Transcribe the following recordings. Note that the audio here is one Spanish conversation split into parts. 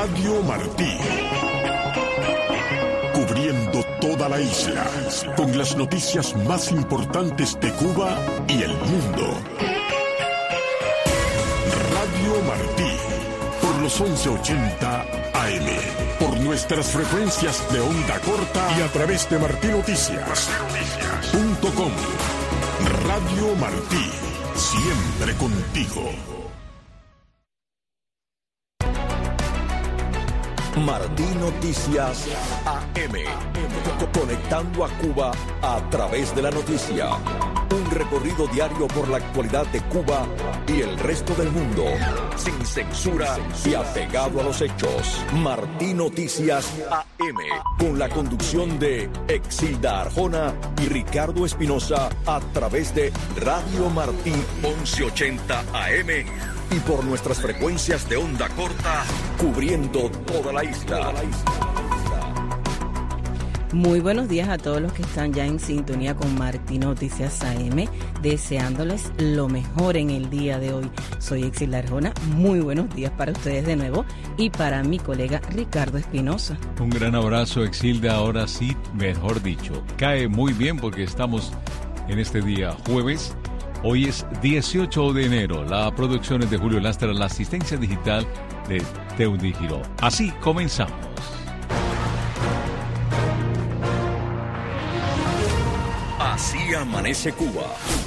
Radio Martí. Cubriendo toda la isla, con las noticias más importantes de Cuba y el mundo. Radio Martí, por los 1180 AM, por nuestras frecuencias de onda corta y a través de martinoticias.com. Radio Martí, siempre contigo. Martí Noticias AM, conectando a Cuba a través de la noticia. Un recorrido diario por la actualidad de Cuba y el resto del mundo, sin censura y apegado a los hechos. Martí Noticias AM, con la conducción de Exilda Arjona y Ricardo Espinosa, a través de Radio Martí 1180 AM y por nuestras frecuencias de onda corta, cubriendo toda la isla. Muy buenos días a todos los que están ya en sintonía con Martí Noticias AM, deseándoles lo mejor en el día de hoy. Soy Exilda Arjona, muy buenos días para ustedes de nuevo y para mi colega Ricardo Espinosa. Un gran abrazo, Exilda, ahora sí, mejor dicho, cae muy bien porque estamos en este día jueves. Hoy es 18 de enero, la producción es de Julio Lastra, la asistencia digital de Teudy Giró. Así comenzamos. Así amanece Cuba.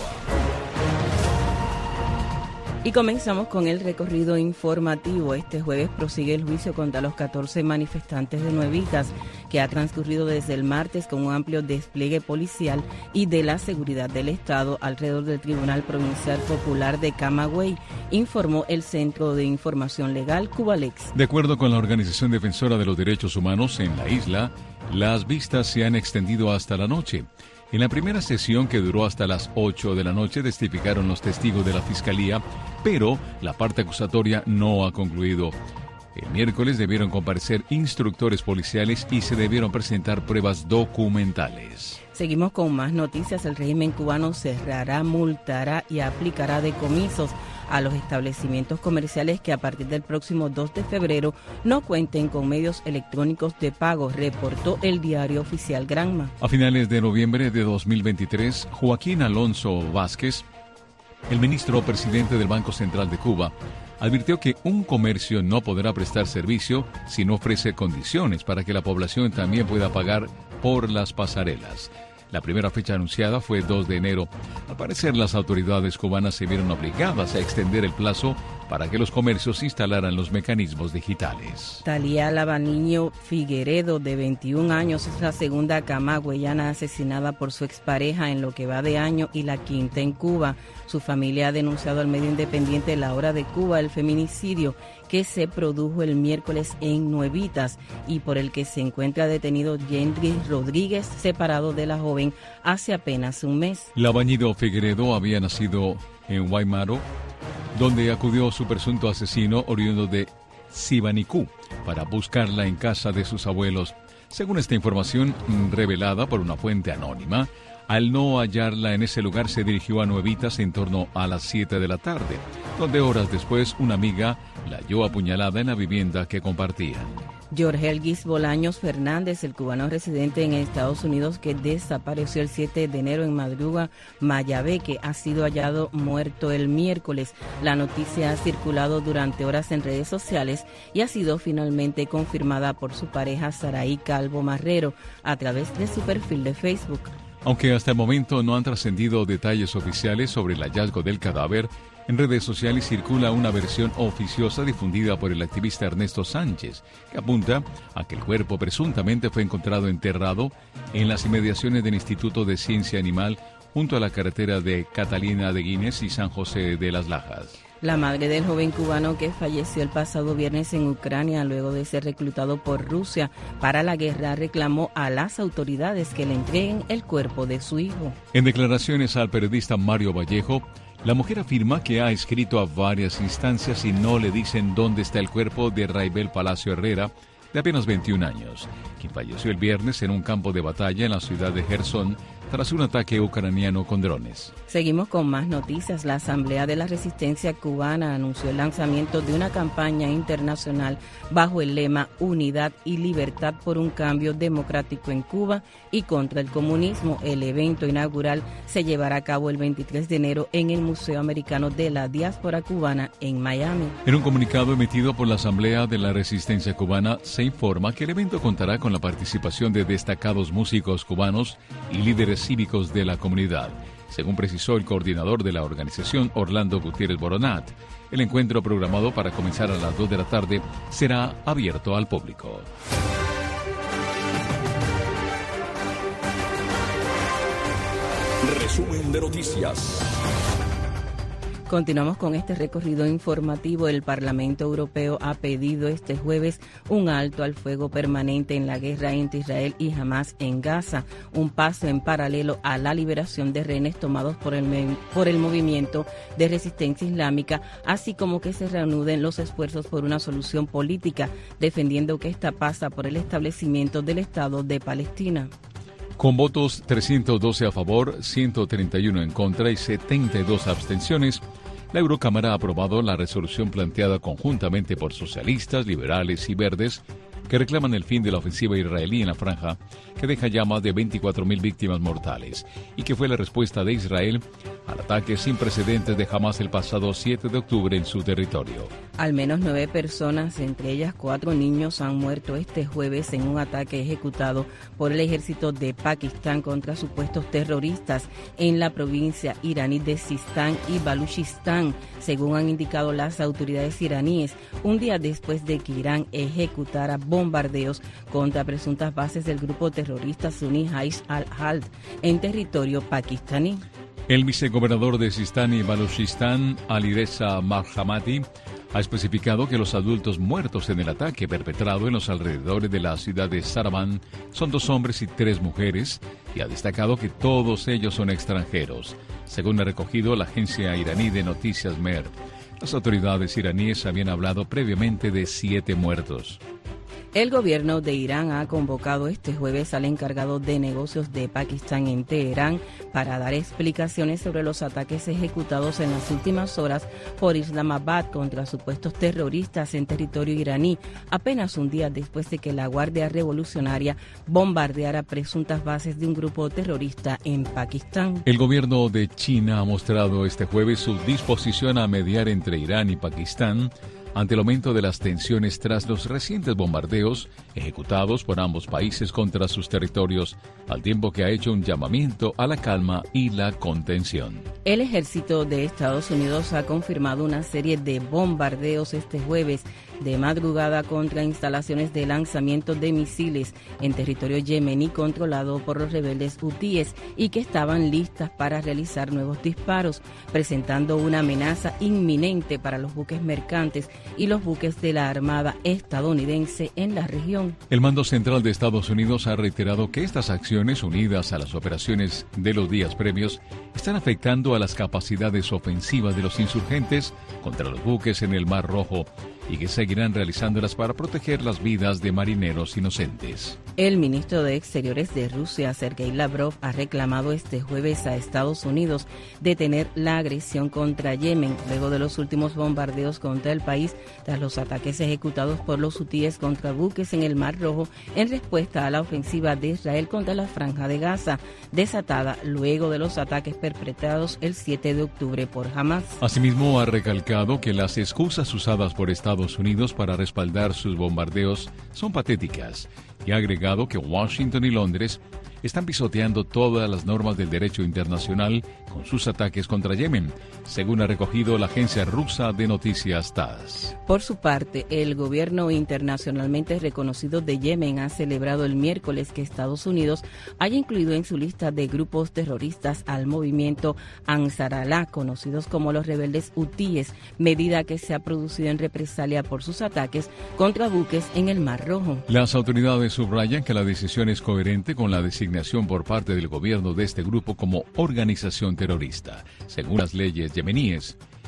Y comenzamos con el recorrido informativo. Este jueves prosigue el juicio contra los 14 manifestantes de Nuevitas, que ha transcurrido desde el martes con un amplio despliegue policial y de la seguridad del Estado alrededor del Tribunal Provincial Popular de Camagüey, informó el Centro de Información Legal Cubalex. De acuerdo con la Organización Defensora de los Derechos Humanos en la isla, las vistas se han extendido hasta la noche. En la primera sesión, que duró hasta las 8 de la noche, testificaron los testigos de la Fiscalía, pero la parte acusatoria no ha concluido. El miércoles debieron comparecer instructores policiales y se debieron presentar pruebas documentales. Seguimos con más noticias. El régimen cubano cerrará, multará y aplicará decomisos a los establecimientos comerciales que a partir del próximo 2 de febrero no cuenten con medios electrónicos de pago, reportó el diario oficial Granma. A finales de noviembre de 2023, Joaquín Alonso Vázquez, el ministro presidente del Banco Central de Cuba, advirtió que un comercio no podrá prestar servicio si no ofrece condiciones para que la población también pueda pagar por las pasarelas. La primera fecha anunciada fue 2 de enero. Al parecer, las autoridades cubanas se vieron obligadas a extender el plazo para que los comercios instalaran los mecanismos digitales. Talía Lavaniño Figueredo, de 21 años, es la segunda camagüeyana asesinada por su expareja en lo que va de año y la quinta en Cuba. Su familia ha denunciado al medio independiente La Hora de Cuba el feminicidio que se produjo el miércoles en Nuevitas y por el que se encuentra detenido Yendri Rodríguez, separado de la joven hace apenas un mes. Lavaniño Figueredo había nacido en Guaymaro, donde acudió su presunto asesino oriundo de Sibanicú para buscarla en casa de sus abuelos. Según esta información revelada por una fuente anónima, al no hallarla en ese lugar se dirigió a Nuevitas en torno a las 7 de la tarde, donde horas después una amiga la halló apuñalada en la vivienda que compartían. Jorge Elguis Bolaños Fernández, el cubano residente en Estados Unidos que desapareció el 7 de enero en Madruga, Mayabeque, ha sido hallado muerto el miércoles. La noticia ha circulado durante horas en redes sociales y ha sido finalmente confirmada por su pareja Saraí Calvo Marrero a través de su perfil de Facebook. Aunque hasta el momento no han trascendido detalles oficiales sobre el hallazgo del cadáver, en redes sociales circula una versión oficiosa difundida por el activista Ernesto Sánchez, que apunta a que el cuerpo presuntamente fue encontrado enterrado en las inmediaciones del Instituto de Ciencia Animal junto a la carretera de Catalina de Guines y San José de las Lajas. La madre del joven cubano que falleció el pasado viernes en Ucrania luego de ser reclutado por Rusia para la guerra reclamó a las autoridades que le entreguen el cuerpo de su hijo. En declaraciones al periodista Mario Vallejo, la mujer afirma que ha escrito a varias instancias y no le dicen dónde está el cuerpo de Raibel Palacio Herrera, de apenas 21 años, quien falleció el viernes en un campo de batalla en la ciudad de Jersón, tras un ataque ucraniano con drones. Seguimos con más noticias. La Asamblea de la Resistencia Cubana anunció el lanzamiento de una campaña internacional bajo el lema Unidad y Libertad por un cambio democrático en Cuba y contra el comunismo. El evento inaugural se llevará a cabo el 23 de enero en el Museo Americano de la Diáspora Cubana en Miami. En un comunicado emitido por la Asamblea de la Resistencia Cubana, se informa que el evento contará con la participación de destacados músicos cubanos y líderes cívicos de la comunidad. Según precisó el coordinador de la organización, Orlando Gutiérrez Boronat, el encuentro programado para comenzar a las 2 de la tarde será abierto al público. Resumen de noticias. Continuamos con este recorrido informativo. El Parlamento Europeo ha pedido este jueves un alto al fuego permanente en la guerra entre Israel y Hamás en Gaza, un paso en paralelo a la liberación de rehenes tomados por el movimiento de resistencia islámica, así como que se reanuden los esfuerzos por una solución política, defendiendo que esta pasa por el establecimiento del Estado de Palestina. Con votos 312 a favor, 131 en contra y 72 abstenciones, la Eurocámara ha aprobado la resolución planteada conjuntamente por socialistas, liberales y verdes que reclaman el fin de la ofensiva israelí en la franja, que deja ya más de 24.000 víctimas mortales, y que fue la respuesta de Israel al ataque sin precedentes de Hamás el pasado 7 de octubre en su territorio. Al menos 9 personas, entre ellas 4 niños, han muerto este jueves en un ataque ejecutado por el ejército de Pakistán contra supuestos terroristas en la provincia iraní de Sistán y Baluchistán, según han indicado las autoridades iraníes, un día después de que Irán ejecutara bombardeos contra presuntas bases del grupo terrorista suní Jaish al-Adl en territorio pakistaní. El vicegobernador de Sistán y Baluchistán, Alireza Marhamati, ha especificado que los adultos muertos en el ataque perpetrado en los alrededores de la ciudad de Saravan son 2 hombres y 3 mujeres, y ha destacado que todos ellos son extranjeros, según ha recogido la agencia iraní de noticias MER. Las autoridades iraníes habían hablado previamente de 7 muertos. El gobierno de Irán ha convocado este jueves al encargado de negocios de Pakistán en Teherán para dar explicaciones sobre los ataques ejecutados en las últimas horas por Islamabad contra supuestos terroristas en territorio iraní, apenas un día después de que la Guardia Revolucionaria bombardeara presuntas bases de un grupo terrorista en Pakistán. El gobierno de China ha mostrado este jueves su disposición a mediar entre Irán y Pakistán ante el aumento de las tensiones tras los recientes bombardeos ejecutados por ambos países contra sus territorios, al tiempo que ha hecho un llamamiento a la calma y la contención. El ejército de Estados Unidos ha confirmado una serie de bombardeos este jueves de madrugada contra instalaciones de lanzamiento de misiles en territorio yemení controlado por los rebeldes hutíes y que estaban listas para realizar nuevos disparos, presentando una amenaza inminente para los buques mercantes y los buques de la Armada estadounidense en la región. El mando central de Estados Unidos ha reiterado que estas acciones, unidas a las operaciones de los días previos, están afectando a las capacidades ofensivas de los insurgentes contra los buques en el Mar Rojo y que seguirán realizándolas para proteger las vidas de marineros inocentes. El ministro de Exteriores de Rusia, Sergei Lavrov, ha reclamado este jueves a Estados Unidos detener la agresión contra Yemen luego de los últimos bombardeos contra el país tras los ataques ejecutados por los hutíes contra buques en el Mar Rojo en respuesta a la ofensiva de Israel contra la Franja de Gaza, desatada luego de los ataques perpetrados el 7 de octubre por Hamás. Asimismo, ha recalcado que las excusas usadas por Estados Unidos para respaldar sus bombardeos son patéticas y ha agregado que Washington y Londres están pisoteando todas las normas del derecho internacional con sus ataques contra Yemen, según ha recogido la agencia rusa de noticias TASS. Por su parte, el gobierno internacionalmente reconocido de Yemen ha celebrado el miércoles que Estados Unidos haya incluido en su lista de grupos terroristas al movimiento Ansar Allah, conocidos como los rebeldes hutíes, medida que se ha producido en represalia por sus ataques contra buques en el Mar Rojo. Las autoridades subrayan que la decisión es coherente con la designación por parte del gobierno de este grupo como organización terrorista, según las leyes yemeníes,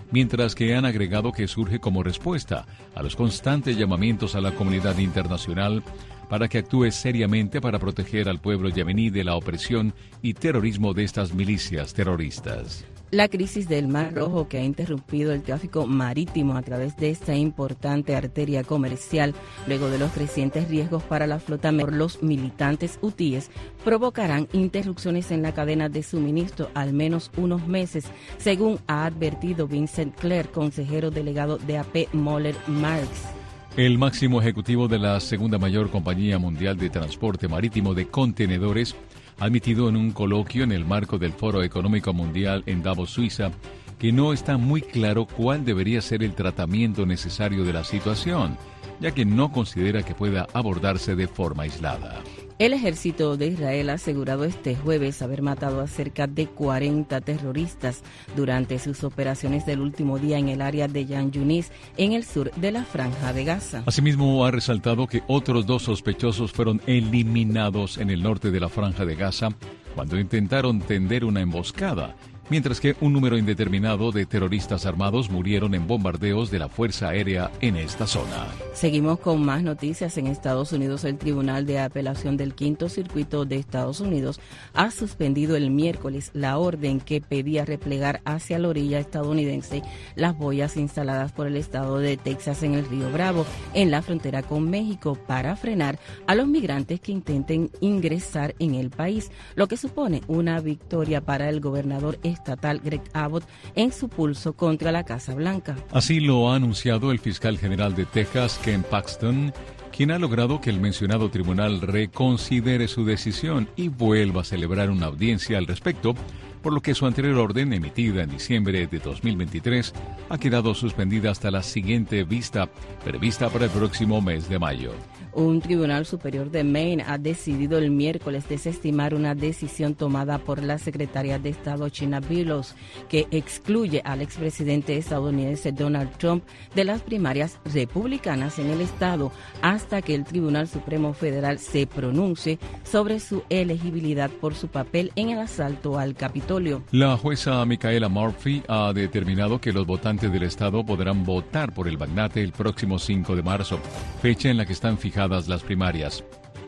mientras que han agregado que surge como respuesta a los constantes llamamientos a la comunidad internacional para que actúe seriamente para proteger al pueblo yemení de la opresión y terrorismo de estas milicias terroristas. La crisis del Mar Rojo, que ha interrumpido el tráfico marítimo a través de esta importante arteria comercial, luego de los crecientes riesgos para la flota por los militantes hutíes, provocarán interrupciones en la cadena de suministro al menos unos meses, según ha advertido Vincent Clerc, consejero delegado de AP Moller Marks. El máximo ejecutivo de la segunda mayor compañía mundial de transporte marítimo de contenedores ha admitido en un coloquio en el marco del Foro Económico Mundial en Davos, Suiza, que no está muy claro cuál debería ser el tratamiento necesario de la situación, ya que no considera que pueda abordarse de forma aislada. El ejército de Israel ha asegurado este jueves haber matado a cerca de 40 terroristas durante sus operaciones del último día en el área de Yan Yunis, en el sur de la Franja de Gaza. Asimismo, ha resaltado que otros 2 sospechosos fueron eliminados en el norte de la Franja de Gaza cuando intentaron tender una emboscada, mientras que un número indeterminado de terroristas armados murieron en bombardeos de la Fuerza Aérea en esta zona. Seguimos con más noticias. En Estados Unidos, el Tribunal de Apelación del Quinto Circuito de Estados Unidos ha suspendido el miércoles la orden que pedía replegar hacia la orilla estadounidense las boyas instaladas por el estado de Texas en el río Bravo, en la frontera con México, para frenar a los migrantes que intenten ingresar en el país, lo que supone una victoria para el gobernador estatal Greg Abbott en su pulso contra la Casa Blanca. Así lo ha anunciado el fiscal general de Texas, Ken Paxton, quien ha logrado que el mencionado tribunal reconsidere su decisión y vuelva a celebrar una audiencia al respecto, por lo que su anterior orden, emitida en diciembre de 2023, ha quedado suspendida hasta la siguiente vista, prevista para el próximo mes de mayo. Un tribunal superior de Maine ha decidido el miércoles desestimar una decisión tomada por la secretaria de Estado China Willis, que excluye al expresidente estadounidense Donald Trump de las primarias republicanas en el estado hasta que el Tribunal Supremo Federal se pronuncie sobre su elegibilidad por su papel en el asalto al Capitolio. La jueza Michaela Murphy ha determinado que los votantes del estado podrán votar por el magnate el próximo 5 de marzo, fecha en la que están fijadas las primarias.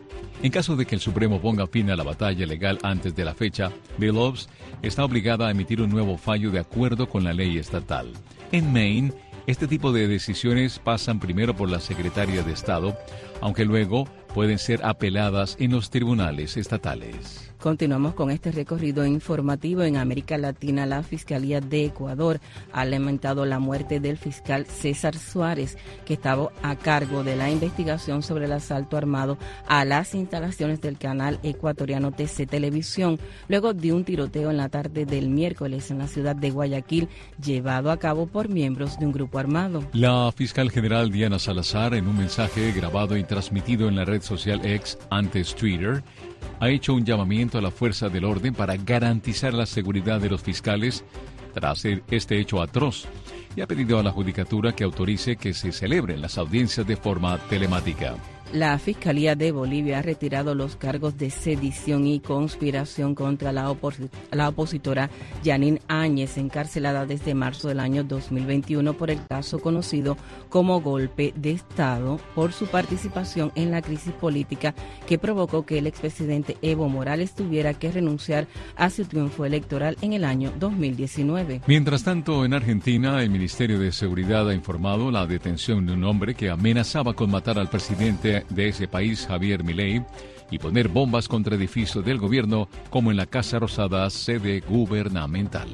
En caso de que el Supremo ponga fin a la batalla legal antes de la fecha, Willis está obligada a emitir un nuevo fallo de acuerdo con la ley estatal. En Maine, este tipo de decisiones pasan primero por la Secretaría de Estado, aunque luego pueden ser apeladas en los tribunales estatales. Continuamos con este recorrido informativo. En América Latina, la Fiscalía de Ecuador ha lamentado la muerte del fiscal César Suárez, que estaba a cargo de la investigación sobre el asalto armado a las instalaciones del canal ecuatoriano TC Televisión, luego de un tiroteo en la tarde del miércoles en la ciudad de Guayaquil, llevado a cabo por miembros de un grupo armado. La fiscal general Diana Salazar, en un mensaje grabado y transmitido en la red social X, antes Twitter, ha hecho un llamamiento a la fuerza del orden para garantizar la seguridad de los fiscales tras este hecho atroz y ha pedido a la Judicatura que autorice que se celebren las audiencias de forma telemática. La Fiscalía de Bolivia ha retirado los cargos de sedición y conspiración contra la opositora Yanine Áñez, encarcelada desde marzo del año 2021 por el caso conocido como golpe de Estado, por su participación en la crisis política que provocó que el expresidente Evo Morales tuviera que renunciar a su triunfo electoral en el año 2019. Mientras tanto, en Argentina, el Ministerio de Seguridad ha informado la detención de un hombre que amenazaba con matar al presidente de ese país, Javier Milei, y poner bombas contra edificios del gobierno, como en la Casa Rosada, sede gubernamental.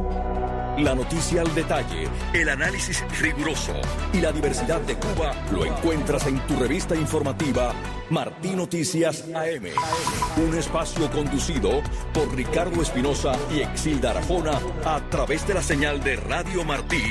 La noticia al detalle, el análisis riguroso y la diversidad de Cuba lo encuentras en tu revista informativa Martí Noticias AM. Un espacio conducido por Ricardo Espinosa y Exilda Arjona a través de la señal de Radio Martí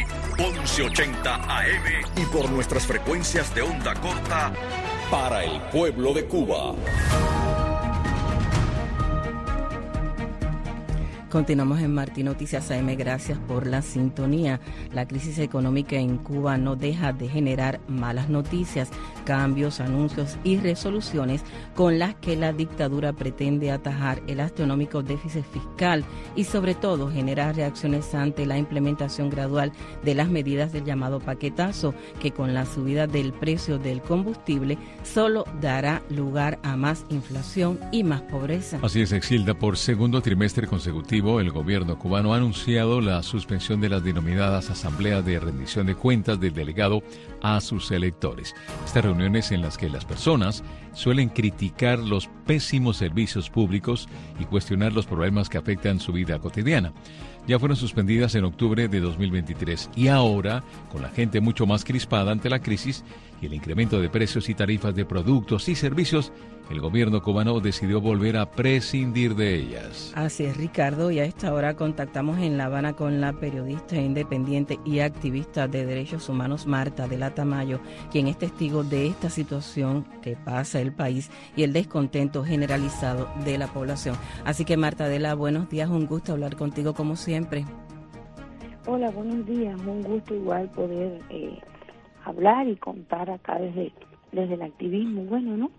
1180 AM y por nuestras frecuencias de onda corta para el pueblo de Cuba. Continuamos en Martín Noticias AM. Gracias por la sintonía. La crisis económica en Cuba no deja de generar malas noticias, cambios, anuncios y resoluciones con las que la dictadura pretende atajar el astronómico déficit fiscal y sobre todo generar reacciones ante la implementación gradual de las medidas del llamado paquetazo, que con la subida del precio del combustible solo dará lugar a más inflación y más pobreza. Así es, Exilda. Por segundo trimestre consecutivo, el gobierno cubano ha anunciado la suspensión de las denominadas asambleas de rendición de cuentas del delegado a sus electores. Estas reuniones en las que las personas suelen criticar los pésimos servicios públicos y cuestionar los problemas que afectan su vida cotidiana. Ya fueron suspendidas en octubre de 2023 y ahora, con la gente mucho más crispada ante la crisis y el incremento de precios y tarifas de productos y servicios, el gobierno cubano decidió volver a prescindir de ellas. Así es, Ricardo, y a esta hora contactamos en La Habana con la periodista independiente y activista de derechos humanos Marta de la Tamayo, quien es testigo de esta situación que pasa el país y el descontento generalizado de la población. Así que, Marta de la, buenos días, un gusto hablar contigo como siempre. Hola, buenos días, un gusto igual poder hablar y contar acá desde el activismo, bueno, ¿no?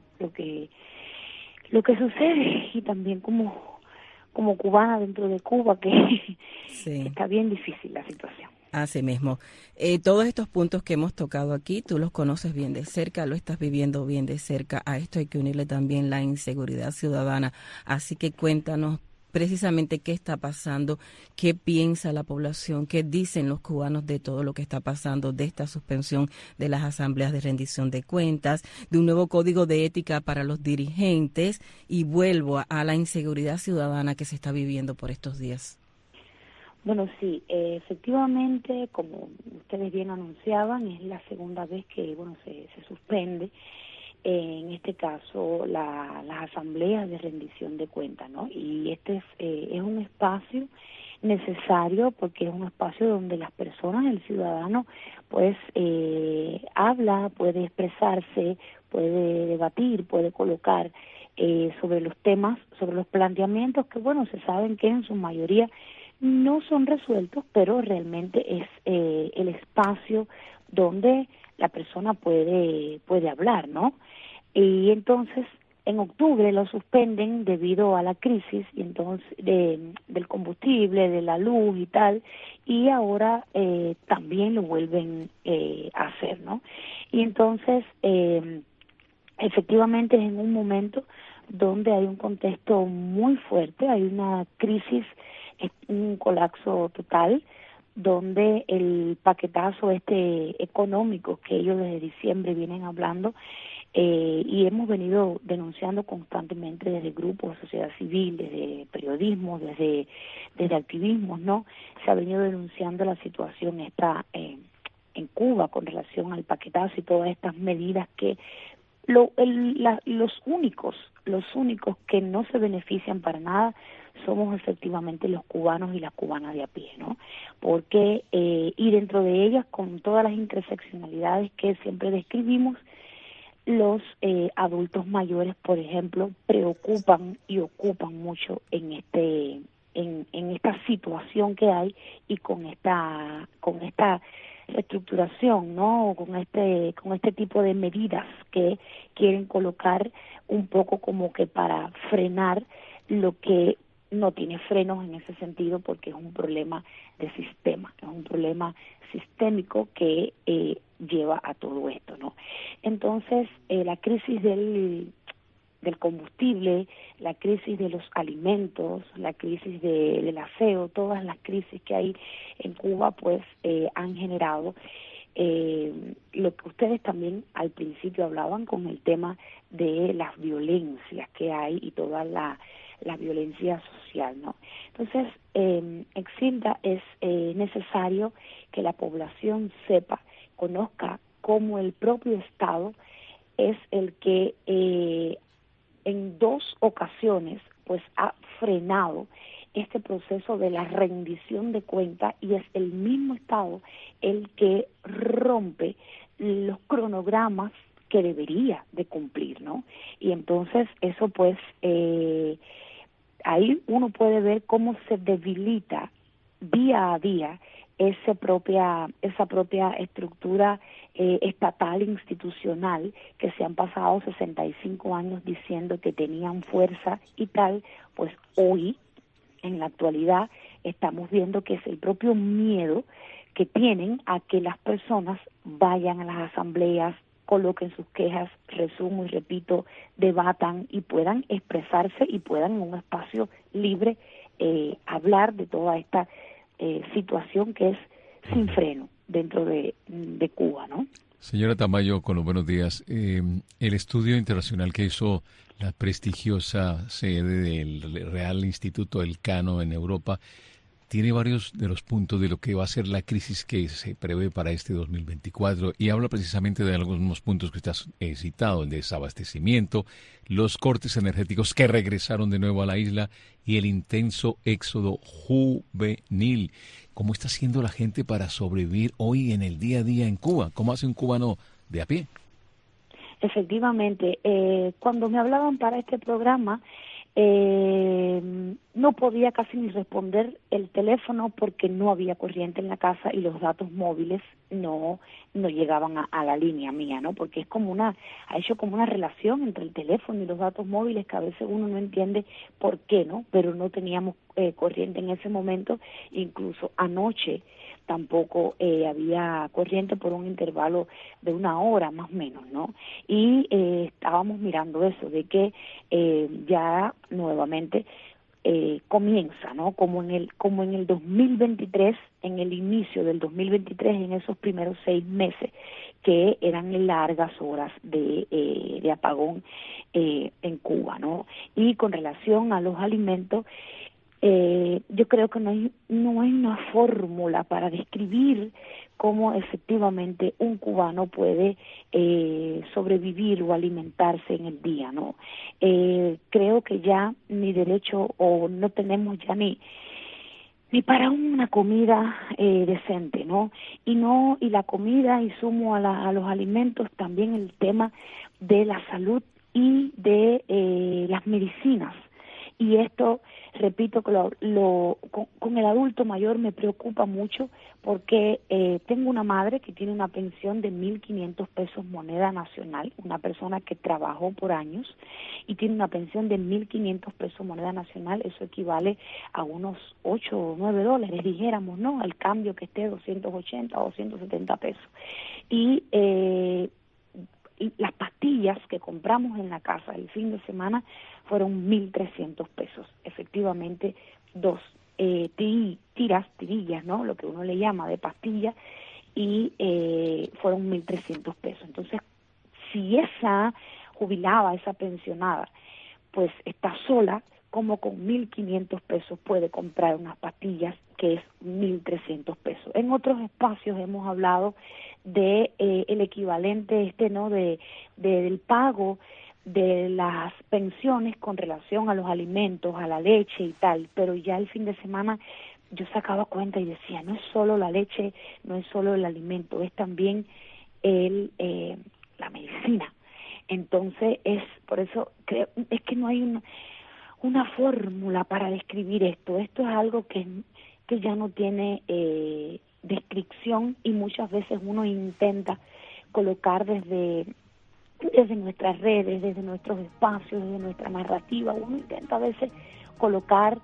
Lo que sucede, y también como cubana dentro de Cuba, que sí, está bien difícil la situación. Así mismo. Todos estos puntos que hemos tocado aquí, tú los conoces bien de cerca, lo estás viviendo bien de cerca. A esto hay que unirle también la inseguridad ciudadana. Así que cuéntanos precisamente qué está pasando, qué piensa la población, qué dicen los cubanos de todo lo que está pasando, de esta suspensión de las asambleas de rendición de cuentas, de un nuevo código de ética para los dirigentes, y vuelvo a la inseguridad ciudadana que se está viviendo por estos días. Bueno, sí, efectivamente, como ustedes bien anunciaban, es la segunda vez que se suspende, en este caso, las asambleas de rendición de cuentas, ¿no? Y este es un espacio necesario porque es un espacio donde las personas, el ciudadano, pues habla, puede expresarse, puede debatir, puede colocar sobre los temas, sobre los planteamientos que, se saben que en su mayoría no son resueltos, pero realmente es el espacio donde la persona puede hablar, ¿no? Y entonces en octubre lo suspenden debido a la crisis y entonces del combustible, de la luz y tal, y ahora también lo vuelven a hacer, ¿no? Y entonces efectivamente es en un momento donde hay un contexto muy fuerte, hay una crisis, un colapso total, donde el paquetazo económico que ellos desde diciembre vienen hablando y hemos venido denunciando constantemente desde grupos de sociedad civil, desde periodismo, desde activismos, ¿no? Se ha venido denunciando la situación en Cuba con relación al paquetazo y todas estas medidas que los únicos que no se benefician para nada somos efectivamente los cubanos y las cubanas de a pie, ¿no? Porque y dentro de ellas, con todas las interseccionalidades que siempre describimos, los adultos mayores, por ejemplo, preocupan y ocupan mucho en esta situación que hay y con esta reestructuración, ¿no? Con este tipo de medidas que quieren colocar un poco como que para frenar lo que no tiene frenos en ese sentido, porque es un problema de sistema, es un problema sistémico que lleva a todo esto, ¿no? Entonces, la crisis del combustible, la crisis de los alimentos, la crisis del aseo, todas las crisis que hay en Cuba, pues han generado lo que ustedes también al principio hablaban con el tema de las violencias que hay y toda la violencia social, ¿no? Entonces, Exilda, es necesario que la población conozca cómo el propio Estado es el que en 2 ocasiones pues ha frenado este proceso de la rendición de cuentas, y es el mismo Estado el que rompe los cronogramas que debería de cumplir, ¿no? Y entonces eso pues ahí uno puede ver cómo se debilita día a día esa propia estructura estatal institucional, que se han pasado 65 años diciendo que tenían fuerza y tal. Pues hoy, en la actualidad, estamos viendo que es el propio miedo que tienen a que las personas vayan a las asambleas, coloquen sus quejas, resumo y repito, debatan y puedan expresarse y puedan en un espacio libre hablar de toda esta situación que es sin freno dentro de Cuba, ¿no? Señora Tamayo, con los buenos días. El estudio internacional que hizo la prestigiosa sede del Real Instituto Elcano en Europa tiene varios de los puntos de lo que va a ser la crisis que se prevé para este 2024 y habla precisamente de algunos puntos que estás citado, el desabastecimiento, los cortes energéticos que regresaron de nuevo a la isla y el intenso éxodo juvenil. ¿Cómo está haciendo la gente para sobrevivir hoy en el día a día en Cuba? ¿Cómo hace un cubano de a pie? Efectivamente, cuando me hablaban para este programa, no podía casi ni responder el teléfono porque no había corriente en la casa y los datos móviles no llegaban a la línea mía, ¿no? Porque es ha hecho como una relación entre el teléfono y los datos móviles que a veces uno no entiende por qué, ¿no? Pero no teníamos corriente en ese momento, incluso anoche tampoco había corriente por un intervalo de 1 hora más o menos, ¿no? Y estábamos mirando eso, de que ya nuevamente comienza, ¿no? Como en el 2023, en el inicio del 2023, en esos primeros 6 meses, que eran largas horas de apagón en Cuba, ¿no? Y con relación a los alimentos, yo creo que no hay una fórmula para describir cómo efectivamente un cubano puede sobrevivir o alimentarse en el día, ¿no? Creo que ya ni derecho o no tenemos ya ni para una comida decente, ¿no? Y la comida y sumo a los alimentos, también el tema de la salud y de las medicinas. Y esto, repito, con el adulto mayor me preocupa mucho porque tengo una madre que tiene una pensión de 1.500 pesos moneda nacional, una persona que trabajó por años y tiene una pensión de 1.500 pesos moneda nacional. Eso equivale a unos 8 o 9 dólares, dijéramos, ¿no? Al cambio que esté 280 o 270 pesos. Y las pastillas que compramos en la casa el fin de semana fueron 1.300 pesos. Efectivamente, 2 tirillas, ¿no? Lo que uno le llama de pastillas, y fueron 1.300 pesos. Entonces, si esa jubilada, esa pensionada, pues está sola, como con 1.500 pesos puede comprar unas pastillas, que es 1.300 pesos. En otros espacios hemos hablado de el equivalente ¿no? del pago de las pensiones con relación a los alimentos, a la leche y tal, pero ya el fin de semana yo sacaba cuenta y decía, no es solo la leche, no es solo el alimento, es también la medicina. Entonces por eso creo, es que no hay una fórmula para describir esto. Esto es algo que ya no tiene descripción, y muchas veces uno intenta colocar desde nuestras redes, desde nuestros espacios, desde nuestra narrativa, uno intenta a veces colocar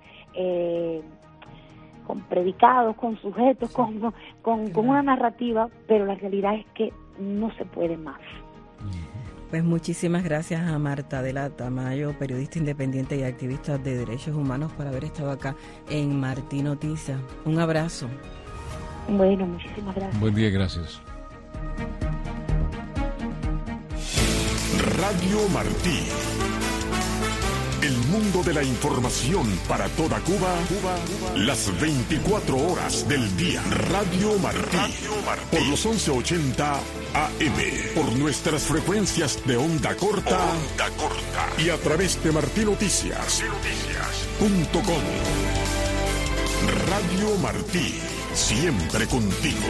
con predicados, con sujetos, con una narrativa, pero la realidad es que no se puede más. Pues muchísimas gracias a Marta de la Tamayo, periodista independiente y activista de derechos humanos, por haber estado acá en Martí Noticias. Un abrazo. Bueno, muchísimas gracias. Buen día, gracias. Radio Martí. El mundo de la información para toda Cuba, las 24 horas del día. Radio Martí. Por los 1180 AM. Por nuestras frecuencias de onda corta. Y a través de martinoticias.com. Radio Martí. Siempre contigo.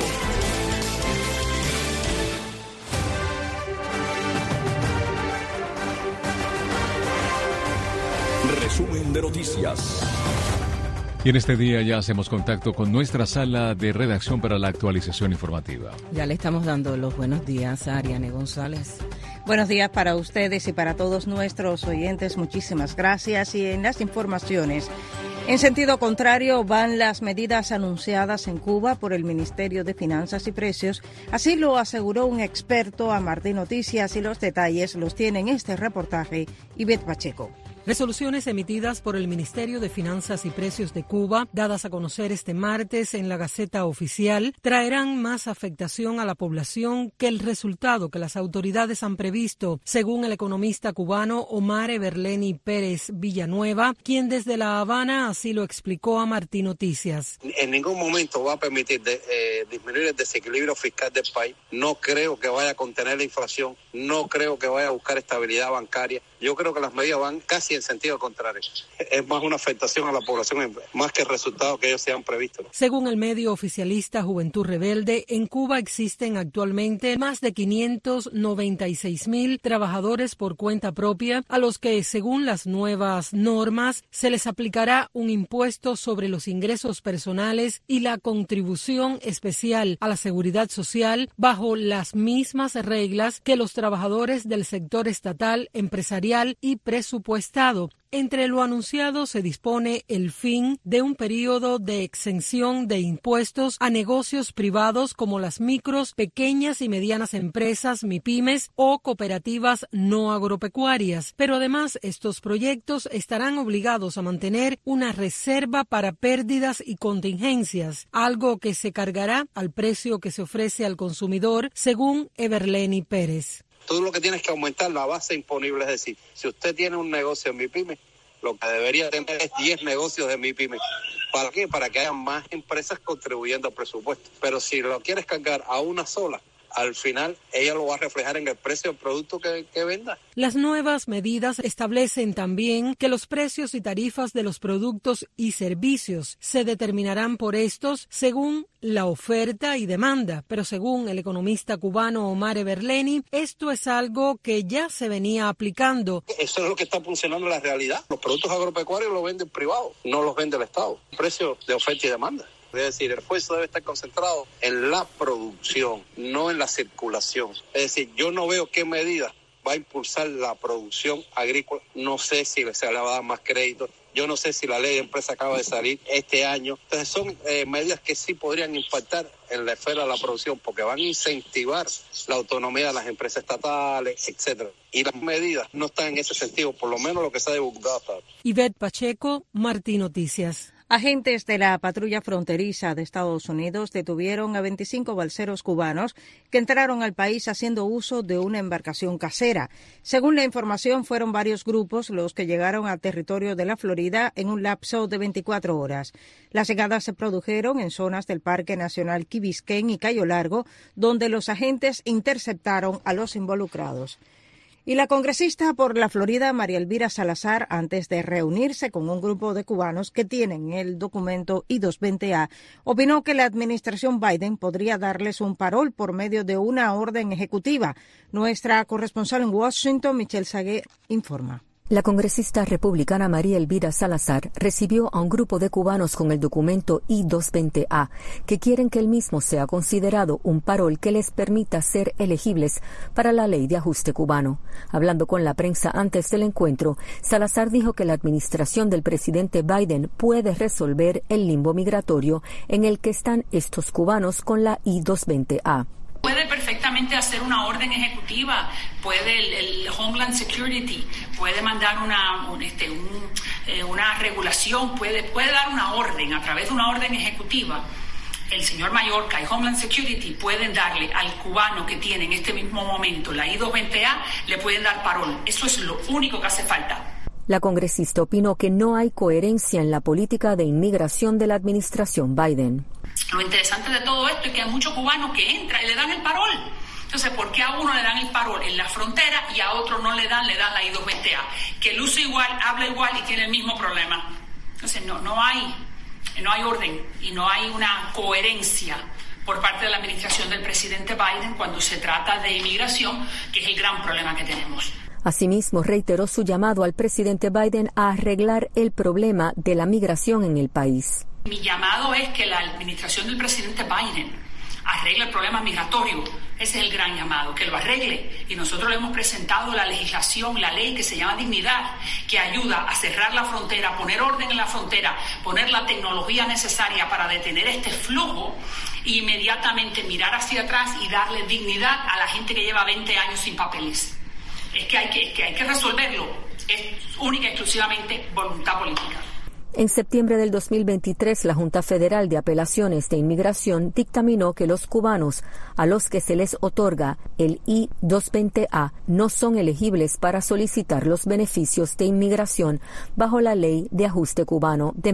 resumen de noticias. Y en este día ya hacemos contacto con nuestra sala de redacción para la actualización informativa. Ya le estamos dando los buenos días a Ariane González. Buenos días para ustedes y para todos nuestros oyentes. Muchísimas gracias. Y en las informaciones, en sentido contrario van las medidas anunciadas en Cuba por el Ministerio de Finanzas y Precios. Así lo aseguró un experto a Martín Noticias y los detalles los tiene en este reportaje Ivette Pacheco. Resoluciones emitidas por el Ministerio de Finanzas y Precios de Cuba, dadas a conocer este martes en la Gaceta Oficial, traerán más afectación a la población que el resultado que las autoridades han previsto, según el economista cubano Omar Everleni Pérez Villanueva, quien desde La Habana así lo explicó a Martín Noticias. En ningún momento va a permitir disminuir el desequilibrio fiscal del país. No creo que vaya a contener la inflación, no creo que vaya a buscar estabilidad bancaria. Yo creo que las medidas van casi en sentido contrario. Es más una afectación a la población, más que el resultado que ellos se han previsto. Según el medio oficialista Juventud Rebelde, en Cuba existen actualmente más de 596,000 trabajadores por cuenta propia, a los que, según las nuevas normas, se les aplicará un impuesto sobre los ingresos personales y la contribución especial a la seguridad social bajo las mismas reglas que los trabajadores del sector estatal, empresarial y presupuestado. Entre lo anunciado se dispone el fin de un periodo de exención de impuestos a negocios privados como las micros, pequeñas y medianas empresas, MIPYMES o cooperativas no agropecuarias. Pero además estos proyectos estarán obligados a mantener una reserva para pérdidas y contingencias, algo que se cargará al precio que se ofrece al consumidor, según Everleni Pérez. Tú lo que tienes que aumentar la base imponible, es decir, si usted tiene un negocio en MIPYME, lo que debería tener es 10 negocios de MIPYME. ¿Para qué? Para que haya más empresas contribuyendo al presupuesto. Pero si lo quieres cargar a una sola, al final ella lo va a reflejar en el precio del producto que venda. Las nuevas medidas establecen también que los precios y tarifas de los productos y servicios se determinarán por estos según la oferta y demanda, pero según el economista cubano Omar Everleni, esto es algo que ya se venía aplicando. Eso es lo que está funcionando en la realidad. Los productos agropecuarios los vende el privado, no los vende el Estado. Precio de oferta y demanda. Es decir, el esfuerzo debe estar concentrado en la producción, no en la circulación. Es decir, yo no veo qué medida va a impulsar la producción agrícola. No sé si se le va a dar más crédito. Yo no sé si la ley de empresa acaba de salir este año. Entonces son medidas que sí podrían impactar en la esfera de la producción porque van a incentivar la autonomía de las empresas estatales, etcétera. Y las medidas no están en ese sentido, por lo menos lo que se ha divulgado hasta ahora. Ivette Pacheco, Martín Noticias. Agentes de la patrulla fronteriza de Estados Unidos detuvieron a 25 balseros cubanos que entraron al país haciendo uso de una embarcación casera. Según la información, fueron varios grupos los que llegaron a territorio de la Florida en un lapso de 24 horas. Las llegadas se produjeron en zonas del Parque Nacional Key Biscayne y Cayo Largo, donde los agentes interceptaron a los involucrados. Y la congresista por la Florida, María Elvira Salazar, antes de reunirse con un grupo de cubanos que tienen el documento I-220A, opinó que la administración Biden podría darles un parol por medio de una orden ejecutiva. Nuestra corresponsal en Washington, Michelle Sagué, informa. La congresista republicana María Elvira Salazar recibió a un grupo de cubanos con el documento I-220A que quieren que el mismo sea considerado un parol que les permita ser elegibles para la ley de ajuste cubano. Hablando con la prensa antes del encuentro, Salazar dijo que la administración del presidente Biden puede resolver el limbo migratorio en el que están estos cubanos con la I-220A. Puede perfectamente hacer una orden ejecutiva, puede el Homeland Security, puede mandar una regulación, puede dar una orden a través de una orden ejecutiva. El señor Mayorkas y Homeland Security pueden darle al cubano que tiene en este mismo momento la I-220A, le pueden dar parol. Eso es lo único que hace falta. La congresista opinó que no hay coherencia en la política de inmigración de la administración Biden. Lo interesante de todo esto es que hay muchos cubanos que entran y le dan el parol. Entonces, ¿por qué a uno le dan el parol en la frontera y a otro no le dan la I-220A? Que luce igual, habla igual y tiene el mismo problema. Entonces, no hay orden y no hay una coherencia por parte de la administración del presidente Biden cuando se trata de inmigración, que es el gran problema que tenemos. Asimismo, reiteró su llamado al presidente Biden a arreglar el problema de la migración en el país. Mi llamado es que la administración del presidente Biden arregle el problema migratorio. Ese es el gran llamado, que lo arregle. Y nosotros le hemos presentado la legislación, la ley que se llama Dignidad, que ayuda a cerrar la frontera, poner orden en la frontera, poner la tecnología necesaria para detener este flujo e inmediatamente mirar hacia atrás y darle dignidad a la gente que lleva 20 años sin papeles. Es que hay que resolverlo. Es única y exclusivamente voluntad política. En septiembre del 2023, la Junta Federal de Apelaciones de Inmigración dictaminó que los cubanos a los que se les otorga el I-220A no son elegibles para solicitar los beneficios de inmigración bajo la Ley de Ajuste Cubano de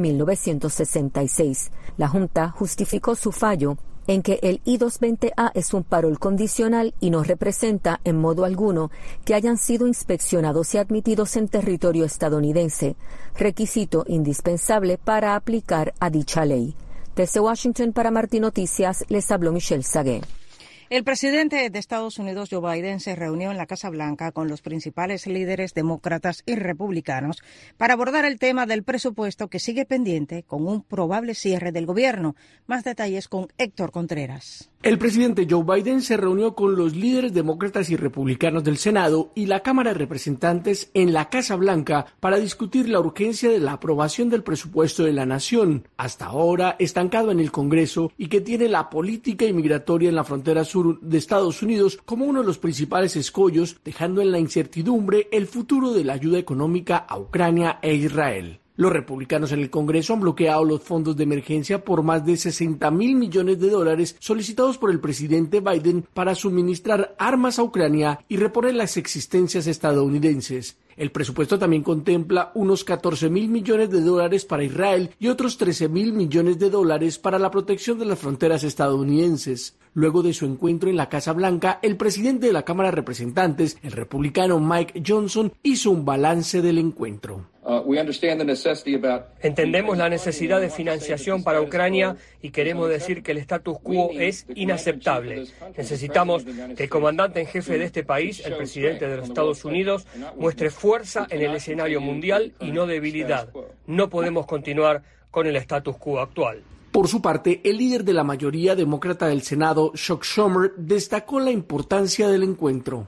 1966. La Junta justificó su fallo en que el I-220A es un parol condicional y no representa en modo alguno que hayan sido inspeccionados y admitidos en territorio estadounidense, requisito indispensable para aplicar a dicha ley. Desde Washington para Martí Noticias les habló Michelle Sagué. El presidente de Estados Unidos, Joe Biden, se reunió en la Casa Blanca con los principales líderes demócratas y republicanos para abordar el tema del presupuesto que sigue pendiente con un probable cierre del gobierno. Más detalles con Héctor Contreras. El presidente Joe Biden se reunió con los líderes demócratas y republicanos del Senado y la Cámara de Representantes en la Casa Blanca para discutir la urgencia de la aprobación del presupuesto de la nación, hasta ahora estancado en el Congreso y que tiene la política inmigratoria en la frontera sur de Estados Unidos como uno de los principales escollos, dejando en la incertidumbre el futuro de la ayuda económica a Ucrania e Israel. Los republicanos en el Congreso han bloqueado los fondos de emergencia por más de $60.000 millones solicitados por el presidente Biden para suministrar armas a Ucrania y reponer las existencias estadounidenses. El presupuesto también contempla unos $14.000 millones para Israel y otros $13.000 millones para la protección de las fronteras estadounidenses. Luego de su encuentro en la Casa Blanca, el presidente de la Cámara de Representantes, el republicano Mike Johnson, hizo un balance del encuentro. Entendemos la necesidad de financiación para Ucrania y queremos decir que el status quo es inaceptable. Necesitamos que el comandante en jefe de este país, el presidente de los Estados Unidos, muestre fuerza en el escenario mundial y no debilidad. No podemos continuar con el status quo actual. Por su parte, el líder de la mayoría demócrata del Senado, Chuck Schumer, destacó la importancia del encuentro.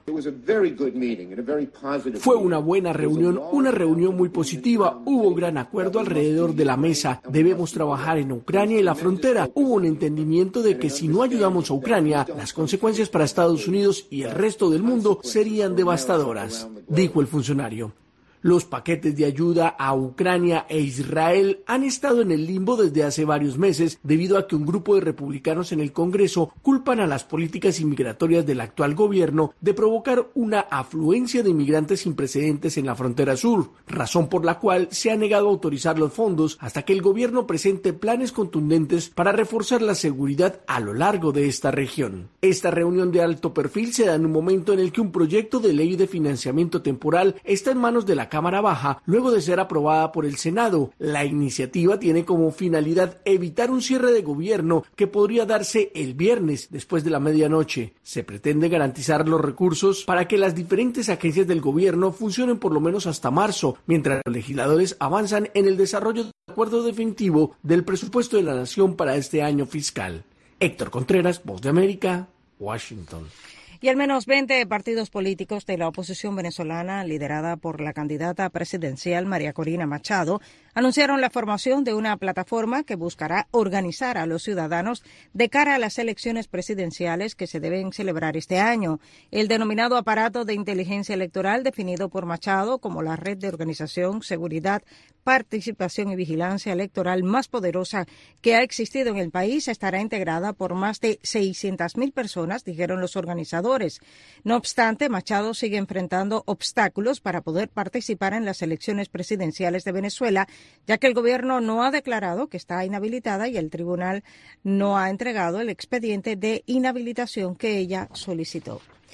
Fue una buena reunión, una reunión muy positiva. Hubo un gran acuerdo alrededor de la mesa. Debemos trabajar en Ucrania y la frontera. Hubo un entendimiento de que si no ayudamos a Ucrania, las consecuencias para Estados Unidos y el resto del mundo serían devastadoras, dijo el funcionario. Los paquetes de ayuda a Ucrania e Israel han estado en el limbo desde hace varios meses debido a que un grupo de republicanos en el Congreso culpan a las políticas inmigratorias del actual gobierno de provocar una afluencia de inmigrantes sin precedentes en la frontera sur, razón por la cual se ha negado a autorizar los fondos hasta que el gobierno presente planes contundentes para reforzar la seguridad a lo largo de esta región. Esta reunión de alto perfil se da en un momento en el que un proyecto de ley de financiamiento temporal está en manos de la Cámara Baja, luego de ser aprobada por el Senado. La iniciativa tiene como finalidad evitar un cierre de gobierno que podría darse el viernes después de la medianoche. Se pretende garantizar los recursos para que las diferentes agencias del gobierno funcionen por lo menos hasta marzo, mientras los legisladores avanzan en el desarrollo del acuerdo definitivo del presupuesto de la nación para este año fiscal. Héctor Contreras, Voz de América, Washington. Y al menos 20 partidos políticos de la oposición venezolana, liderada por la candidata presidencial María Corina Machado, anunciaron la formación de una plataforma que buscará organizar a los ciudadanos de cara a las elecciones presidenciales que se deben celebrar este año. El denominado aparato de inteligencia electoral, definido por Machado como la red de organización, seguridad, participación y vigilancia electoral más poderosa que ha existido en el país, estará integrada por más de 600.000 personas, dijeron los organizadores. No obstante, Machado sigue enfrentando obstáculos para poder participar en las elecciones presidenciales de Venezuela, ya que el gobierno no ha declarado que está inhabilitada y el tribunal no ha entregado el expediente de inhabilitación que ella solicitó.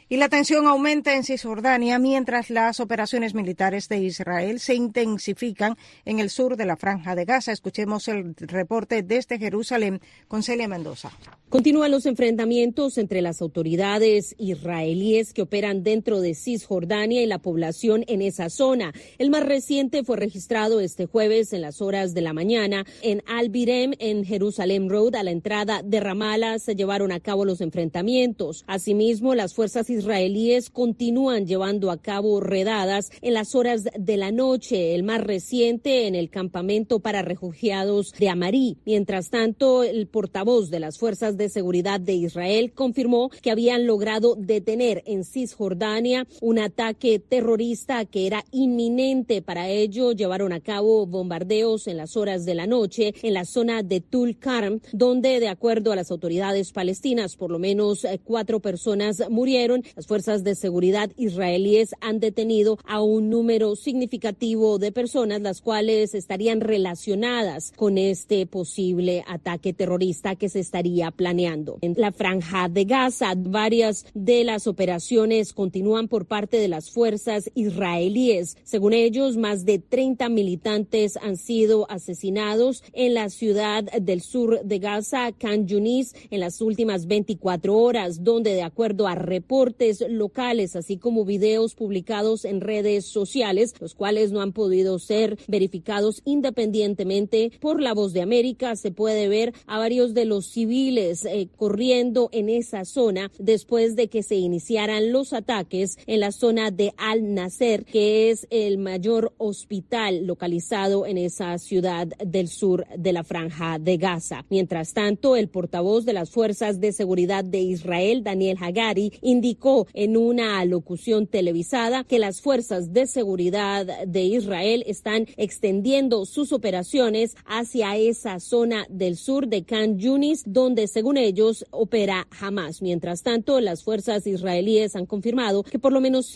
Y la tensión aumenta en Cisjordania mientras las operaciones militares de Israel se intensifican en el sur de la Franja de Gaza. Escuchemos el reporte desde Jerusalén con Celia Mendoza. Continúan los enfrentamientos entre las autoridades israelíes que operan dentro de Cisjordania y la población en esa zona. El más reciente fue registrado este jueves en las horas de la mañana en Al-Birem, en Jerusalem Road, a la entrada de Ramallah. Se llevaron a cabo los enfrentamientos. Asimismo, las fuerzas israelíes continúan llevando a cabo redadas en las horas de la noche, el más reciente en el campamento para refugiados de Amarí. Mientras tanto, el portavoz de las fuerzas de seguridad de Israel confirmó que habían logrado detener en Cisjordania un ataque terrorista que era inminente. Para ello, llevaron a cabo bombardeos en las horas de la noche en la zona de Tul Karm, donde, de acuerdo a las autoridades palestinas, por lo menos 4 personas murieron. Las fuerzas de seguridad israelíes han detenido a un número significativo de personas, las cuales estarían relacionadas con este posible ataque terrorista que se estaría planeando. En la Franja de Gaza, varias de las operaciones continúan por parte de las fuerzas israelíes. Según ellos, más de 30 militantes han sido asesinados en la ciudad del sur de Gaza, Khan Yunis, en las últimas 24 horas, donde, de acuerdo a reportes locales, así como videos publicados en redes sociales, los cuales no han podido ser verificados independientemente por La Voz de América, se puede ver a varios de los civiles corriendo en esa zona después de que se iniciaran los ataques en la zona de Al-Nasser, que es el mayor hospital localizado en esa ciudad del sur de la Franja de Gaza. Mientras tanto, el portavoz de las fuerzas de seguridad de Israel, Daniel Hagari, indicó en una alocución televisada que las fuerzas de seguridad de Israel están extendiendo sus operaciones hacia esa zona del sur de Khan Yunis, donde, según ellos, opera Hamas. Mientras tanto, las fuerzas israelíes han confirmado que por lo menos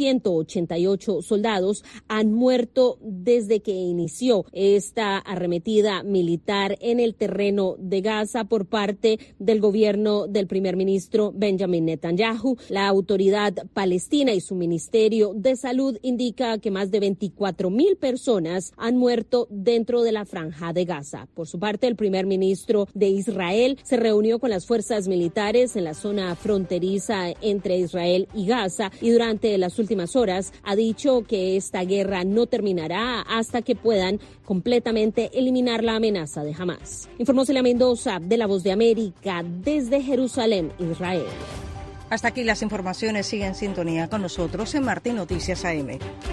188 soldados han muerto desde que inició esta arremetida militar en el terreno de Gaza por parte del gobierno del primer ministro Benjamin Netanyahu. La autoridad palestina y su Ministerio de Salud indica que más de 24,000 personas han muerto dentro de la Franja de Gaza. Por su parte, el primer ministro de Israel se reunió con las fuerzas militares en la zona fronteriza entre Israel y Gaza y durante las últimas horas ha dicho que esta guerra no terminará hasta que puedan completamente eliminar la amenaza de Hamas. Informó Celia Mendoza de La Voz de América desde Jerusalén, Israel. Hasta aquí las informaciones. Sigue en sintonía con nosotros en Martín Noticias AM.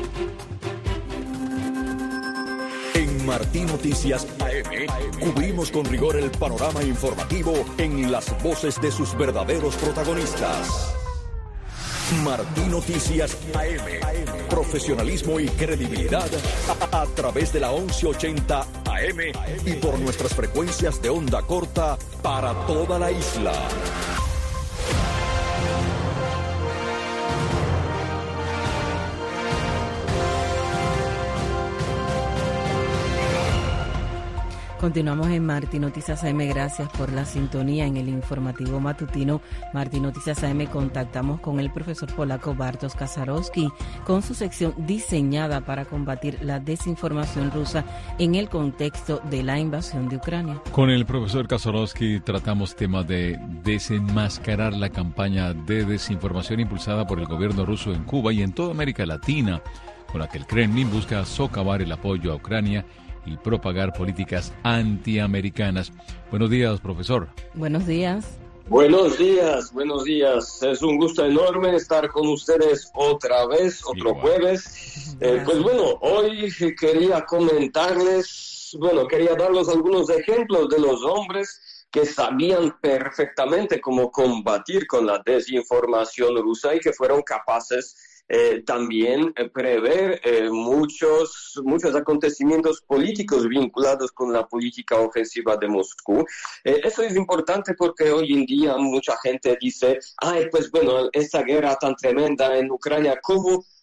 En Martín Noticias AM cubrimos con rigor el panorama informativo en las voces de sus verdaderos protagonistas. Martín Noticias AM. Profesionalismo y credibilidad a través de la 1180 AM y por nuestras frecuencias de onda corta para toda la isla. Continuamos en Martín Noticias AM. Gracias por la sintonía. En el informativo matutino Martín Noticias AM contactamos con el profesor polaco Bartosz Kasarowski con su sección diseñada para combatir la desinformación rusa en el contexto de la invasión de Ucrania. Con el profesor Kasarowski tratamos temas de desenmascarar la campaña de desinformación impulsada por el gobierno ruso en Cuba y en toda América Latina, con la que el Kremlin busca socavar el apoyo a Ucrania y propagar políticas antiamericanas. Buenos días, profesor. Buenos días. Buenos días. Es un gusto enorme estar con ustedes otra vez, otro jueves. Pues bueno, hoy quería comentarles, quería darles algunos ejemplos de los hombres que sabían perfectamente cómo combatir con la desinformación rusa y que fueron capaces también prever muchos acontecimientos políticos vinculados con la política ofensiva de Moscú. Eso es importante porque hoy en día mucha gente dice, esta guerra tan tremenda en Ucrania, ¿cómo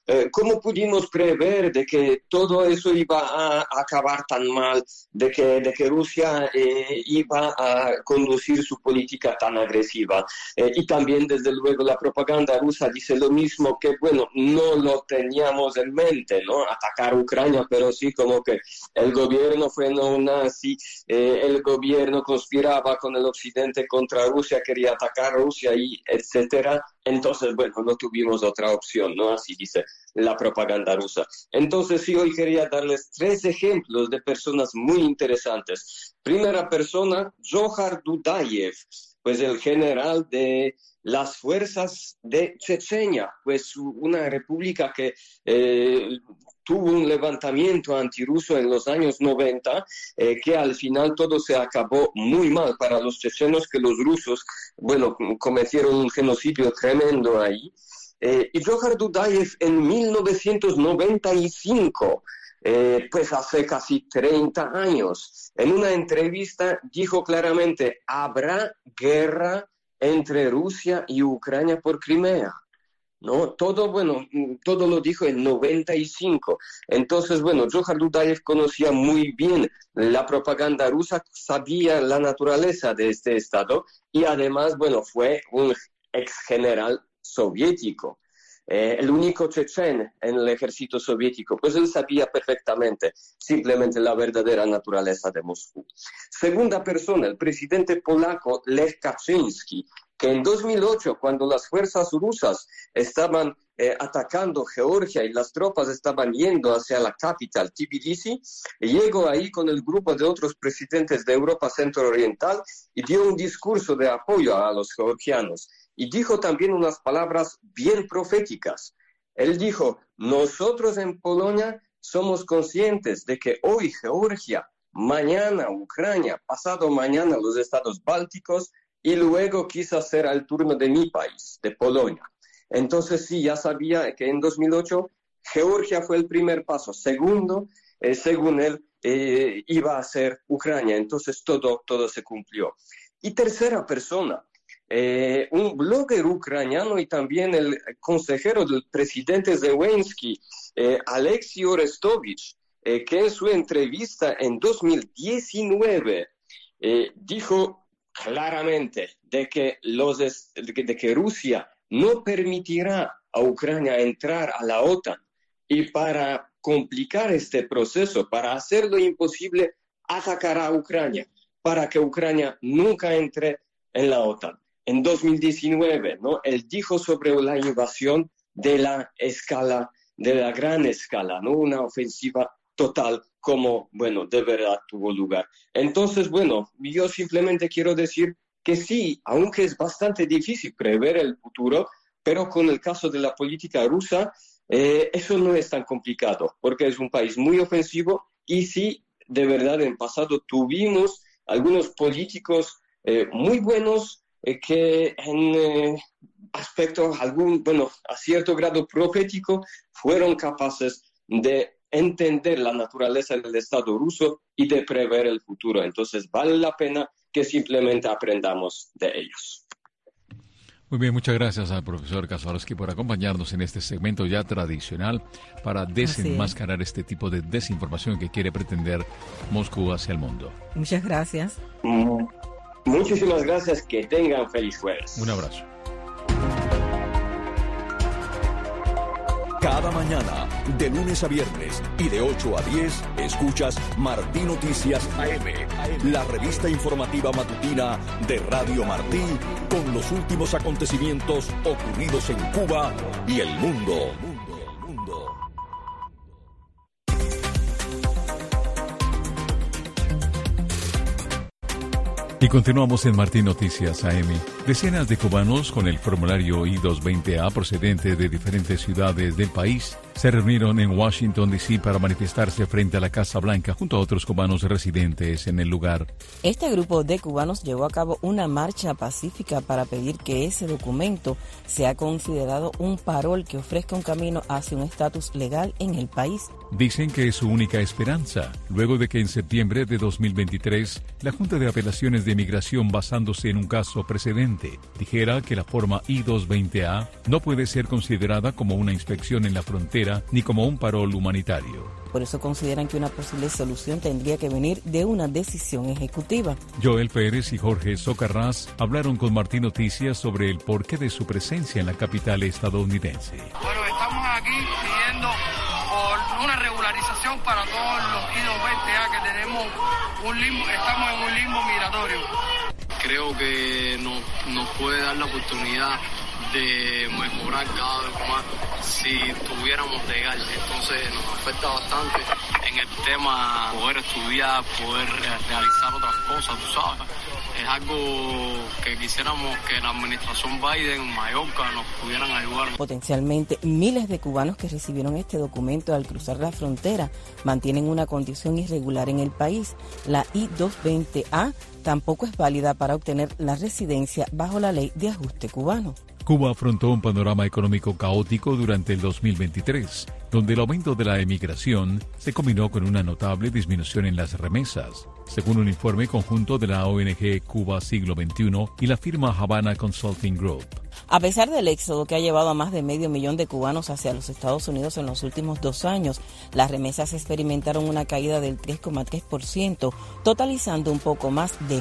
¿cómo pudimos prever de que todo eso iba a acabar tan mal, de que Rusia iba a conducir su política tan agresiva? Y también, desde luego, la propaganda rusa dice lo mismo, que bueno, no lo teníamos en mente, ¿no? Atacar a Ucrania, pero sí como que el gobierno fue neonazi, el gobierno conspiraba con el occidente contra Rusia, quería atacar a Rusia, y etcétera. Entonces, bueno, no tuvimos otra opción, ¿no? Así dice la propaganda rusa. Entonces, sí, hoy quería darles 3 ejemplos de personas muy interesantes. Primera persona, Zohar Dudayev, pues el general de las fuerzas de Chechenia, pues una república que tuvo un levantamiento antirruso en los años 90, que al final todo se acabó muy mal para los chechenos, que los rusos, bueno, cometieron un genocidio tremendo ahí. Y Zohar Dudayev en 1995, pues hace casi 30 años, en una entrevista dijo claramente: habrá guerra entre Rusia y Ucrania por Crimea. ¿No? Todo lo dijo en 95. Entonces, bueno, Zohar Dudayev conocía muy bien la propaganda rusa, sabía la naturaleza de este estado y además, bueno, fue un ex general soviético. El único chechén en el ejército soviético, pues él sabía perfectamente simplemente la verdadera naturaleza de Moscú. Segunda persona, el presidente polaco Lech Kaczynski, que en 2008, cuando las fuerzas rusas estaban atacando Georgia y las tropas estaban yendo hacia la capital, Tbilisi, llegó ahí con el grupo de otros presidentes de Europa Centro-Oriental y dio un discurso de apoyo a los georgianos. Y dijo también unas palabras bien proféticas. Él dijo: nosotros en Polonia somos conscientes de que hoy Georgia, mañana Ucrania, pasado mañana los estados bálticos y luego quizás será el turno de mi país, de Polonia. Entonces sí, ya sabía que en 2008 Georgia fue el primer paso. Segundo, según él, iba a ser Ucrania. Entonces todo se cumplió. Y tercera persona, un blogger ucraniano y también el consejero del presidente Zelensky, Alexei Orestovich, que en su entrevista en 2019 dijo claramente de que Rusia no permitirá a Ucrania entrar a la OTAN, y para complicar este proceso, para hacer lo imposible, atacará a Ucrania para que Ucrania nunca entre en la OTAN. En 2019, ¿no? Él dijo sobre la invasión de la gran escala, ¿no? Una ofensiva total, como, bueno, de verdad tuvo lugar. Entonces, bueno, yo simplemente quiero decir que sí, aunque es bastante difícil prever el futuro, pero con el caso de la política rusa, eso no es tan complicado, porque es un país muy ofensivo y sí, de verdad, en pasado tuvimos algunos políticos muy buenos que en aspecto a cierto grado profético fueron capaces de entender la naturaleza del Estado ruso y de prever el futuro. Entonces vale la pena que simplemente aprendamos de ellos. Muy bien, muchas gracias al profesor Kaczmarowski por acompañarnos en este segmento ya tradicional para desenmascarar este tipo de desinformación que quiere pretender Moscú hacia el mundo. Muchas gracias. Muchísimas gracias, que tengan feliz jueves. Un abrazo. Cada mañana, de lunes a viernes y de 8 a 10, escuchas Martí Noticias AM, la revista informativa matutina de Radio Martí, con los últimos acontecimientos ocurridos en Cuba y el mundo. Y continuamos en Martí Noticias AM. Decenas de cubanos con el formulario I-220A procedente de diferentes ciudades del país se reunieron en Washington, D.C. para manifestarse frente a la Casa Blanca junto a otros cubanos residentes en el lugar. Este grupo de cubanos llevó a cabo una marcha pacífica para pedir que ese documento sea considerado un parol que ofrezca un camino hacia un estatus legal en el país. Dicen que es su única esperanza, luego de que en septiembre de 2023 la Junta de Apelaciones de Migración, basándose en un caso precedente, dijera que la forma I-220A no puede ser considerada como una inspección en la frontera ni como un parol humanitario. Por eso consideran que una posible solución tendría que venir de una decisión ejecutiva. Joel Pérez y Jorge Socarrás hablaron con Martín Noticias sobre el porqué de su presencia en la capital estadounidense. Bueno, estamos aquí pidiendo por una regularización para todos los I-220A que tenemos estamos en un limbo migratorio. Creo que nos puede dar la oportunidad de mejorar cada vez más si tuviéramos legal. Entonces nos afecta bastante en el tema poder estudiar, poder realizar otras cosas, tú sabes. Es algo que quisiéramos que la administración Biden, Mallorca, nos pudieran ayudar. Potencialmente, miles de cubanos que recibieron este documento al cruzar la frontera mantienen una condición irregular en el país. La I-220A tampoco es válida para obtener la residencia bajo la ley de ajuste cubano. Cuba afrontó un panorama económico caótico durante el 2023, donde el aumento de la emigración se combinó con una notable disminución en las remesas, según un informe conjunto de la ONG Cuba Siglo XXI y la firma Havana Consulting Group. A pesar del éxodo que ha llevado a más de 500,000 de cubanos hacia los Estados Unidos en los últimos 2 años, las remesas experimentaron una caída del 3,3%, totalizando un poco más de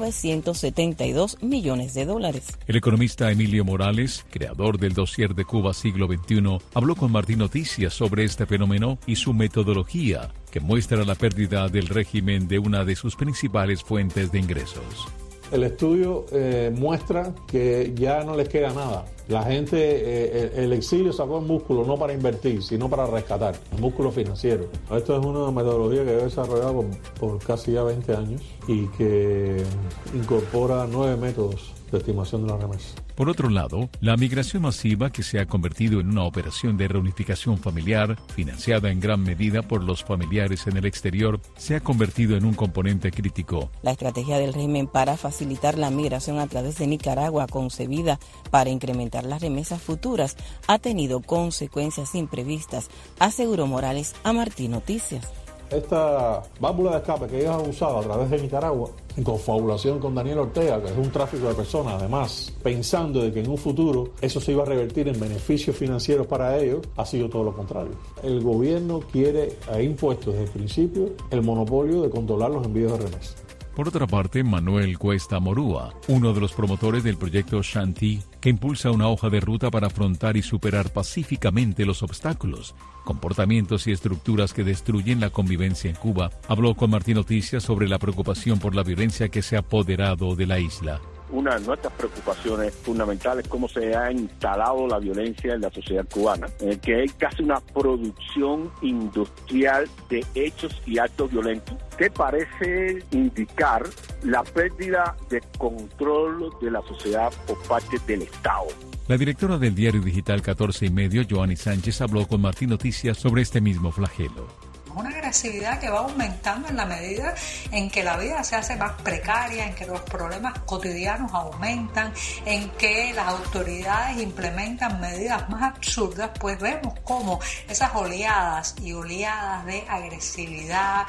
$1.972 millones. El economista Emilio Morales, creador del dossier de Cuba Siglo XXI, habló con Martín Noticias sobre este fenómeno y su metodología, que muestra la pérdida del régimen de una de sus principales fuentes de ingresos. El estudio muestra que ya no les queda nada. La gente, el exilio sacó el músculo no para invertir, sino para rescatar, el músculo financiero. Esto es una metodología que he desarrollado por casi ya 20 años y que incorpora 9 métodos de estimación de la remesa. Por otro lado, la migración masiva, que se ha convertido en una operación de reunificación familiar, financiada en gran medida por los familiares en el exterior, se ha convertido en un componente crítico. La estrategia del régimen para facilitar la migración a través de Nicaragua, concebida para incrementar las remesas futuras, ha tenido consecuencias imprevistas, aseguró Morales a Martín Noticias. Esta válvula de escape que ellos han usado a través de Nicaragua, en confabulación con Daniel Ortega, que es un tráfico de personas, además, pensando de que en un futuro eso se iba a revertir en beneficios financieros para ellos, ha sido todo lo contrario. El gobierno quiere, ha impuesto desde el principio el monopolio de controlar los envíos de remesas. Por otra parte, Manuel Cuesta Morúa, uno de los promotores del proyecto Shanti, que impulsa una hoja de ruta para afrontar y superar pacíficamente los obstáculos, comportamientos y estructuras que destruyen la convivencia en Cuba, habló con Martín Noticias sobre la preocupación por la violencia que se ha apoderado de la isla. Una de nuestras preocupaciones fundamentales es cómo se ha instalado la violencia en la sociedad cubana, en el que hay casi una producción industrial de hechos y actos violentos que parece indicar la pérdida de control de la sociedad por parte del Estado. La directora del diario digital 14 y medio, Joanny Sánchez, habló con Martín Noticias sobre este mismo flagelo. Una agresividad que va aumentando en la medida en que la vida se hace más precaria, en que los problemas cotidianos aumentan, en que las autoridades implementan medidas más absurdas, pues vemos cómo esas oleadas y oleadas de agresividad,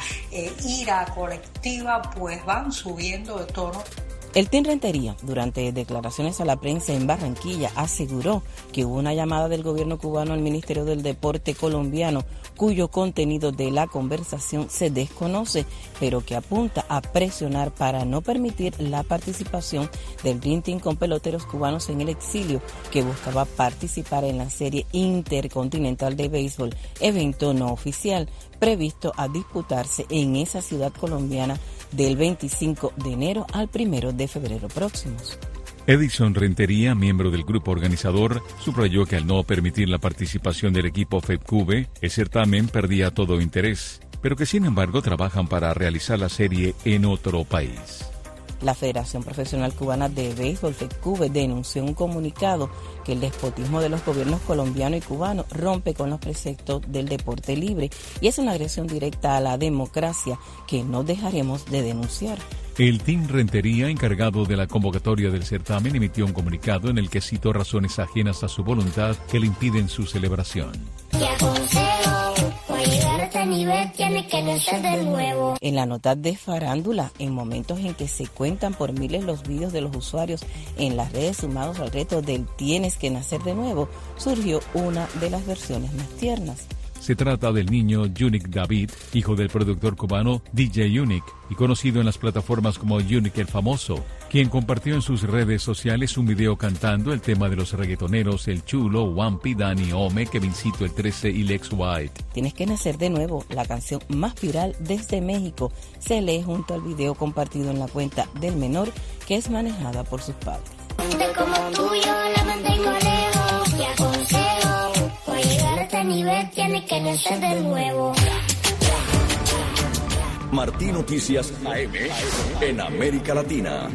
ira colectiva, pues van subiendo de tono. El Team Rentería, durante declaraciones a la prensa en Barranquilla, aseguró que hubo una llamada del gobierno cubano al Ministerio del Deporte colombiano, cuyo contenido de la conversación se desconoce, pero que apunta a presionar para no permitir la participación del Dream Team con peloteros cubanos en el exilio, que buscaba participar en la Serie Intercontinental de Béisbol, evento no oficial, previsto a disputarse en esa ciudad colombiana del 25 de enero al 1 de febrero próximos. Edison Rentería, miembro del grupo organizador, subrayó que al no permitir la participación del equipo FEPCUBE, el certamen perdía todo interés, pero que sin embargo trabajan para realizar la serie en otro país. La Federación Profesional Cubana de Béisbol, FECUBE, denunció en un comunicado que el despotismo de los gobiernos colombiano y cubano rompe con los preceptos del deporte libre y es una agresión directa a la democracia que no dejaremos de denunciar. El Team Rentería, encargado de la convocatoria del certamen, emitió un comunicado en el que citó razones ajenas a su voluntad que le impiden su celebración. En la nota de farándula, en momentos en que se cuentan por miles los vídeos de los usuarios en las redes sumados al reto del tienes que nacer de nuevo, surgió una de las versiones más tiernas. Se trata del niño Unique David, hijo del productor cubano DJ Unique y conocido en las plataformas como Unique el Famoso, quien compartió en sus redes sociales un video cantando el tema de los reggaetoneros El Chulo, Wampi, Dani Ome, Kevincito el 13 y Lex White. Tienes que nacer de nuevo, la canción más viral desde México, se lee junto al video compartido en la cuenta del menor, que es manejada por sus padres. Como tú yo la mantengo lejos y aconsejo, por llegar a este nivel tienes que nacer de nuevo. Martí Noticias AM en América Latina.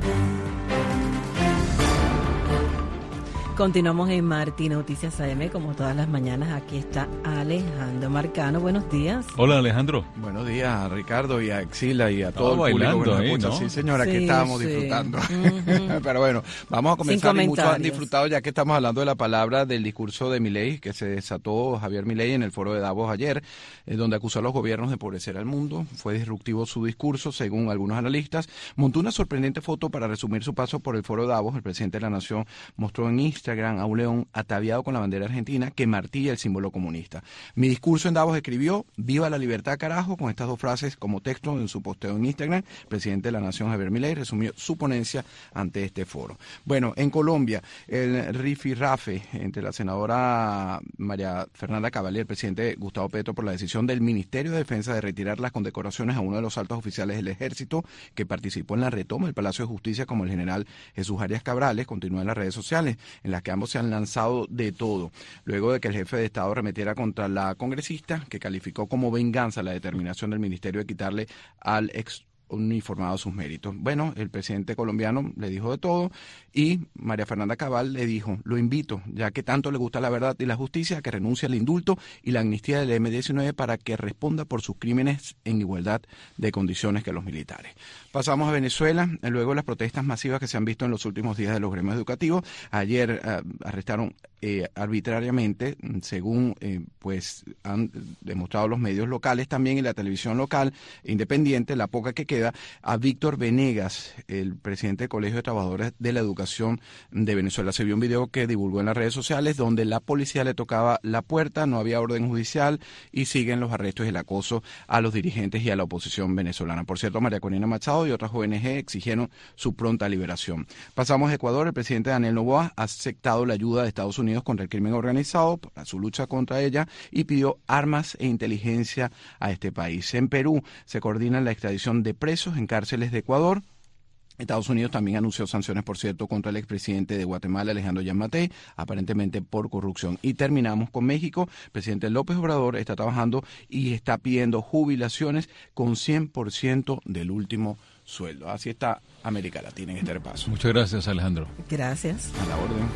Continuamos en Martí Noticias AM, como todas las mañanas. Aquí está Alejandro Marcano. Buenos días. Hola, Alejandro. Buenos días a Ricardo y a Exila y a todo el público que nos escucha. ¿No? Sí, señora, que estábamos disfrutando. Pero bueno, vamos a comenzar. Y muchos han disfrutado ya que estamos hablando de la palabra del discurso de Milei, que se desató Javier Milei en el foro de Davos ayer, donde acusó a los gobiernos de empobrecer al mundo. Fue disruptivo su discurso, según algunos analistas. Montó una sorprendente foto para resumir su paso por el foro de Davos. El presidente de la nación mostró en Instagram a un león ataviado con la bandera argentina que martilla el símbolo comunista. Mi discurso en Davos escribió "Viva la libertad, carajo", con estas dos frases como texto en su posteo en Instagram. El presidente de la nación, Javier Milei, resumió su ponencia ante este foro. Bueno, en Colombia, el rifirrafe entre la senadora María Fernanda Cabal y el presidente Gustavo Petro por la decisión del Ministerio de Defensa de retirar las condecoraciones a uno de los altos oficiales del ejército que participó en la retoma del Palacio de Justicia, como el general Jesús Arias Cabrales, continúa en las redes sociales, en las que ambos se han lanzado de todo, luego de que el jefe de Estado remetiera contra la congresista, que calificó como venganza la determinación del ministerio de quitarle al ex uniformado sus méritos. Bueno, el presidente colombiano le dijo de todo y María Fernanda Cabal le dijo: lo invito, ya que tanto le gusta la verdad y la justicia, a que renuncie al indulto y la amnistía del M-19 para que responda por sus crímenes en igualdad de condiciones que los militares. Pasamos a Venezuela, luego de las protestas masivas que se han visto en los últimos días de los gremios educativos. Ayer arrestaron arbitrariamente, según pues han demostrado los medios locales también y la televisión local independiente, la poca que queda, a Víctor Venegas, el presidente del Colegio de Trabajadores de la Educación de Venezuela. Se vio un video que divulgó en las redes sociales donde la policía le tocaba la puerta, no había orden judicial y siguen los arrestos y el acoso a los dirigentes y a la oposición venezolana. Por cierto, María Corina Machado y otras ONG exigieron su pronta liberación. Pasamos a Ecuador. El presidente Daniel Noboa ha aceptado la ayuda de Estados Unidos contra el crimen organizado para su lucha contra ella y pidió armas e inteligencia a este país. En Perú se coordina la extradición de presos en cárceles de Ecuador. Estados Unidos también anunció sanciones, por cierto, contra el expresidente de Guatemala, Alejandro Yamatei, aparentemente por corrupción. Y terminamos con México. El presidente López Obrador está trabajando y está pidiendo jubilaciones con 100% del último sueldo. Así está América Latina en este repaso. Muchas gracias, Alejandro. Gracias. A la orden.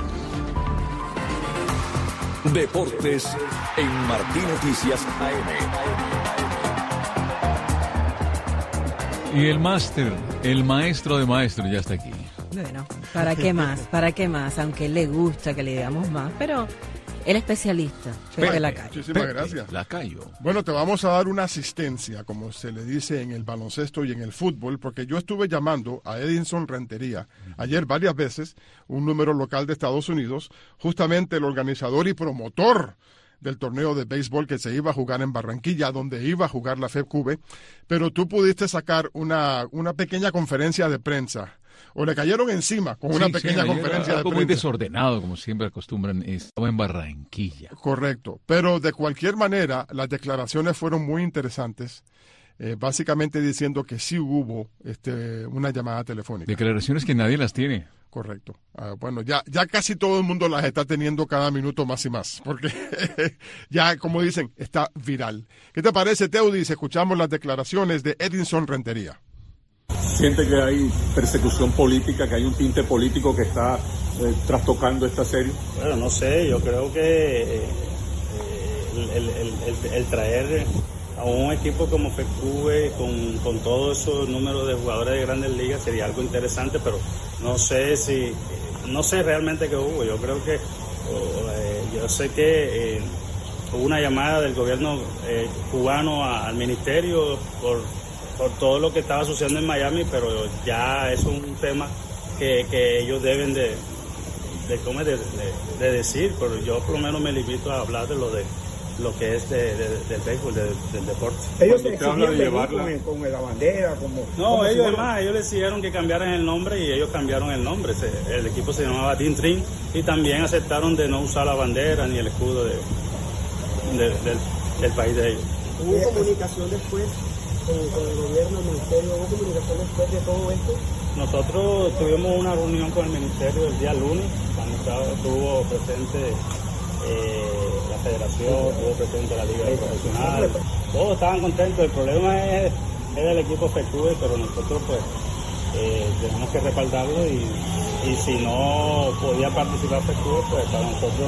Deportes en Martí Noticias AM. Y el máster, el maestro de maestros ya está aquí. Bueno, ¿para qué más? ¿Para qué más? Aunque él le gusta que le digamos más, pero el especialista, Pepe Lacayo. Muchísimas gracias. Lacayo. Bueno, te vamos a dar una asistencia, como se le dice en el baloncesto y en el fútbol, porque yo estuve llamando a Edinson Rentería ayer varias veces, un número local de Estados Unidos, justamente el organizador y promotor del torneo de béisbol que se iba a jugar en Barranquilla, donde iba a jugar la FECUBE, pero tú pudiste sacar una pequeña conferencia de prensa, o le cayeron encima con una pequeña conferencia de prensa. Muy desordenado, como siempre acostumbran, estaba en Barranquilla. Correcto, pero de cualquier manera, las declaraciones fueron muy interesantes, básicamente diciendo que sí hubo una llamada telefónica. Declaraciones que nadie las tiene. Correcto. Bueno, ya casi todo el mundo las está teniendo cada minuto más y más, porque ya, como dicen, está viral. ¿Qué te parece, Teudis? Escuchamos las declaraciones de Edinson Rentería. siente que hay persecución política, que hay un tinte político que está trastocando esta serie? Bueno, no sé, yo creo que el traer a un equipo como FECUBE con todos esos números de jugadores de grandes ligas sería algo interesante, pero no sé realmente qué hubo. Yo creo que yo sé que hubo una llamada del gobierno cubano al ministerio por todo lo que estaba sucediendo en Miami, pero ya eso es un tema que ellos deben de decir, pero yo por lo menos me limito a hablar de lo que es del béisbol, del deporte. Ellos te exigían venir con la bandera, No, ellos les exigieron que cambiaran el nombre y ellos cambiaron el nombre. El equipo se llamaba Team Trim y también aceptaron de no usar la bandera ni el escudo del país de ellos. ¿Hubo comunicación después con el gobierno, el ministerio? ¿Hubo comunicación después de todo esto? Nosotros tuvimos una reunión con el ministerio el día lunes, cuando estuvo presente la federación, estuvo presente la liga profesional, todos estaban contentos. El problema es el equipo FECUBE, pero nosotros pues tenemos que respaldarlo y si no podía participar FECUBE, pues para nosotros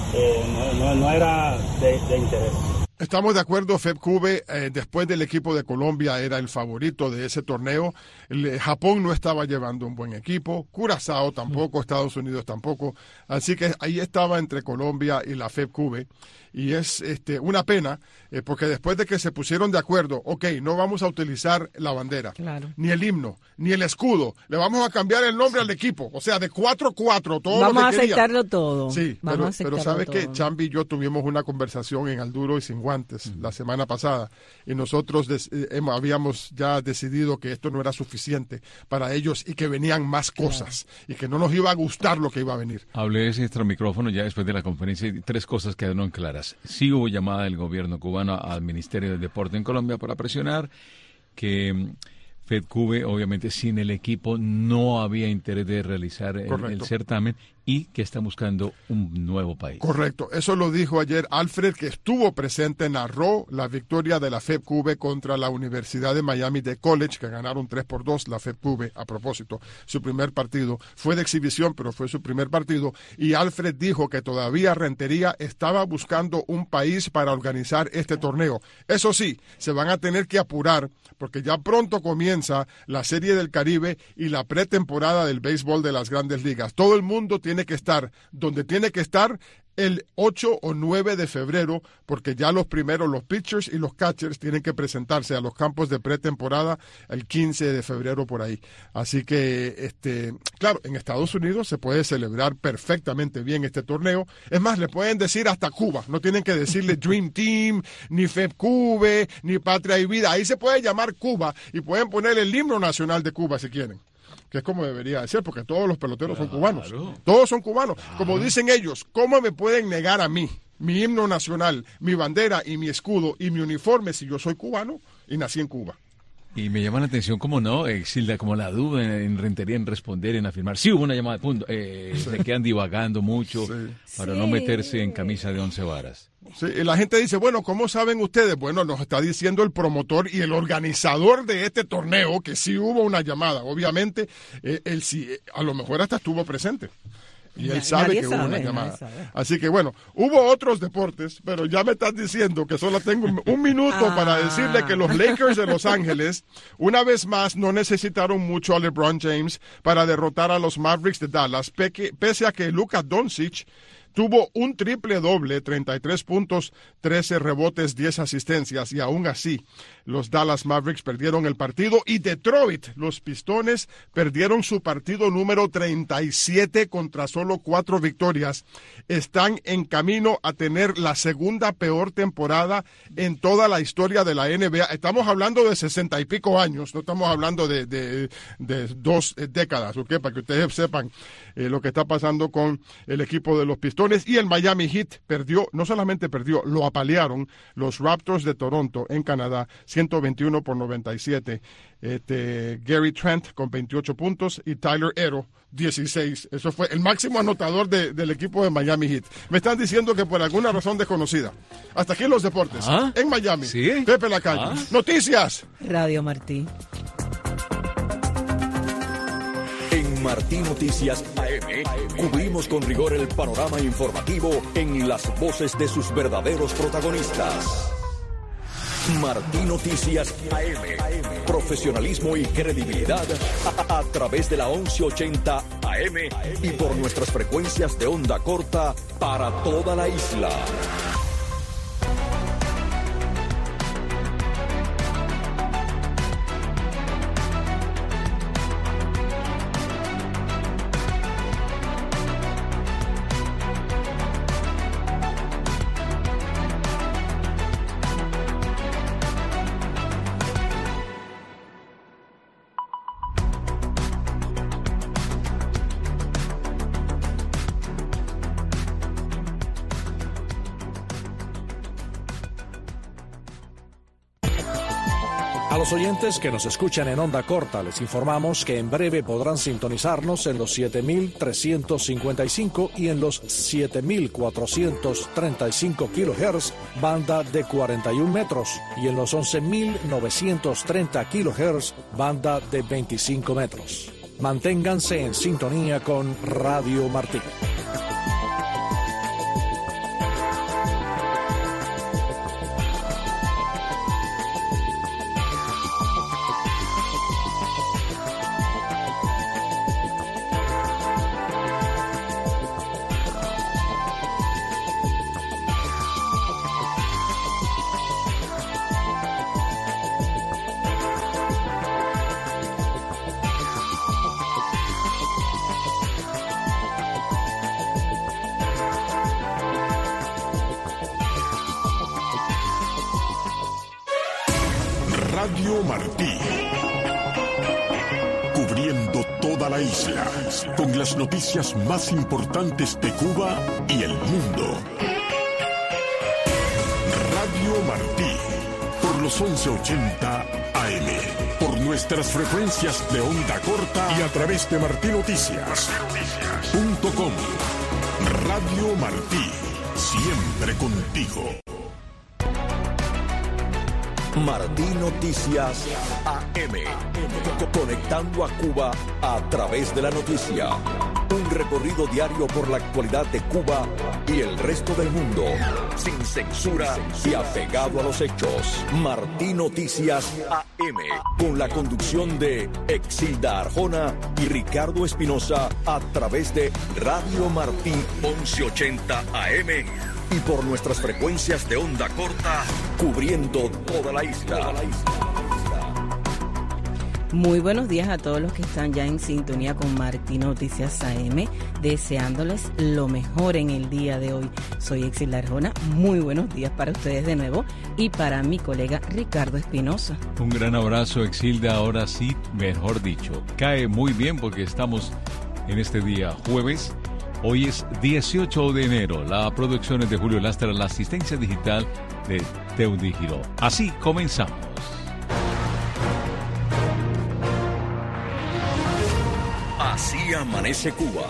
no era de interés. Estamos de acuerdo, FECUBE, después del equipo de Colombia, era el favorito de ese torneo. Japón no estaba llevando un buen equipo, Curazao tampoco, Estados Unidos tampoco. Así que ahí estaba entre Colombia y la FECUBE. Y es una pena, porque después de que se pusieron de acuerdo, no vamos a utilizar la bandera, ni el himno, ni el escudo, le vamos a cambiar el nombre al equipo, o sea, de 4-4, todo vamos lo que a aceptarlo todo. Sí, pero sabe que Chambi y yo tuvimos una conversación en Al Duro y Sin Guantes la semana pasada, y nosotros habíamos ya decidido que esto no era suficiente para ellos y que venían más cosas, y que no nos iba a gustar lo que iba a venir. Hablé ese extra micrófono ya después de la conferencia y 3 cosas quedaron claras. Sí hubo llamada del gobierno cubano al Ministerio del Deporte en Colombia para presionar que FECUBE, obviamente sin el equipo, no había interés de realizar el certamen y que está buscando un nuevo país. Correcto, eso lo dijo ayer Alfred, que estuvo presente, narró la victoria de la FECUBE contra la Universidad de Miami de College, que ganaron 3-2 la FECUBE, a propósito. Su primer partido fue de exhibición, pero fue su primer partido, y Alfred dijo que todavía Rentería estaba buscando un país para organizar este torneo. Eso sí, se van a tener que apurar, porque ya pronto comienza la Serie del Caribe y la pretemporada del béisbol de las Grandes Ligas. Todo el mundo tiene que estar donde tiene que estar el 8 o 9 de febrero, porque ya los pitchers y los catchers tienen que presentarse a los campos de pretemporada el 15 de febrero por ahí. Así que, claro, en Estados Unidos se puede celebrar perfectamente bien este torneo. Es más, le pueden decir hasta Cuba. No tienen que decirle Dream Team, ni FECUBE, ni Patria y Vida. Ahí se puede llamar Cuba y pueden poner el himno nacional de Cuba si quieren, que es como debería de ser, porque todos los peloteros son cubanos. Todos son cubanos. Como dicen ellos, ¿cómo me pueden negar a mí mi himno nacional, mi bandera y mi escudo y mi uniforme si yo soy cubano y nací en Cuba? Y me llama la atención, como no, Exilda, como la duda en Rentería en responder, en afirmar. Sí hubo una llamada de punto. Se quedan divagando mucho para no meterse en camisa de 11 varas. Sí, y la gente dice, bueno, ¿cómo saben ustedes? Bueno, nos está diciendo el promotor y el organizador de este torneo que sí hubo una llamada. Obviamente, él sí, a lo mejor hasta estuvo presente. Y él sabe que hubo una llamada. Así que bueno, hubo otros deportes, pero ya me estás diciendo que solo tengo un minuto para decirle que los Lakers de Los Ángeles, una vez más, no necesitaron mucho a LeBron James para derrotar a los Mavericks de Dallas, pese a que Luka Doncic tuvo un triple doble, 33 puntos, 13 rebotes, 10 asistencias, y aún así los Dallas Mavericks perdieron el partido, y Detroit, los Pistones, perdieron su partido número 37 contra solo 4 victorias. Están en camino a tener la segunda peor temporada en toda la historia de la NBA. Estamos hablando de 60 y pico años, no estamos hablando de 2 décadas, ¿ok? Para que ustedes sepan lo que está pasando con el equipo de los Pistones. Y el Miami Heat perdió, no solamente perdió, lo apalearon los Raptors de Toronto en Canadá, 121-97. Gary Trent con 28 puntos y Tyler Herro 16. Eso fue el máximo anotador del equipo de Miami Heat. Me están diciendo que por alguna razón desconocida. Hasta aquí los deportes. En Miami. ¿Sí? Pepe Lacalle. Noticias. Radio Martí. Martí Noticias AM, cubrimos con rigor el panorama informativo en las voces de sus verdaderos protagonistas. Martí Noticias AM, profesionalismo y credibilidad a través de la 1180 AM y por nuestras frecuencias de onda corta para toda la isla. A los oyentes que nos escuchan en onda corta, les informamos que en breve podrán sintonizarnos en los 7.355 y en los 7.435 kHz, banda de 41 metros, y en los 11.930 kHz, banda de 25 metros. Manténganse en sintonía con Radio Martí. Radio Martí, cubriendo toda la isla, con las noticias más importantes de Cuba y el mundo. Radio Martí, por los 1180 AM, por nuestras frecuencias de onda corta y a través de martinoticias.com. Radio Martí, siempre contigo. Martí Noticias AM, conectando a Cuba a través de la noticia. Un recorrido diario por la actualidad de Cuba y el resto del mundo, sin censura y apegado a los hechos. Martí Noticias AM, con la conducción de Exilda Arjona y Ricardo Espinosa a través de Radio Martí 1180 AM. Y por nuestras frecuencias de onda corta, cubriendo toda la isla. Muy buenos días a todos los que están ya en sintonía con Martí Noticias AM, deseándoles lo mejor en el día de hoy. Soy Exilda Arjona, muy buenos días para ustedes de nuevo y para mi colega Ricardo Espinosa. Un gran abrazo, Exilda, ahora sí, mejor dicho. Cae muy bien porque estamos en este día jueves. Hoy es 18 de enero, la producción es de Julio Lastra, la asistencia digital de Teudy Giró. Así comenzamos. Así amanece Cuba.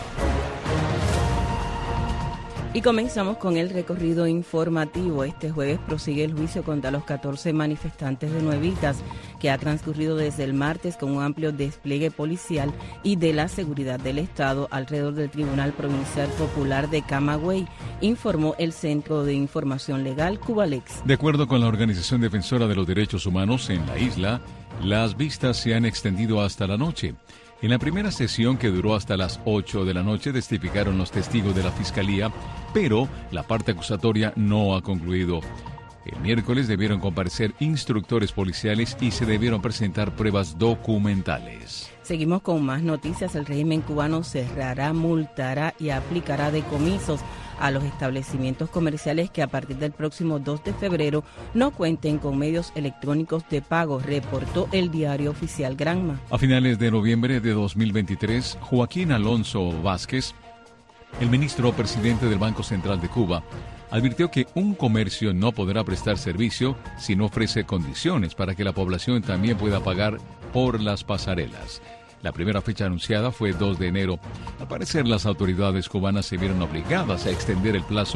Y comenzamos con el recorrido informativo. Este jueves prosigue el juicio contra los 14 manifestantes de Nuevitas, que ha transcurrido desde el martes con un amplio despliegue policial y de la seguridad del Estado alrededor del Tribunal Provincial Popular de Camagüey, informó el Centro de Información Legal Cubalex. De acuerdo con la Organización Defensora de los Derechos Humanos en la isla, las vistas se han extendido hasta la noche. En la primera sesión, que duró hasta las 8 de la noche, testificaron los testigos de la Fiscalía, pero la parte acusatoria no ha concluido. El miércoles debieron comparecer instructores policiales y se debieron presentar pruebas documentales. Seguimos con más noticias. El régimen cubano cerrará, multará y aplicará decomisos a los establecimientos comerciales que a partir del próximo 2 de febrero no cuenten con medios electrónicos de pago, reportó el diario oficial Granma. A finales de noviembre de 2023, Joaquín Alonso Vázquez, el ministro presidente del Banco Central de Cuba, advirtió que un comercio no podrá prestar servicio si no ofrece condiciones para que la población también pueda pagar por las pasarelas. La primera fecha anunciada fue 2 de enero. Al parecer, las autoridades cubanas se vieron obligadas a extender el plazo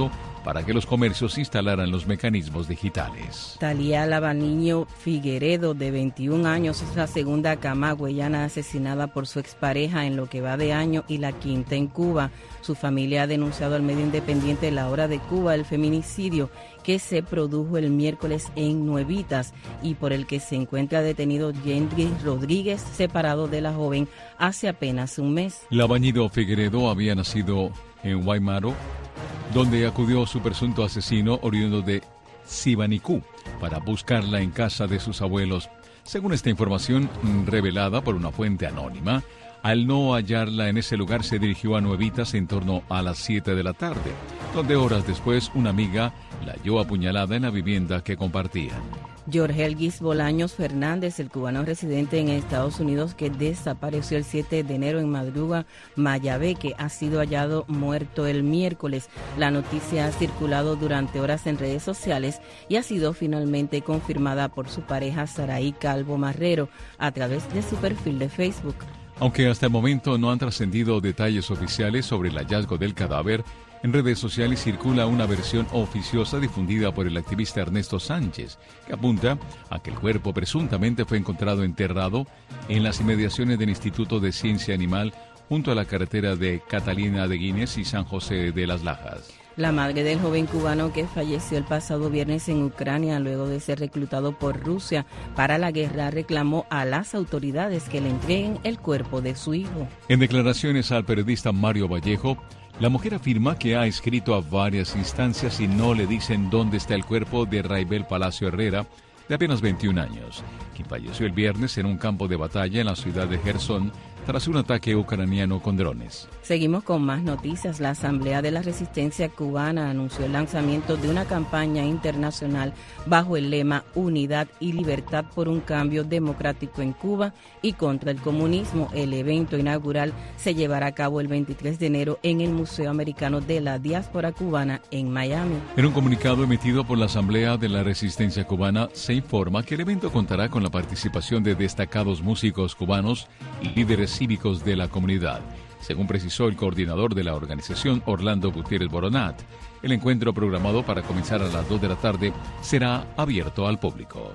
para que los comercios instalaran los mecanismos digitales. Talía Lavaniño Figueredo, de 21 años, es la segunda camagüeyana asesinada por su expareja en lo que va de año y la quinta en Cuba. Su familia ha denunciado al medio independiente La Hora de Cuba el feminicidio que se produjo el miércoles en Nuevitas y por el que se encuentra detenido Yendri Rodríguez, separado de la joven hace apenas un mes. Lavaniño Figueredo había nacido en Guaymaro, donde acudió su presunto asesino oriundo de Sibanicú para buscarla en casa de sus abuelos. Según esta información revelada por una fuente anónima, al no hallarla en ese lugar se dirigió a Nuevitas en torno a las 7 de la tarde, donde horas después una amiga la halló apuñalada en la vivienda que compartían. Jorge Elguis Bolaños Fernández, el cubano residente en Estados Unidos que desapareció el 7 de enero en Madruga, Mayabeque, ha sido hallado muerto el miércoles. La noticia ha circulado durante horas en redes sociales y ha sido finalmente confirmada por su pareja Saraí Calvo Marrero a través de su perfil de Facebook. Aunque hasta el momento no han trascendido detalles oficiales sobre el hallazgo del cadáver, en redes sociales circula una versión oficiosa difundida por el activista Ernesto Sánchez, que apunta a que el cuerpo presuntamente fue encontrado enterrado en las inmediaciones del Instituto de Ciencia Animal junto a la carretera de Catalina de Guines y San José de las Lajas. La madre del joven cubano que falleció el pasado viernes en Ucrania luego de ser reclutado por Rusia para la guerra reclamó a las autoridades que le entreguen el cuerpo de su hijo. En declaraciones al periodista Mario Vallejo, la mujer afirma que ha escrito a varias instancias y no le dicen dónde está el cuerpo de Raibel Palacio Herrera, de apenas 21 años, quien falleció el viernes en un campo de batalla en la ciudad de Gerson tras un ataque ucraniano con drones. Seguimos con más noticias. La Asamblea de la Resistencia Cubana anunció el lanzamiento de una campaña internacional bajo el lema Unidad y Libertad por un cambio democrático en Cuba y contra el comunismo. El evento inaugural se llevará a cabo el 23 de enero en el Museo Americano de la Diáspora Cubana en Miami. En un comunicado emitido por la Asamblea de la Resistencia Cubana se informa que el evento contará con la participación de destacados músicos cubanos y líderes cívicos de la comunidad. Según precisó el coordinador de la organización, Orlando Gutiérrez Boronat, el encuentro programado para comenzar a las 2 de la tarde será abierto al público.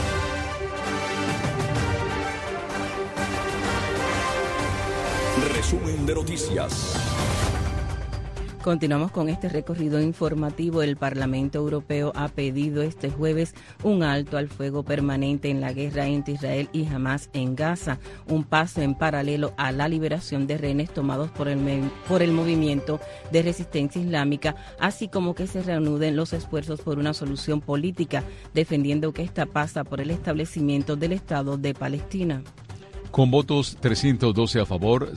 Resumen de noticias. Continuamos con este recorrido informativo. El Parlamento Europeo ha pedido este jueves un alto al fuego permanente en la guerra entre Israel y Hamás en Gaza, un paso en paralelo a la liberación de rehenes tomados por el movimiento de resistencia islámica, así como que se reanuden los esfuerzos por una solución política, defendiendo que esta pasa por el establecimiento del Estado de Palestina. Con votos 312 a favor,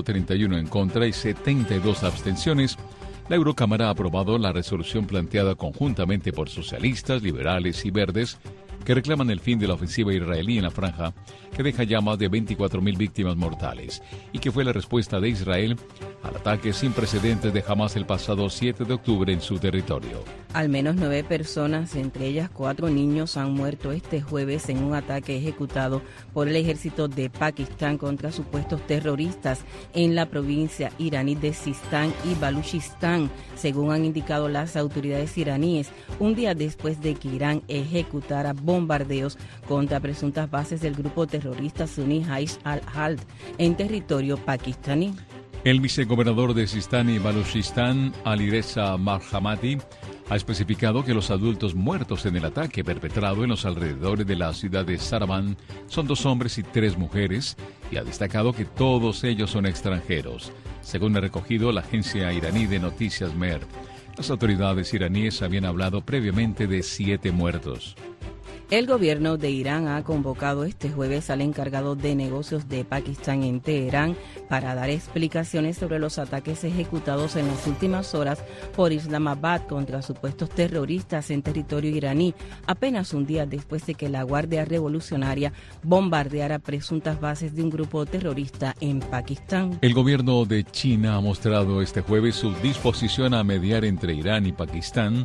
131 en contra y 72 abstenciones, la Eurocámara ha aprobado la resolución planteada conjuntamente por socialistas, liberales y verdes que reclaman el fin de la ofensiva israelí en la franja, que deja ya más de 24.000 víctimas mortales, y que fue la respuesta de Israel al ataque sin precedentes de Hamás el pasado 7 de octubre en su territorio. Al menos 9 personas, entre ellas 4 niños, han muerto este jueves en un ataque ejecutado por el ejército de Pakistán contra supuestos terroristas en la provincia iraní de Sistán y Baluchistán, según han indicado las autoridades iraníes, un día después de que Irán ejecutara bombardeos contra presuntas bases del grupo terrorista suní Jaish al-Ahad en territorio pakistaní. El vicegobernador de Sistán y Baluchistán, Alireza Marhamati, ha especificado que los adultos muertos en el ataque perpetrado en los alrededores de la ciudad de Saravan son 2 hombres y 3 mujeres, y ha destacado que todos ellos son extranjeros, según ha recogido la agencia iraní de noticias MER. Las autoridades iraníes habían hablado previamente de 7 muertos. El gobierno de Irán ha convocado este jueves al encargado de negocios de Pakistán en Teherán para dar explicaciones sobre los ataques ejecutados en las últimas horas por Islamabad contra supuestos terroristas en territorio iraní, apenas un día después de que la Guardia Revolucionaria bombardeara presuntas bases de un grupo terrorista en Pakistán. El gobierno de China ha mostrado este jueves su disposición a mediar entre Irán y Pakistán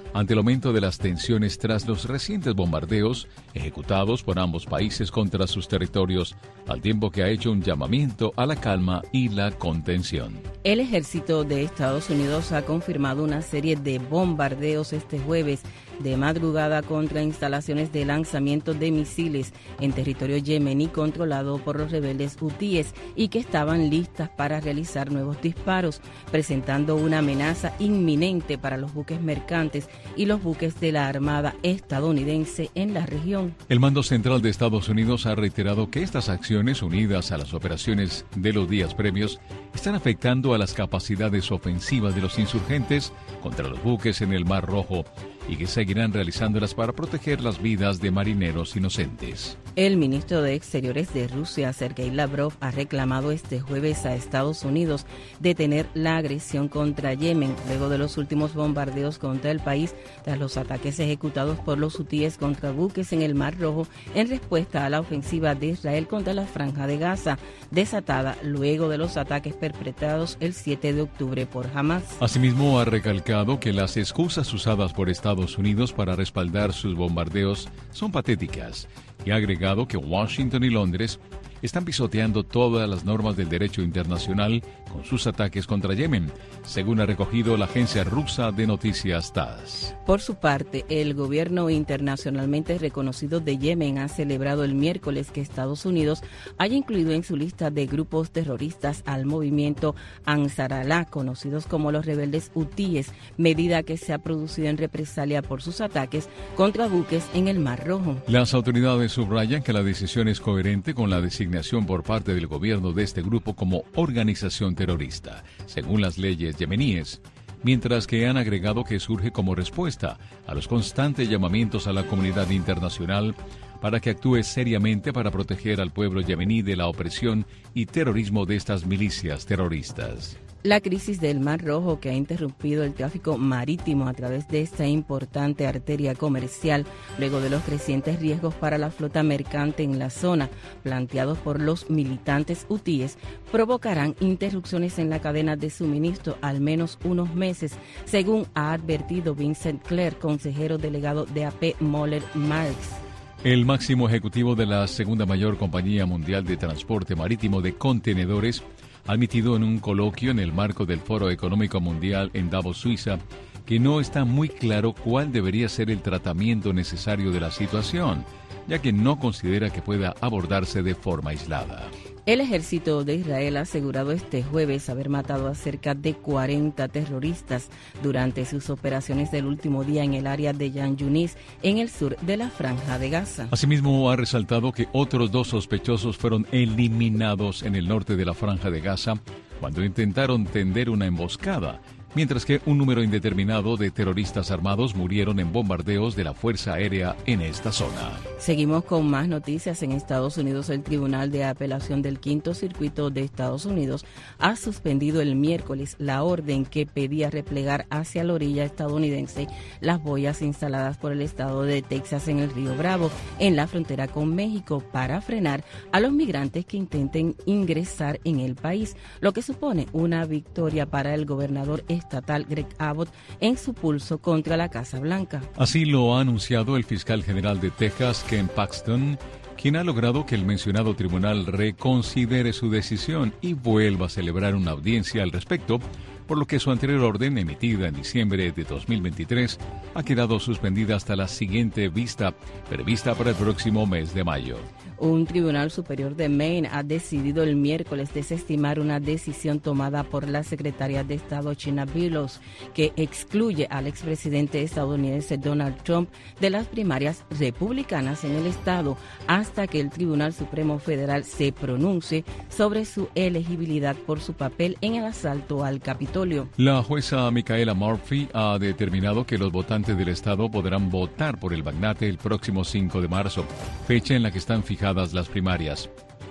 ante el aumento de las tensiones tras los recientes bombardeos ejecutados por ambos países contra sus territorios, al tiempo que ha hecho un llamamiento a la calma y la contención. El ejército de Estados Unidos ha confirmado una serie de bombardeos este jueves de madrugada contra instalaciones de lanzamiento de misiles en territorio yemení controlado por los rebeldes hutíes y que estaban listas para realizar nuevos disparos, presentando una amenaza inminente para los buques mercantes y los buques de la Armada estadounidense en la región. El mando central de Estados Unidos ha reiterado que estas acciones, unidas a las operaciones de los días previos, están afectando a las capacidades ofensivas de los insurgentes contra los buques en el Mar Rojo y que seguirán realizándolas para proteger las vidas de marineros inocentes. El ministro de Exteriores de Rusia, Sergei Lavrov, ha reclamado este jueves a Estados Unidos detener la agresión contra Yemen luego de los últimos bombardeos contra el país tras los ataques ejecutados por los hutíes contra buques en el Mar Rojo en respuesta a la ofensiva de Israel contra la Franja de Gaza, desatada luego de los ataques perpetrados el 7 de octubre por Hamas. Asimismo, ha recalcado que las excusas usadas por Estados Unidos para respaldar sus bombardeos son patéticas y ha agregado que Washington y Londres están pisoteando todas las normas del derecho internacional con sus ataques contra Yemen, según ha recogido la agencia rusa de noticias TASS. Por su parte, el gobierno internacionalmente reconocido de Yemen ha celebrado el miércoles que Estados Unidos haya incluido en su lista de grupos terroristas al movimiento Ansar Allah, conocidos como los rebeldes hutíes, medida que se ha producido en represalia por sus ataques contra buques en el Mar Rojo. Las autoridades subrayan que la decisión es coherente con la designación por parte del gobierno de este grupo como organización terrorista, según las leyes yemeníes, mientras que han agregado que surge como respuesta a los constantes llamamientos a la comunidad internacional para que actúe seriamente para proteger al pueblo yemení de la opresión y terrorismo de estas milicias terroristas. La crisis del Mar Rojo, que ha interrumpido el tráfico marítimo a través de esta importante arteria comercial, luego de los crecientes riesgos para la flota mercante en la zona, planteados por los militantes hutíes, provocarán interrupciones en la cadena de suministro al menos unos meses, según ha advertido Vincent Clerc, consejero delegado de AP Moller Maersk. El máximo ejecutivo de la segunda mayor compañía mundial de transporte marítimo de contenedores ha admitido en un coloquio en el marco del Foro Económico Mundial en Davos, Suiza, que no está muy claro cuál debería ser el tratamiento necesario de la situación, ya que no considera que pueda abordarse de forma aislada. El ejército de Israel ha asegurado este jueves haber matado a cerca de 40 terroristas durante sus operaciones del último día en el área de Yan Yunis, en el sur de la Franja de Gaza. Asimismo, ha resaltado que otros 2 sospechosos fueron eliminados en el norte de la Franja de Gaza cuando intentaron tender una emboscada, mientras que un número indeterminado de terroristas armados murieron en bombardeos de la Fuerza Aérea en esta zona. Seguimos con más noticias. En Estados Unidos, el Tribunal de Apelación del Quinto Circuito de Estados Unidos ha suspendido el miércoles la orden que pedía replegar hacia la orilla estadounidense las boyas instaladas por el estado de Texas en el río Bravo, en la frontera con México, para frenar a los migrantes que intenten ingresar en el país, lo que supone una victoria para el gobernador estatal Greg Abbott en su pulso contra la Casa Blanca. Así lo ha anunciado el fiscal general de Texas, Ken Paxton, quien ha logrado que el mencionado tribunal reconsidere su decisión y vuelva a celebrar una audiencia al respecto, por lo que su anterior orden, emitida en diciembre de 2023, ha quedado suspendida hasta la siguiente vista, prevista para el próximo mes de mayo. Un tribunal superior de Maine ha decidido el miércoles desestimar una decisión tomada por la secretaria de Estado China Pelosi, que excluye al expresidente estadounidense Donald Trump de las primarias republicanas en el estado hasta que el Tribunal Supremo Federal se pronuncie sobre su elegibilidad por su papel en el asalto al Capitolio. La jueza Michaela Murphy ha determinado que los votantes del estado podrán votar por el magnate el próximo 5 de marzo, fecha en la que están fijadas las primarias.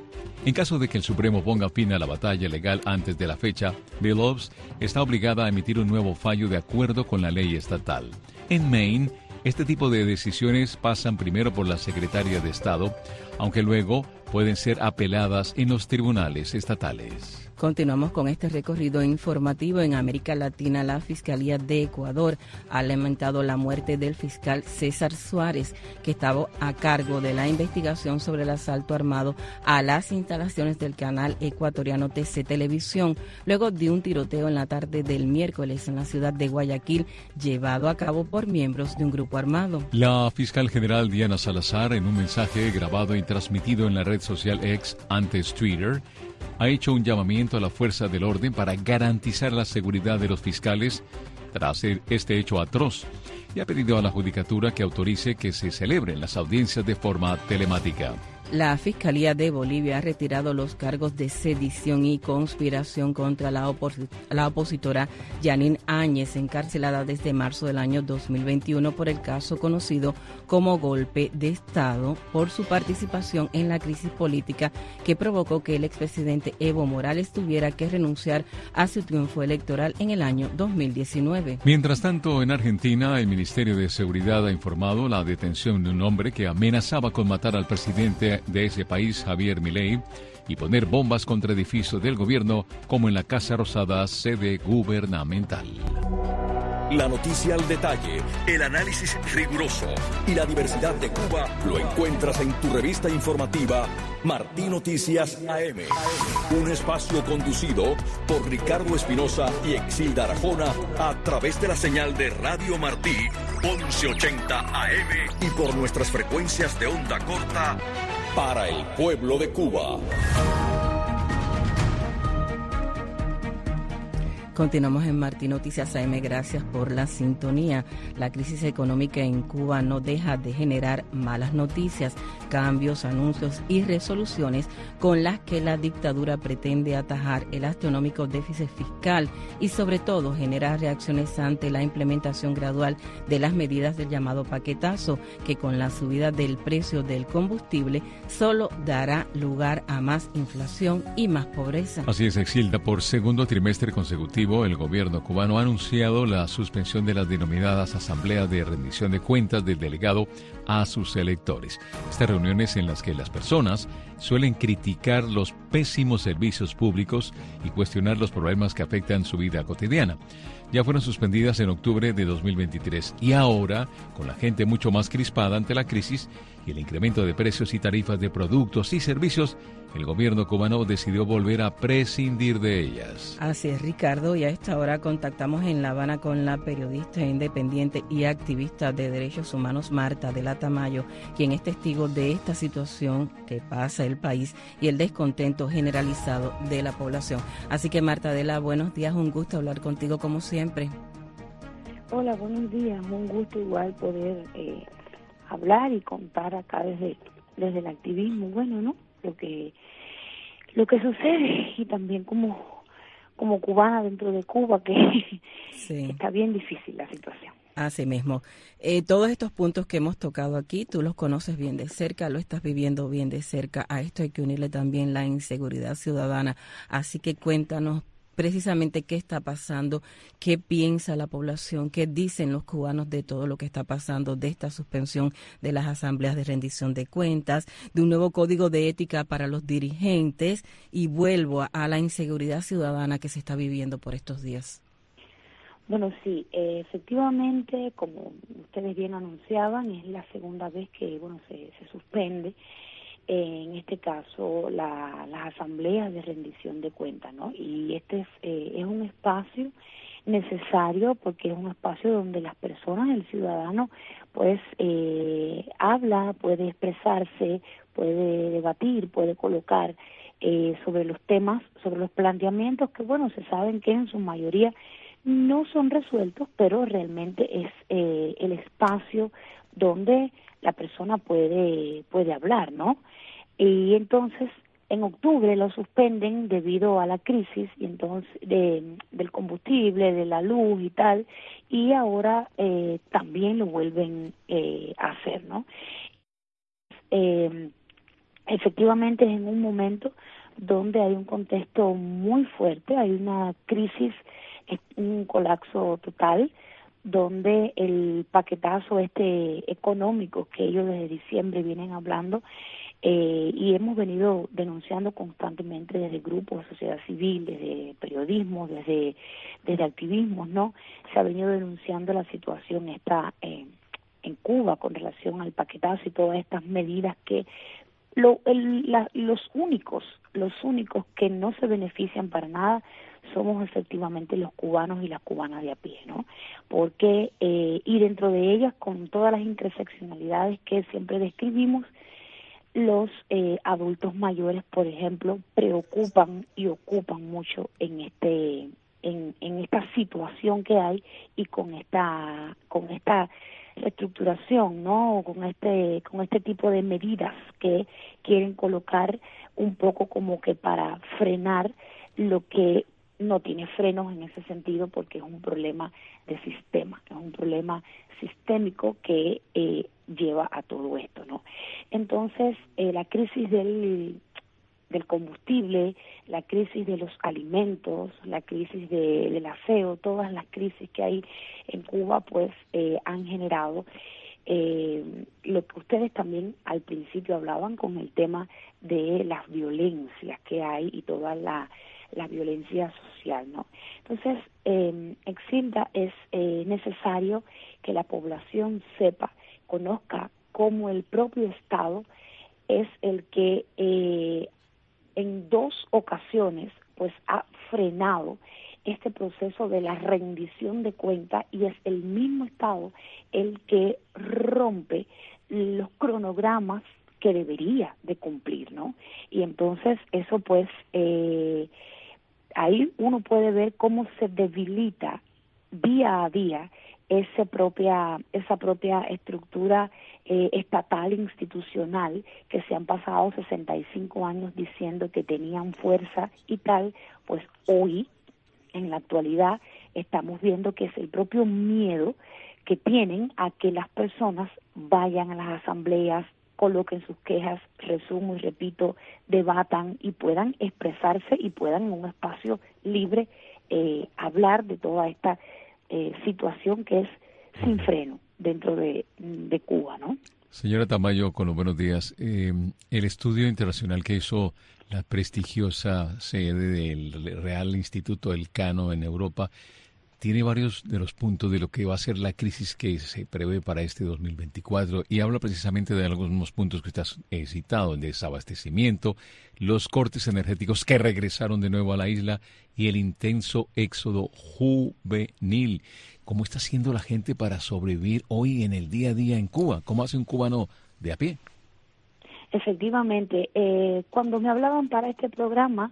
En caso de que el Supremo ponga fin a la batalla legal antes de la fecha, Pelosi está obligada a emitir un nuevo fallo de acuerdo con la ley estatal. En Maine, este tipo de decisiones pasan primero por la Secretaria de Estado, aunque luego pueden ser apeladas en los tribunales estatales. Continuamos con este recorrido informativo. En América Latina, la Fiscalía de Ecuador ha lamentado la muerte del fiscal César Suárez, que estaba a cargo de la investigación sobre el asalto armado a las instalaciones del canal ecuatoriano TC Televisión, luego de un tiroteo en la tarde del miércoles en la ciudad de Guayaquil, llevado a cabo por miembros de un grupo armado. La fiscal general Diana Salazar, en un mensaje grabado y transmitido en la red social X, antes Twitter, ha hecho un llamamiento a la fuerza del orden para garantizar la seguridad de los fiscales tras este hecho atroz y ha pedido a la Judicatura que autorice que se celebren las audiencias de forma telemática. La Fiscalía de Bolivia ha retirado los cargos de sedición y conspiración contra la opositora Yanine Áñez, encarcelada desde marzo del año 2021 por el caso conocido como golpe de Estado, por su participación en la crisis política que provocó que el expresidente Evo Morales tuviera que renunciar a su triunfo electoral en el año 2019. Mientras tanto, en Argentina, el Ministerio de Seguridad ha informado la detención de un hombre que amenazaba con matar al presidente de ese país, Javier Milei, y poner bombas contra edificios del gobierno, como en la Casa Rosada, sede gubernamental. La noticia al detalle, el análisis riguroso y la diversidad de Cuba lo encuentras en tu revista informativa Martí Noticias AM. Un espacio conducido por Ricardo Espinosa y Exilda Arjona a través de la señal de Radio Martí 1180 AM y por nuestras frecuencias de onda corta para el pueblo de Cuba. Continuamos en Martí Noticias AM, gracias por la sintonía. La crisis económica en Cuba no deja de generar malas noticias, cambios, anuncios y resoluciones con las que la dictadura pretende atajar el astronómico déficit fiscal y sobre todo genera reacciones ante la implementación gradual de las medidas del llamado paquetazo, que con la subida del precio del combustible solo dará lugar a más inflación y más pobreza. Así es, Exilda, por segundo trimestre consecutivo el gobierno cubano ha anunciado la suspensión de las denominadas asambleas de rendición de cuentas del delegado a sus electores. Estas reuniones en las que las personas suelen criticar los pésimos servicios públicos y cuestionar los problemas que afectan su vida cotidiana. Ya fueron suspendidas en octubre de 2023 y ahora, con la gente mucho más crispada ante la crisis y el incremento de precios y tarifas de productos y servicios, el gobierno cubano decidió volver a prescindir de ellas. Así es, Ricardo, y a esta hora contactamos en La Habana con la periodista independiente y activista de derechos humanos Marta de la Tamayo, quien es testigo de esta situación que pasa el país y el descontento generalizado de la población. Así que, Marta de la, buenos días, un gusto hablar contigo como siempre. Hola, buenos días, un gusto igual poder hablar y contar acá desde el activismo, bueno, ¿no? Lo que sucede, y también como cubana dentro de Cuba, que sí, está bien difícil la situación. Así mismo. Todos estos puntos que hemos tocado aquí, tú los conoces bien de cerca, lo estás viviendo bien de cerca. A esto hay que unirle también la inseguridad ciudadana. Así que cuéntanos precisamente qué está pasando, qué piensa la población, qué dicen los cubanos de todo lo que está pasando, de esta suspensión de las asambleas de rendición de cuentas, de un nuevo código de ética para los dirigentes, y vuelvo a la inseguridad ciudadana que se está viviendo por estos días. Bueno, sí, efectivamente, como ustedes bien anunciaban, es la segunda vez que se suspende en este caso las asambleas de rendición de cuentas, ¿no? Y este es un espacio necesario porque es un espacio donde las personas, el ciudadano, pues habla, puede expresarse, puede debatir, puede colocar sobre los temas, sobre los planteamientos que, se saben que en su mayoría no son resueltos, pero realmente es el espacio donde la persona puede hablar, ¿no? Y entonces en octubre lo suspenden debido a la crisis y entonces del combustible, de la luz y tal, y ahora también lo vuelven a hacer, ¿no? Efectivamente es en un momento donde hay un contexto muy fuerte, hay una crisis, un colapso total, donde el paquetazo económico que ellos desde diciembre vienen hablando y hemos venido denunciando constantemente desde grupos de sociedad civil, desde periodismo, desde activismos, ¿no? Se ha venido denunciando la situación en Cuba con relación al paquetazo y todas estas medidas que los únicos que no se benefician para nada somos efectivamente los cubanos y las cubanas de a pie, ¿no? Porque y dentro de ellas, con todas las interseccionalidades que siempre describimos, los adultos mayores, por ejemplo, preocupan y ocupan mucho en esta situación que hay y con esta reestructuración, ¿no? Con este tipo de medidas que quieren colocar un poco como que para frenar lo que no tiene frenos en ese sentido, porque es un problema de sistema, es un problema sistémico que lleva a todo esto, ¿no? Entonces, la crisis del combustible, la crisis de los alimentos, la crisis del aseo, todas las crisis que hay en Cuba, pues han generado lo que ustedes también al principio hablaban con el tema de las violencias que hay y toda la violencia social, ¿no? Entonces, Exilda, es necesario que la población sepa, conozca cómo el propio Estado es el que en 2 ocasiones pues ha frenado este proceso de la rendición de cuentas, y es el mismo Estado el que rompe los cronogramas que debería de cumplir, ¿no? Y entonces eso pues ahí uno puede ver cómo se debilita día a día esa propia estructura estatal institucional, que se han pasado 65 años diciendo que tenían fuerza y tal. Pues hoy, en la actualidad, estamos viendo que es el propio miedo que tienen a que las personas vayan a las asambleas, coloquen sus quejas, resumo y repito, debatan y puedan expresarse y puedan en un espacio libre hablar de toda esta situación que es sin freno dentro de Cuba, ¿no? Señora Tamayo, con los buenos días. El estudio internacional que hizo la prestigiosa sede del Real Instituto Elcano en Europa tiene varios de los puntos de lo que va a ser la crisis que se prevé para este 2024, y habla precisamente de algunos puntos que estás citado, el desabastecimiento, los cortes energéticos que regresaron de nuevo a la isla y el intenso éxodo juvenil. ¿Cómo está haciendo la gente para sobrevivir hoy en el día a día en Cuba? ¿Cómo hace un cubano de a pie? Efectivamente, cuando me hablaban para este programa,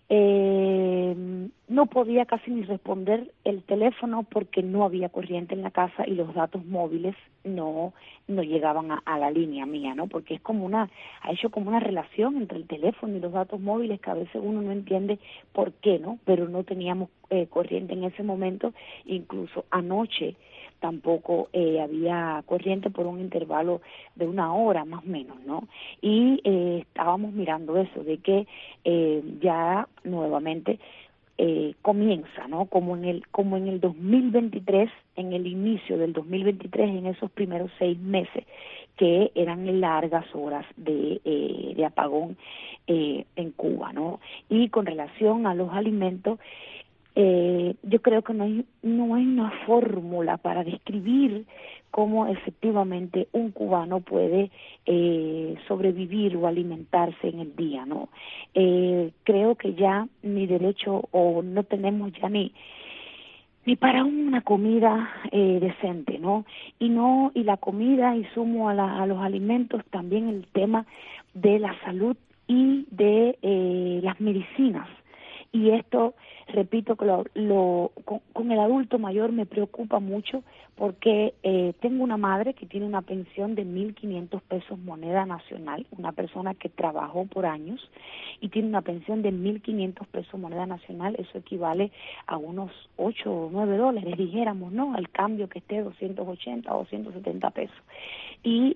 no podía casi ni responder el teléfono porque no había corriente en la casa y los datos móviles no llegaban a la línea mía, ¿no? Porque ha hecho como una relación entre el teléfono y los datos móviles que a veces uno no entiende por qué, ¿no? Pero no teníamos corriente en ese momento, incluso anoche tampoco había corriente por un intervalo de 1 hora más o menos, ¿no? Y estábamos mirando eso, de que ya nuevamente comienza, ¿no? Como en el 2023, en el inicio del 2023, en esos primeros 6 meses, que eran largas horas de apagón en Cuba, ¿no? Y con relación a los alimentos, yo creo que no hay una fórmula para describir cómo efectivamente un cubano puede sobrevivir o alimentarse en el día, ¿no? Creo que ya ni derecho o no tenemos ya ni para una comida decente, ¿no? Y la comida, y sumo a los alimentos también el tema de la salud y de las medicinas. Y esto, repito, que con el adulto mayor me preocupa mucho, porque tengo una madre que tiene una pensión de 1.500 pesos moneda nacional, una persona que trabajó por años y tiene una pensión de 1.500 pesos moneda nacional. Eso equivale a unos 8 o 9 dólares, dijéramos, ¿no? Al cambio que esté 280 o 270 pesos. Y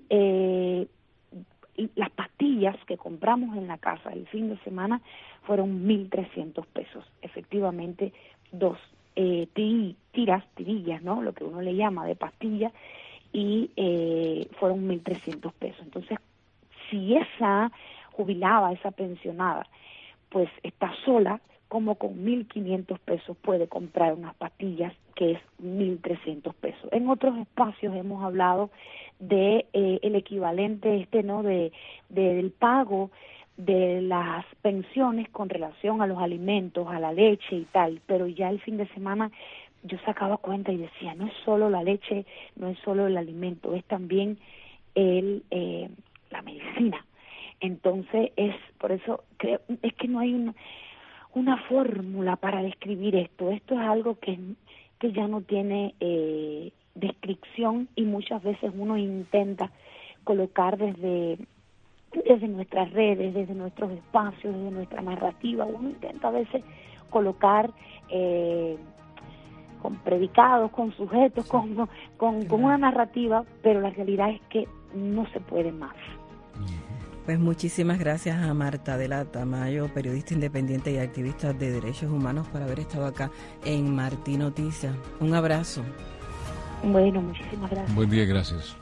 las pastillas que compramos en la casa el fin de semana fueron 1.300 pesos. Efectivamente, 2 tirillas, ¿no? Lo que uno le llama de pastilla, y fueron 1.300 pesos. Entonces, si si esa jubilada, esa pensionada, pues está sola, como con 1.500 pesos puede comprar unas pastillas, que es 1.300 pesos. En otros espacios hemos hablado de el equivalente ¿no? del pago de las pensiones con relación a los alimentos, a la leche y tal, pero ya el fin de semana yo sacaba cuenta y decía, no es solo la leche, no es solo el alimento, es también la medicina. Entonces por eso creo, es que no hay una fórmula para describir esto. Esto es algo que ya no tiene descripción, y muchas veces uno intenta colocar desde nuestras redes, desde nuestros espacios, desde nuestra narrativa, uno intenta a veces colocar con predicados, con sujetos, con una narrativa, pero la realidad es que no se puede más. Pues muchísimas gracias a Marta de la Tamayo, periodista independiente y activista de derechos humanos, por haber estado acá en Martí Noticias. Un abrazo. Bueno, muchísimas gracias. Buen día, gracias.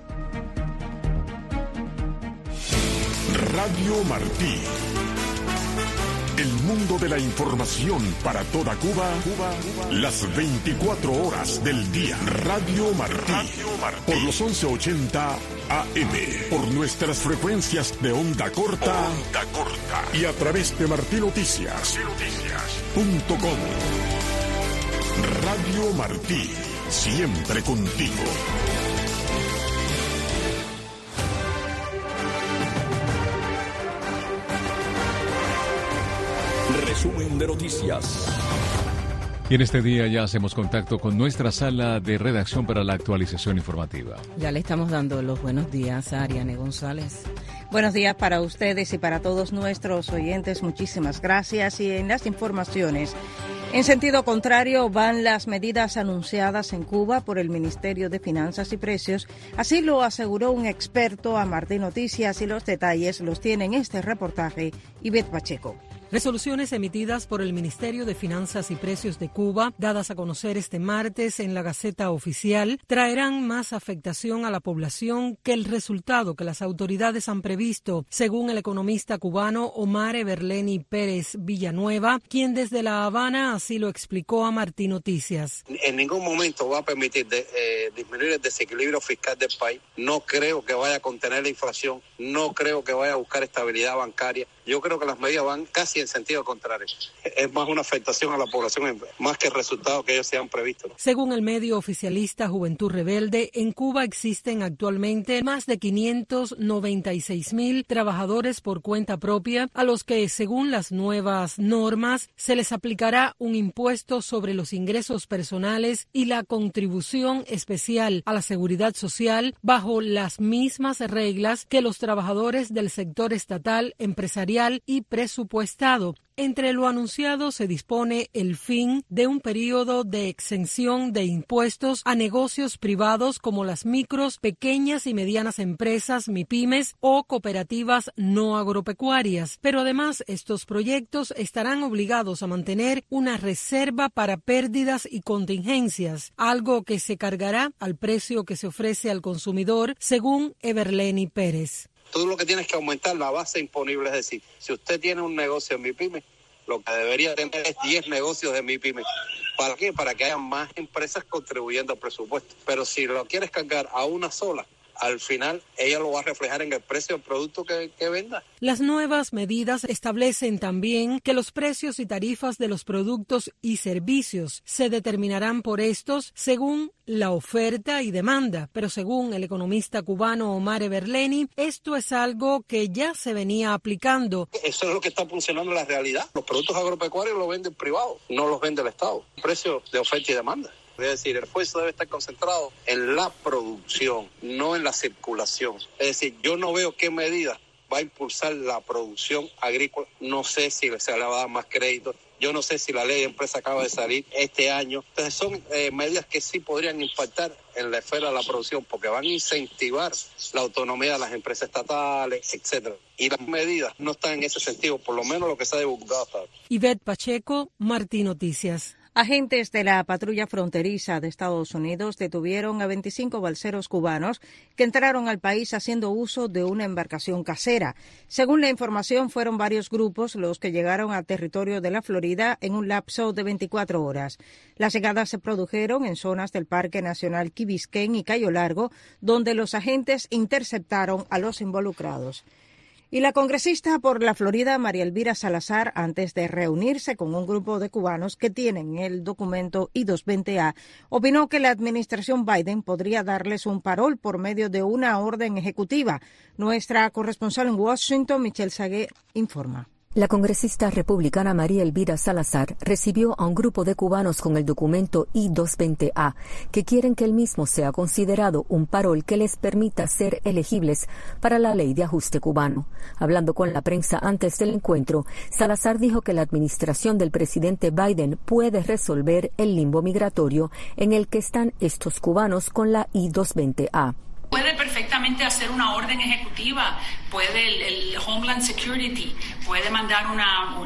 Radio Martí. El mundo de la información para toda Cuba, las 24 horas del día. Radio Martí. Por los 1180 AM. Por nuestras frecuencias de onda corta. Y a través de martinoticias.com. Radio Martí. Siempre contigo. Resumen de noticias. Y en este día ya hacemos contacto con nuestra sala de redacción para la actualización informativa. Ya le estamos dando los buenos días a Ariane González. Buenos días para ustedes y para todos nuestros oyentes. Muchísimas gracias. Y en las informaciones, en sentido contrario van las medidas anunciadas en Cuba por el Ministerio de Finanzas y Precios. Así lo aseguró un experto a Martí Noticias, y los detalles los tiene en este reportaje Ivette Pacheco. Resoluciones emitidas por el Ministerio de Finanzas y Precios de Cuba, dadas a conocer este martes en la Gaceta Oficial, traerán más afectación a la población que el resultado que las autoridades han previsto, según el economista cubano Omar Everleni Pérez Villanueva, quien desde La Habana así lo explicó a Martí Noticias. En ningún momento va a permitir disminuir el desequilibrio fiscal del país. No creo que vaya a contener la inflación, no creo que vaya a buscar estabilidad bancaria. Yo creo que las medidas van casi en sentido contrario. Es más una afectación a la población, más que el resultado que ellos se han previsto. Según el medio oficialista Juventud Rebelde, en Cuba existen actualmente más de 596,000 trabajadores por cuenta propia, a los que, según las nuevas normas, se les aplicará un impuesto sobre los ingresos personales y la contribución especial a la seguridad social bajo las mismas reglas que los trabajadores del sector estatal, empresarial y presupuestado. Entre lo anunciado se dispone el fin de un periodo de exención de impuestos a negocios privados como las micros, pequeñas y medianas empresas, MIPYMES o cooperativas no agropecuarias. Pero además estos proyectos estarán obligados a mantener una reserva para pérdidas y contingencias, algo que se cargará al precio que se ofrece al consumidor, según Everleni Pérez. Tú lo que tienes que aumentar la base imponible, es decir, si usted tiene un negocio en MIPYME, lo que debería tener es 10 negocios de MIPYME. ¿Para qué? Para que haya más empresas contribuyendo al presupuesto. Pero si lo quieres cargar a una sola, al final ella lo va a reflejar en el precio del producto que venda. Las nuevas medidas establecen también que los precios y tarifas de los productos y servicios se determinarán por estos según la oferta y demanda, pero según el economista cubano Omar Everleni, esto es algo que ya se venía aplicando. Eso es lo que está funcionando en la realidad. Los productos agropecuarios los venden privados, no los vende el Estado. Precio de oferta y demanda. Es decir, el esfuerzo debe estar concentrado en la producción, no en la circulación. Es decir, yo no veo qué medida va a impulsar la producción agrícola. No sé si se le va a dar más crédito. Yo no sé si la ley de empresa acaba de salir este año. Entonces son medidas que sí podrían impactar en la esfera de la producción porque van a incentivar la autonomía de las empresas estatales, etcétera. Y las medidas no están en ese sentido, por lo menos lo que se ha divulgado hasta ahora. Ivette Pacheco, Martí Noticias. Agentes de la patrulla fronteriza de Estados Unidos detuvieron a 25 balseros cubanos que entraron al país haciendo uso de una embarcación casera. Según la información, fueron varios grupos los que llegaron al territorio de la Florida en un lapso de 24 horas. Las llegadas se produjeron en zonas del Parque Nacional Key Biscayne y Cayo Largo, donde los agentes interceptaron a los involucrados. Y la congresista por la Florida, María Elvira Salazar, antes de reunirse con un grupo de cubanos que tienen el documento I-220A, opinó que la administración Biden podría darles un parol por medio de una orden ejecutiva. Nuestra corresponsal en Washington, Michelle Sagué, informa. La congresista republicana María Elvira Salazar recibió a un grupo de cubanos con el documento I-220A que quieren que el mismo sea considerado un parol que les permita ser elegibles para la ley de ajuste cubano. Hablando con la prensa antes del encuentro, Salazar dijo que la administración del presidente Biden puede resolver el limbo migratorio en el que están estos cubanos con la I-220A. Puede perfectamente hacer una orden ejecutiva, puede el Homeland Security, puede mandar una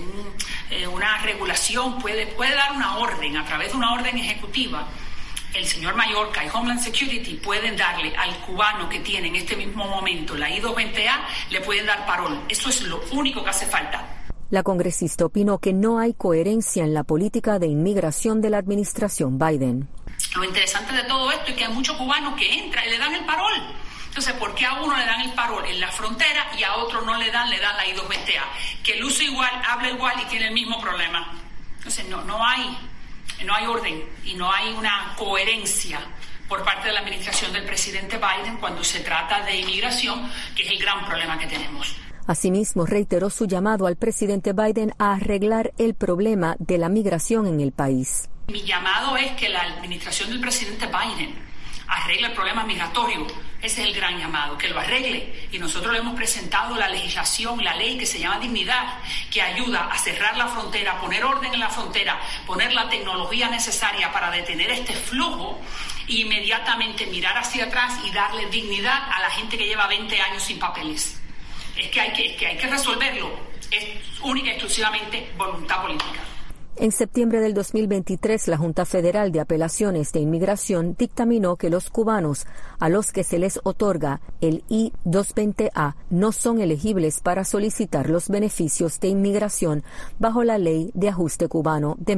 regulación, puede dar una orden a través de una orden ejecutiva. El señor Mayorkas y Homeland Security pueden darle al cubano que tiene en este mismo momento la I-220A, le pueden dar parol. Eso es lo único que hace falta. La congresista opinó que no hay coherencia en la política de inmigración de la administración Biden. Lo interesante de todo esto es que hay muchos cubanos que entran y le dan el parol. Entonces, ¿por qué a uno le dan el parol en la frontera y a otro no le dan la I-220A? Que luce igual, habla igual y tiene el mismo problema. Entonces, no hay orden y no hay una coherencia por parte de la administración del presidente Biden cuando se trata de inmigración, que es el gran problema que tenemos. Asimismo, reiteró su llamado al presidente Biden a arreglar el problema de la migración en el país. Mi llamado es que la administración del presidente Biden arregle el problema migratorio. Ese es el gran llamado, que lo arregle. Y nosotros le hemos presentado la legislación, la ley que se llama Dignidad, que ayuda a cerrar la frontera, poner orden en la frontera, poner la tecnología necesaria para detener este flujo e inmediatamente mirar hacia atrás y darle dignidad a la gente que lleva 20 años sin papeles. Es que hay que resolverlo. Es única y exclusivamente voluntad política. En septiembre del 2023, la Junta Federal de Apelaciones de Inmigración dictaminó que los cubanos a los que se les otorga el I-220A no son elegibles para solicitar los beneficios de inmigración bajo la Ley de Ajuste Cubano de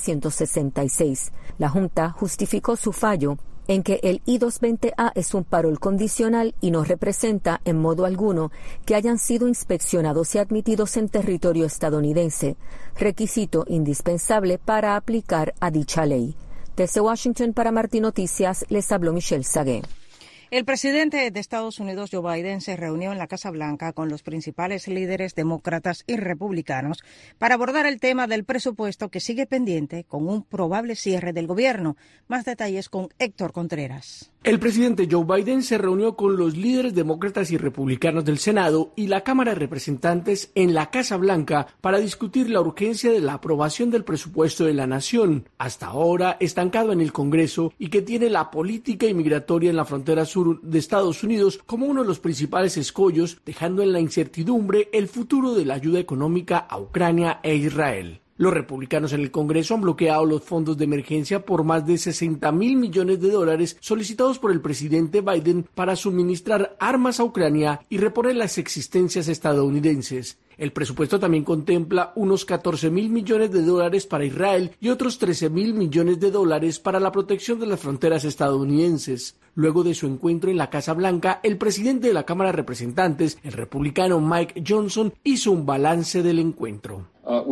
1966. La Junta justificó su fallo en que el I-220A es un parol condicional y no representa en modo alguno que hayan sido inspeccionados y admitidos en territorio estadounidense, requisito indispensable para aplicar a dicha ley. Desde Washington para Martí Noticias les habló Michelle Sagué. El presidente de Estados Unidos, Joe Biden, se reunió en la Casa Blanca con los principales líderes demócratas y republicanos para abordar el tema del presupuesto que sigue pendiente con un probable cierre del gobierno. Más detalles con Héctor Contreras. El presidente Joe Biden se reunió con los líderes demócratas y republicanos del Senado y la Cámara de Representantes en la Casa Blanca para discutir la urgencia de la aprobación del presupuesto de la nación, hasta ahora estancado en el Congreso y que tiene la política inmigratoria en la frontera sur de Estados Unidos como uno de los principales escollos, dejando en la incertidumbre el futuro de la ayuda económica a Ucrania e Israel. Los republicanos en el Congreso han bloqueado los fondos de emergencia por más de $60.000 millones solicitados por el presidente Biden para suministrar armas a Ucrania y reponer las existencias estadounidenses. El presupuesto también contempla unos $14.000 millones para Israel y otros $13.000 millones para la protección de las fronteras estadounidenses. Luego de su encuentro en la Casa Blanca, el presidente de la Cámara de Representantes, el republicano Mike Johnson, hizo un balance del encuentro.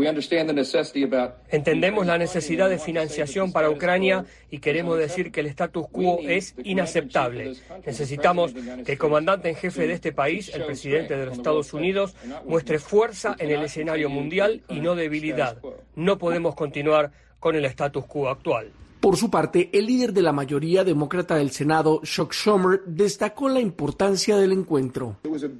Entendemos la necesidad de financiación para Ucrania y queremos decir que el status quo es inaceptable. Necesitamos que el comandante en jefe de este país, el presidente de los Estados Unidos, muestre fuerza en el escenario mundial y no debilidad. No podemos continuar con el status quo actual. Por su parte, el líder de la mayoría demócrata del Senado, Chuck Schumer, destacó la importancia del encuentro.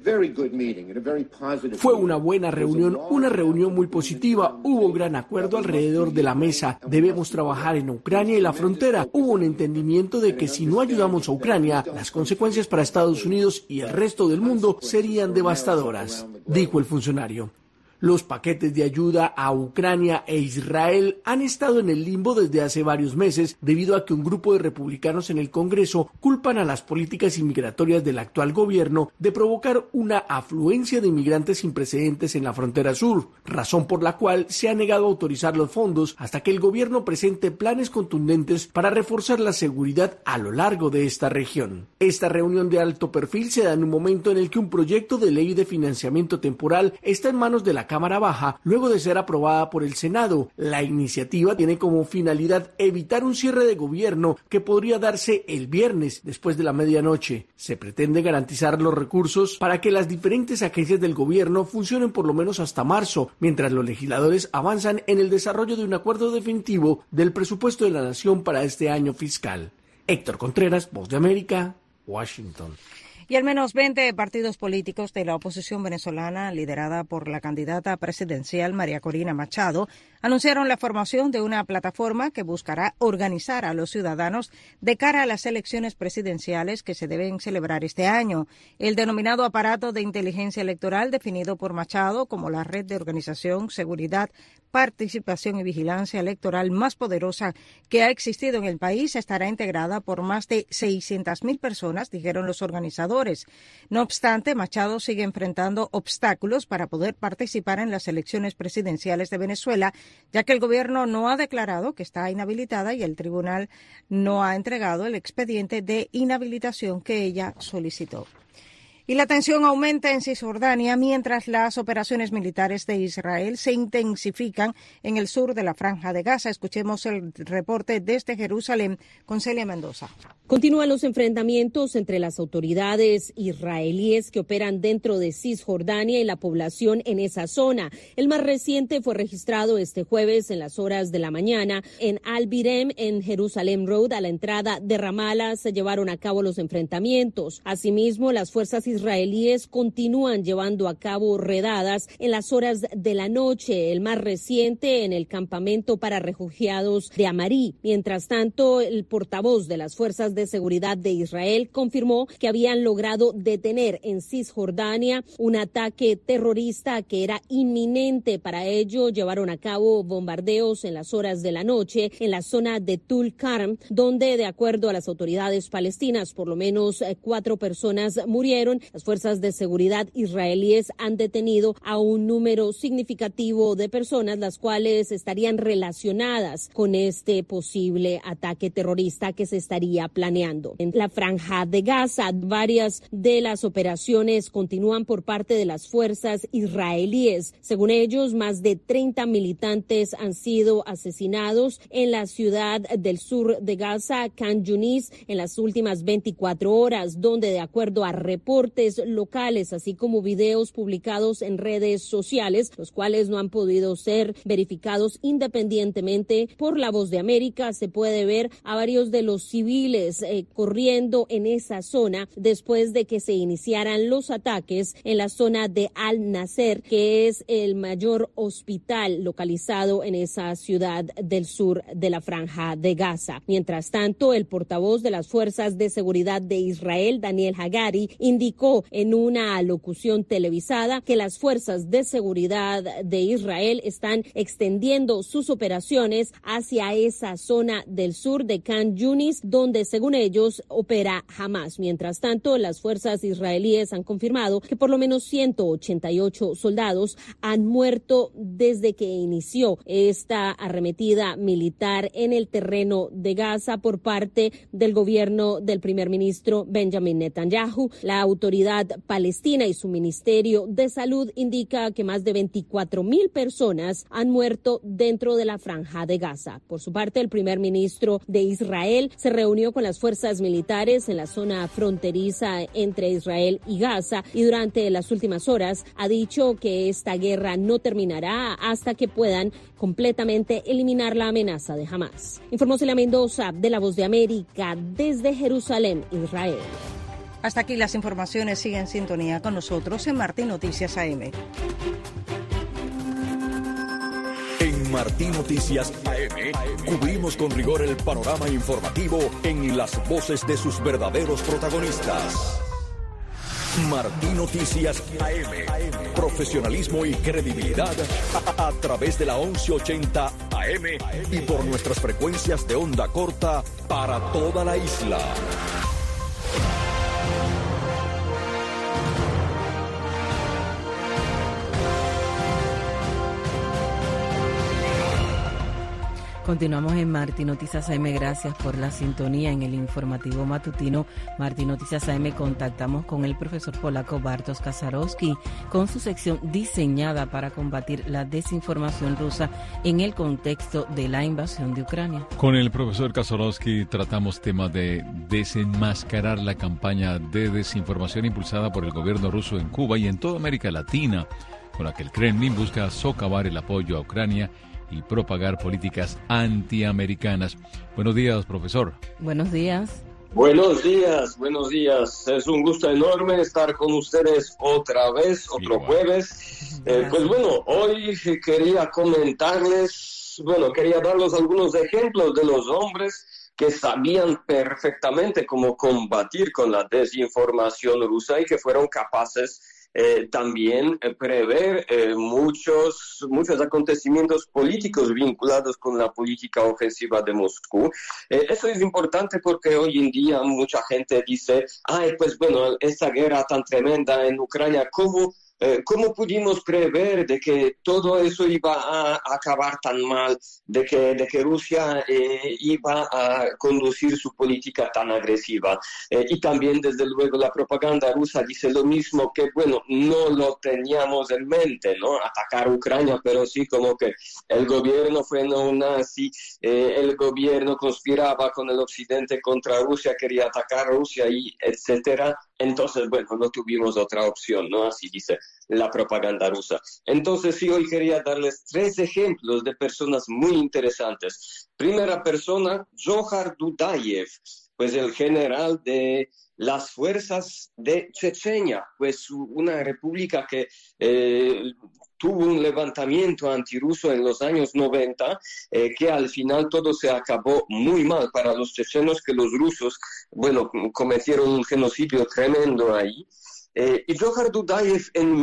Fue una buena reunión, una reunión muy positiva. Hubo gran acuerdo alrededor de la mesa. Debemos trabajar en Ucrania y la frontera. Hubo un entendimiento de que si no ayudamos a Ucrania, las consecuencias para Estados Unidos y el resto del mundo serían devastadoras, dijo el funcionario. Los paquetes de ayuda a Ucrania e Israel han estado en el limbo desde hace varios meses debido a que un grupo de republicanos en el Congreso culpan a las políticas inmigratorias del actual gobierno de provocar una afluencia de inmigrantes sin precedentes en la frontera sur, razón por la cual se ha negado a autorizar los fondos hasta que el gobierno presente planes contundentes para reforzar la seguridad a lo largo de esta región. Esta reunión de alto perfil se da en un momento en el que un proyecto de ley de financiamiento temporal está en manos de la Cámara Baja luego de ser aprobada por el Senado. La iniciativa tiene como finalidad evitar un cierre de gobierno que podría darse el viernes después de la medianoche. Se pretende garantizar los recursos para que las diferentes agencias del gobierno funcionen por lo menos hasta marzo, mientras los legisladores avanzan en el desarrollo de un acuerdo definitivo del presupuesto de la nación para este año fiscal. Héctor Contreras, Voz de América, Washington. Y al menos 20 partidos políticos de la oposición venezolana, liderada por la candidata presidencial María Corina Machado, anunciaron la formación de una plataforma que buscará organizar a los ciudadanos de cara a las elecciones presidenciales que se deben celebrar este año. El denominado aparato de inteligencia electoral, definido por Machado como la red de organización, seguridad, participación y vigilancia electoral más poderosa que ha existido en el país, estará integrada por más de 600.000 personas, dijeron los organizadores. No obstante, Machado sigue enfrentando obstáculos para poder participar en las elecciones presidenciales de Venezuela, ya que el gobierno no ha declarado que está inhabilitada y el tribunal no ha entregado el expediente de inhabilitación que ella solicitó. Y la tensión aumenta en Cisjordania mientras las operaciones militares de Israel se intensifican en el sur de la Franja de Gaza. Escuchemos el reporte desde Jerusalén con Celia Mendoza. Continúan los enfrentamientos entre las autoridades israelíes que operan dentro de Cisjordania y la población en esa zona. El más reciente fue registrado este jueves en las horas de la mañana en Al-Birem, en Jerusalén Road, a la entrada de Ramallah. Se llevaron a cabo los enfrentamientos. Asimismo, las fuerzas israelíes continúan llevando a cabo redadas en las horas de la noche, el más reciente en el campamento para refugiados de Amarí. Mientras tanto, el portavoz de las fuerzas de seguridad de Israel confirmó que habían logrado detener en Cisjordania un ataque terrorista que era inminente. Para ello, llevaron a cabo bombardeos en las horas de la noche en la zona de Tul Karm, donde, de acuerdo a las autoridades palestinas, por lo menos 4 personas murieron. Las fuerzas de seguridad israelíes han detenido a un número significativo de personas, las cuales estarían relacionadas con este posible ataque terrorista que se estaría planeando. En la Franja de Gaza, varias de las operaciones continúan por parte de las fuerzas israelíes. Según ellos, más de 30 militantes han sido asesinados en la ciudad del sur de Gaza, Khan Yunis, en las últimas 24 horas, donde, de acuerdo a reportes locales, así como videos publicados en redes sociales, los cuales no han podido ser verificados independientemente por La Voz de América, se puede ver a varios de los civiles corriendo en esa zona después de que se iniciaran los ataques en la zona de Al-Nasser, que es el mayor hospital localizado en esa ciudad del sur de la Franja de Gaza. Mientras tanto, el portavoz de las fuerzas de seguridad de Israel, Daniel Hagari, indicó en una alocución televisada que las fuerzas de seguridad de Israel están extendiendo sus operaciones hacia esa zona del sur de Khan Yunis, donde, según ellos, opera Hamas. Mientras tanto, las fuerzas israelíes han confirmado que por lo menos 188 soldados han muerto desde que inició esta arremetida militar en el terreno de Gaza por parte del gobierno del primer ministro Benjamin Netanyahu. La autoridad palestina y su Ministerio de Salud indica que más de 24.000 personas han muerto dentro de la Franja de Gaza. Por su parte, el primer ministro de Israel se reunió con las fuerzas militares en la zona fronteriza entre Israel y Gaza y durante las últimas horas ha dicho que esta guerra no terminará hasta que puedan completamente eliminar la amenaza de Hamas. Informó Celia Mendoza de La Voz de América desde Jerusalén, Israel. Hasta aquí las informaciones. Sigue en sintonía con nosotros en Martín Noticias AM. En Martín Noticias AM cubrimos con rigor el panorama informativo en las voces de sus verdaderos protagonistas. Martí Noticias AM. Profesionalismo y credibilidad a través de la 1180 AM y por nuestras frecuencias de onda corta para toda la isla. Continuamos en Martí Noticias AM. Gracias por la sintonía en el informativo matutino Martí Noticias AM. Contactamos con el profesor polaco Bartosz Kasarowski con su sección diseñada para combatir la desinformación rusa en el contexto de la invasión de Ucrania. Con el profesor Kasarowski tratamos temas de desenmascarar la campaña de desinformación impulsada por el gobierno ruso en Cuba y en toda América Latina, con la que el Kremlin busca socavar el apoyo a Ucrania y propagar políticas antiamericanas. Buenos días, profesor. Buenos días. Buenos días. Es un gusto enorme estar con ustedes otra vez, otro jueves. Pues bueno, hoy quería comentarles, quería darles algunos ejemplos de los hombres que sabían perfectamente cómo combatir con la desinformación rusa y que fueron capaces también prever muchos acontecimientos políticos vinculados con la política ofensiva de Moscú. Eso es importante porque hoy en día mucha gente dice, esta guerra tan tremenda en Ucrania, ¿cómo pudimos prever de que todo eso iba a acabar tan mal, de que Rusia iba a conducir su política tan agresiva? Y también, desde luego, la propaganda rusa dice lo mismo, que no lo teníamos en mente, ¿no? Atacar a Ucrania, pero sí como que el gobierno fue neonazi, el gobierno conspiraba con el occidente contra Rusia, quería atacar a Rusia y etcétera. Entonces, no tuvimos otra opción, ¿no? Así dice la propaganda rusa. Entonces, sí, hoy quería darles 3 ejemplos de personas muy interesantes. Primera persona, Dzokhar Dudayev, pues el general de las fuerzas de Chechenia, pues una república que tuvo un levantamiento antirruso en los años 90, que al final todo se acabó muy mal para los chechenos, que los rusos, cometieron un genocidio tremendo ahí. Y Dzokhar Dudayev en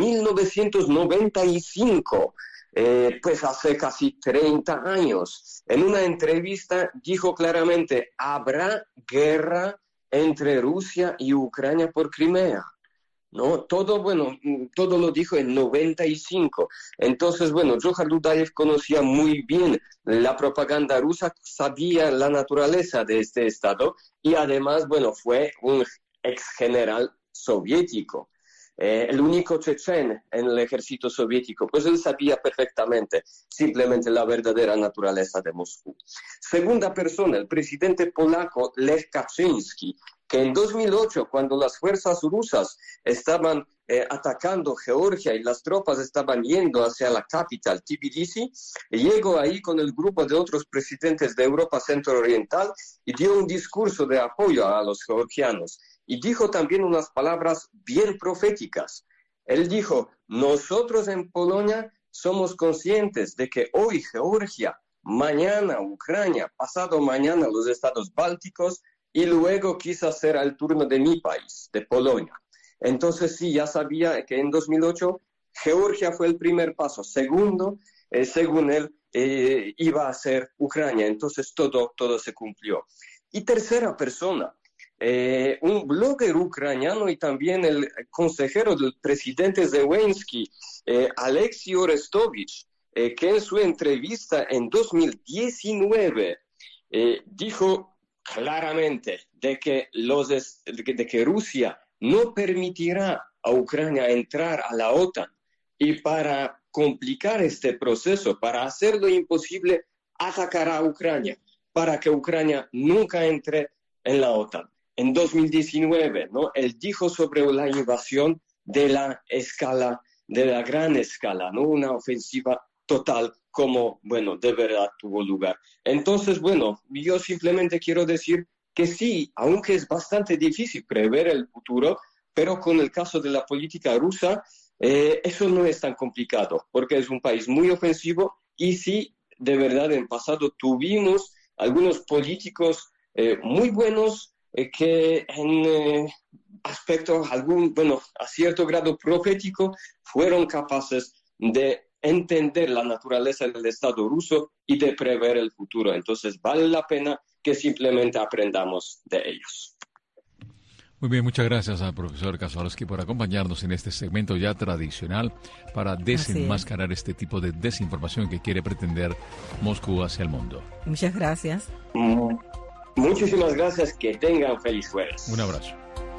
1995, pues hace casi 30 años, en una entrevista dijo claramente, habrá guerra entre Rusia y Ucrania por Crimea. ¿No? Todo lo dijo en 95. Entonces, Dzokhar Dudayev conocía muy bien la propaganda rusa, sabía la naturaleza de este estado y además, fue un ex general soviético. El único chechén en el ejército soviético, pues él sabía perfectamente simplemente la verdadera naturaleza de Moscú. Segunda persona, el presidente polaco Lech Kaczynski, que en 2008, cuando las fuerzas rusas estaban atacando Georgia y las tropas estaban yendo hacia la capital, Tbilisi, llegó ahí con el grupo de otros presidentes de Europa Centro-Oriental y dio un discurso de apoyo a los georgianos. Y dijo también unas palabras bien proféticas. Él dijo, nosotros en Polonia somos conscientes de que hoy Georgia, mañana Ucrania, pasado mañana los estados bálticos y luego quizás será el turno de mi país, de Polonia. Entonces sí, ya sabía que en 2008 Georgia fue el primer paso. Segundo, según él, iba a ser Ucrania. Entonces todo se cumplió. Y tercera persona, un blogger ucraniano y también el consejero del presidente Zelensky, Alexei Orestovich, que en su entrevista en 2019 dijo claramente de que Rusia no permitirá a Ucrania entrar a la OTAN y para complicar este proceso, para hacerlo imposible, atacará a Ucrania para que Ucrania nunca entre en la OTAN. En 2019, ¿no? Él dijo sobre la invasión de la gran escala, ¿no? Una ofensiva total como, de verdad tuvo lugar. Entonces, yo simplemente quiero decir que sí, aunque es bastante difícil prever el futuro, pero con el caso de la política rusa, eso no es tan complicado, porque es un país muy ofensivo y sí, de verdad, en pasado tuvimos algunos políticos muy buenos, que en aspectos, a cierto grado profético, fueron capaces de entender la naturaleza del Estado ruso y de prever el futuro. Entonces vale la pena que simplemente aprendamos de ellos. Muy bien, muchas gracias al profesor Kaczorowski por acompañarnos en este segmento ya tradicional para desenmascarar este tipo de desinformación que quiere pretender Moscú hacia el mundo. Muchas gracias. Muchísimas gracias, que tengan feliz jueves. Un abrazo.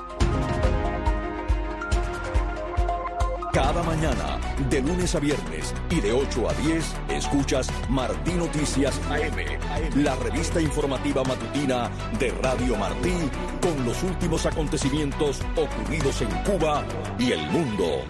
Cada mañana, de lunes a viernes y de 8 a 10, escuchas Martí Noticias AM, la revista informativa matutina de Radio Martí, con los últimos acontecimientos ocurridos en Cuba y el mundo.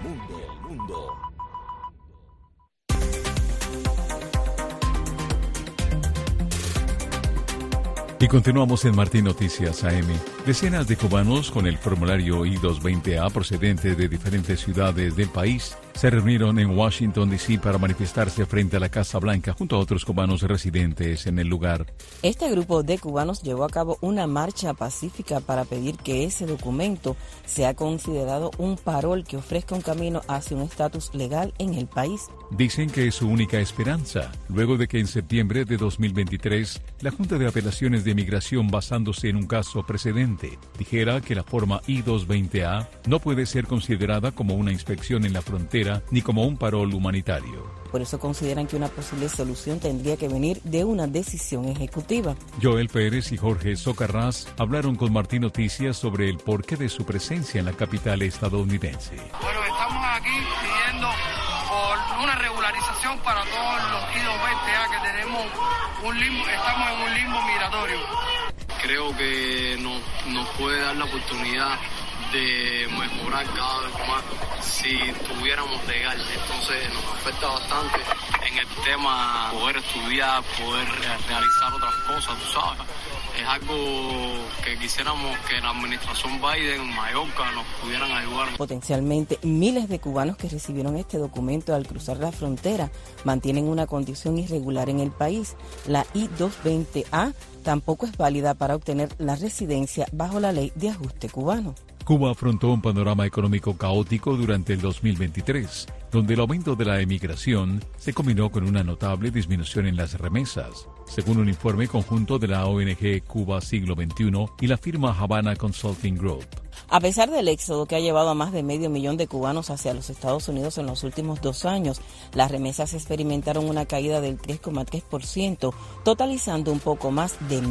Y continuamos en Martí Noticias AM. Decenas de cubanos con el formulario I-220A procedente de diferentes ciudades del país se reunieron en Washington, D.C. para manifestarse frente a la Casa Blanca junto a otros cubanos residentes en el lugar. Este grupo de cubanos llevó a cabo una marcha pacífica para pedir que ese documento sea considerado un parol que ofrezca un camino hacia un estatus legal en el país. Dicen que es su única esperanza, luego de que en septiembre de 2023 la Junta de Apelaciones de Migración, basándose en un caso precedente, dijera que la forma I-220A no puede ser considerada como una inspección en la frontera ni como un parol humanitario. Por eso consideran que una posible solución tendría que venir de una decisión ejecutiva. Joel Pérez y Jorge Socarrás hablaron con Martí Noticias sobre el porqué de su presencia en la capital estadounidense. Bueno, estamos aquí pidiendo por una regularización para todos los I-220A que tenemos estamos en un limbo migratorio. Creo que nos puede dar la oportunidad de mejorar cada vez más si tuviéramos legal. Entonces nos afecta bastante en el tema poder estudiar, poder realizar otras cosas, tú sabes. Es algo que quisiéramos que la administración Biden, Mallorca, nos pudieran ayudar. Potencialmente miles de cubanos que recibieron este documento al cruzar la frontera mantienen una condición irregular en el país. La I-220A tampoco es válida para obtener la residencia bajo la ley de ajuste cubano. Cuba afrontó un panorama económico caótico durante el 2023, donde el aumento de la emigración se combinó con una notable disminución en las remesas, según un informe conjunto de la ONG Cuba Siglo XXI y la firma Havana Consulting Group. A pesar del éxodo que ha llevado a más de 500,000 de cubanos hacia los Estados Unidos en los últimos 2 años, las remesas experimentaron una caída del 3,3%, totalizando un poco más de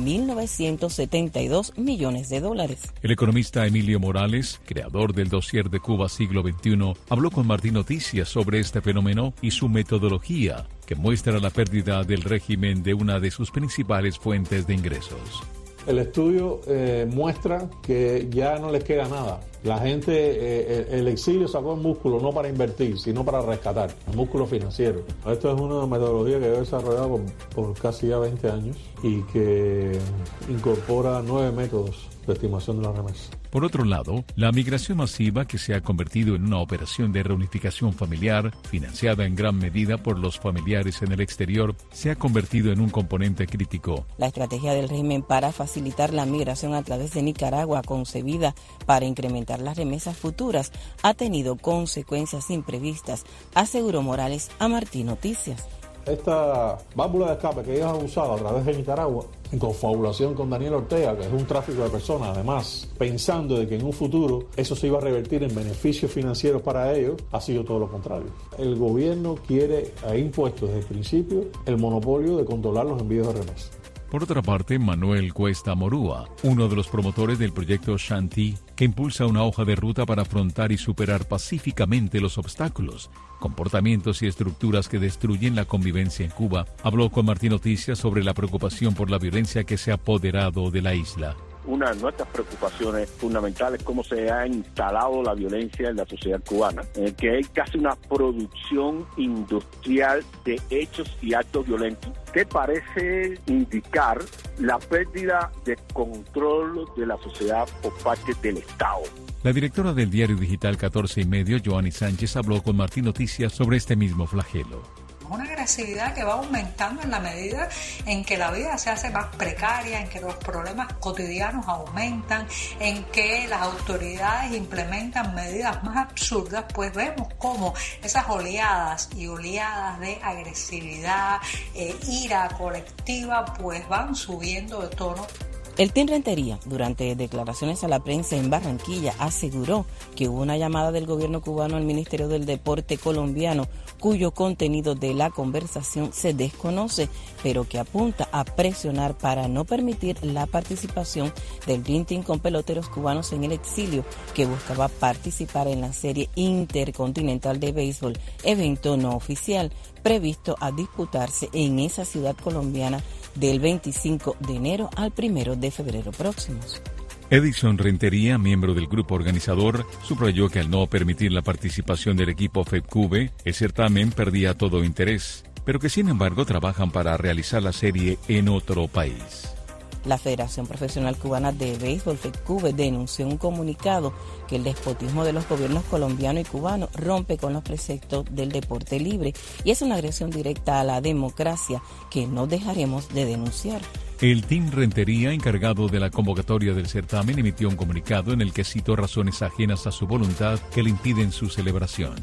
$1.972 millones. El economista Emilio Morales, creador del dossier de Cuba Siglo XXI, habló con Martí Noticias sobre este fenómeno y su metodología, que muestra la pérdida del régimen de una de sus principales fuentes de ingresos. El estudio muestra que ya no les queda nada. La gente, el exilio sacó el músculo no para invertir, sino para rescatar, el músculo financiero. Esto es una metodología que yo he desarrollado por casi ya 20 años y que incorpora 9 métodos de estimación de la remesa. Por otro lado, la migración masiva, que se ha convertido en una operación de reunificación familiar, financiada en gran medida por los familiares en el exterior, se ha convertido en un componente crítico. La estrategia del régimen para facilitar la migración a través de Nicaragua, concebida para incrementar las remesas futuras, ha tenido consecuencias imprevistas, aseguró Morales a Martí Noticias. Esta válvula de escape que ellos han usado a través de Nicaragua, en confabulación con Daniel Ortega, que es un tráfico de personas, además, pensando de que en un futuro eso se iba a revertir en beneficios financieros para ellos, ha sido todo lo contrario. El gobierno quiere, ha impuesto desde el principio el monopolio de controlar los envíos de remesas. Por otra parte, Manuel Cuesta Morúa, uno de los promotores del proyecto Shanti, que impulsa una hoja de ruta para afrontar y superar pacíficamente los obstáculos, comportamientos y estructuras que destruyen la convivencia en Cuba, habló con Martí Noticias sobre la preocupación por la violencia que se ha apoderado de la isla. Una de nuestras preocupaciones fundamentales es cómo se ha instalado la violencia en la sociedad cubana, en el que hay casi una producción industrial de hechos y actos violentos que parece indicar la pérdida de control de la sociedad por parte del Estado. La directora del diario digital 14 y medio, Joanny Sánchez, habló con Martí Noticias sobre este mismo flagelo. Una agresividad que va aumentando en la medida en que la vida se hace más precaria, en que los problemas cotidianos aumentan, en que las autoridades implementan medidas más absurdas, pues vemos cómo esas oleadas y oleadas de agresividad, ira colectiva, pues van subiendo de tono. El Team Rentería, durante declaraciones a la prensa en Barranquilla, aseguró que hubo una llamada del gobierno cubano al Ministerio del Deporte colombiano, cuyo contenido de la conversación se desconoce, pero que apunta a presionar para no permitir la participación del Dream Team con peloteros cubanos en el exilio, que buscaba participar en la Serie Intercontinental de Béisbol, evento no oficial, previsto a disputarse en esa ciudad colombiana del 25 de enero al 1 de febrero próximos. Edison Rentería, miembro del grupo organizador, subrayó que al no permitir la participación del equipo FEDCUBE, el certamen perdía todo interés, pero que sin embargo trabajan para realizar la serie en otro país. La Federación Profesional Cubana de Béisbol, FEDCUBE, denunció en un comunicado que el despotismo de los gobiernos colombiano y cubano rompe con los preceptos del deporte libre y es una agresión directa a la democracia que no dejaremos de denunciar. El Team Rentería, encargado de la convocatoria del certamen, emitió un comunicado en el que citó razones ajenas a su voluntad que le impiden su celebración.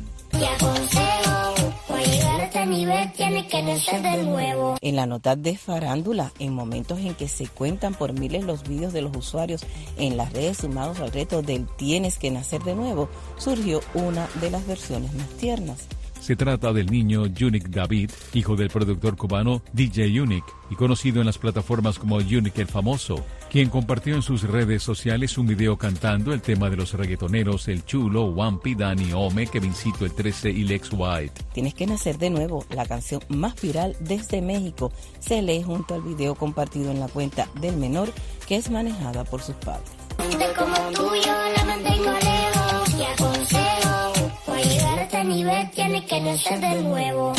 En la nota de farándula, en momentos en que se cuentan por miles los vídeos de los usuarios en las redes sumados al reto del tienes que nacer de nuevo, surgió una de las versiones más tiernas. Se trata del niño Unique David, hijo del productor cubano DJ Unique y conocido en las plataformas como Unique el Famoso, quien compartió en sus redes sociales un video cantando el tema de los reggaetoneros El Chulo, Wampi, Dani, Ome, Kevincito el 13 y Lex White. Tienes que nacer de nuevo, la canción más viral desde México, se lee junto al video compartido en la cuenta del menor, que es manejada por sus padres. Como tú yo la mantengo lejos y aconsejo, para llegar a este nivel tienes que nacer de nuevo.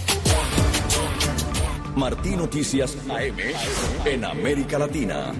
Martí Noticias AM en América Latina.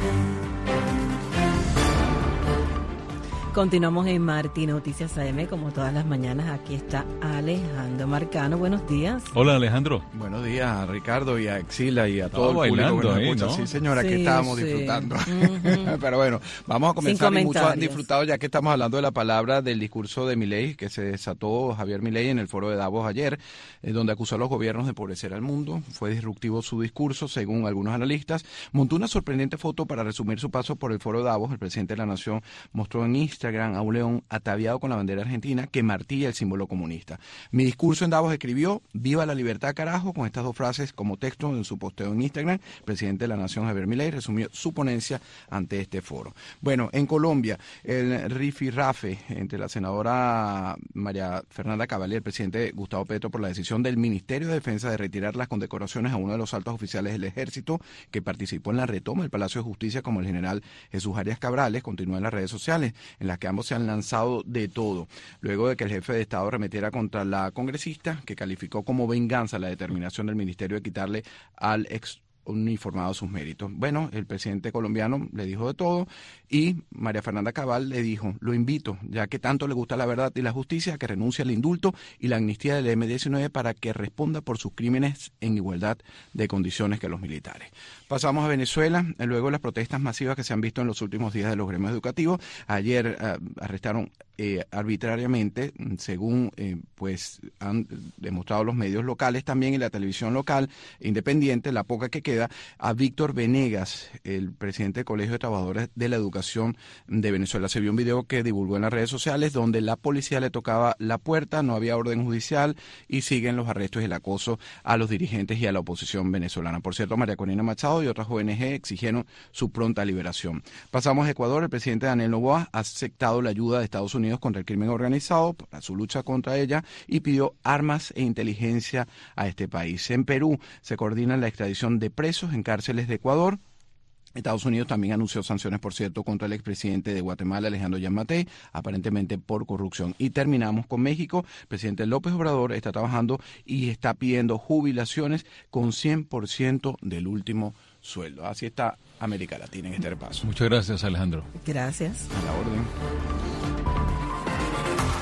Continuamos en Martí Noticias AM, como todas las mañanas. Aquí está Alejandro Marcano. Buenos días. Hola, Alejandro. Buenos días a Ricardo y a Exila y a todo el bailando, público que nos escucha. ¿no? Sí, señora, Sí, que estábamos sí. disfrutando. Ujú. Pero bueno, vamos a comenzar. Sin Y muchos han comentarios. disfrutado, ya que estamos hablando de la palabra del discurso de Milei, que se desató Javier Milei en el foro de Davos ayer, donde acusó a los gobiernos de empobrecer al mundo. Fue disruptivo su discurso, según algunos analistas. Montó una sorprendente foto para resumir su paso por el foro de Davos. El presidente de la nación mostró en Instagram a un león ataviado con la bandera argentina que martilla el símbolo comunista. Mi discurso en Davos escribió: "Viva la libertad, carajo", con estas dos frases como texto en su posteo en Instagram. El presidente de la nación, Javier Milei, resumió su ponencia ante este foro. Bueno, en Colombia, el rifirrafe entre la senadora María Fernanda Cabal y el presidente Gustavo Petro por la decisión del Ministerio de Defensa de retirar las condecoraciones a uno de los altos oficiales del ejército que participó en la retoma del Palacio de Justicia, como el general Jesús Arias Cabrales, continúa en las redes sociales, en las que ambos se han lanzado de todo, luego de que el jefe de Estado remetiera contra la congresista, que calificó como venganza la determinación del ministerio de quitarle al ex uniformado sus méritos. Bueno, el presidente colombiano le dijo de todo y María Fernanda Cabal le dijo: "Lo invito, ya que tanto le gusta la verdad y la justicia, a que renuncie al indulto y la amnistía del M-19 para que responda por sus crímenes en igualdad de condiciones que los militares". Pasamos a Venezuela, luego de las protestas masivas que se han visto en los últimos días de los gremios educativos. Ayer arrestaron arbitrariamente, según pues han demostrado los medios locales también y la televisión local independiente, la poca que queda, a Víctor Venegas, el presidente del Colegio de Trabajadores de la Educación de Venezuela. Se vio un video que divulgó en las redes sociales donde la policía le tocaba la puerta, no había orden judicial y siguen los arrestos y el acoso a los dirigentes y a la oposición venezolana. Por cierto, María Corina Machado y otras ONG exigieron su pronta liberación. Pasamos a Ecuador. El presidente Daniel Noboa ha aceptado la ayuda de Estados Unidos contra el crimen organizado, para su lucha contra ella, y pidió armas e inteligencia a este país. En Perú se coordina la extradición de presos en cárceles de Ecuador. Estados Unidos también anunció sanciones, por cierto, contra el expresidente de Guatemala, Alejandro Yamatei, aparentemente por corrupción. Y terminamos con México. El presidente López Obrador está trabajando y está pidiendo jubilaciones con 100% del último sueldo. Así está América Latina en este repaso. Muchas gracias, Alejandro. Gracias. A la orden.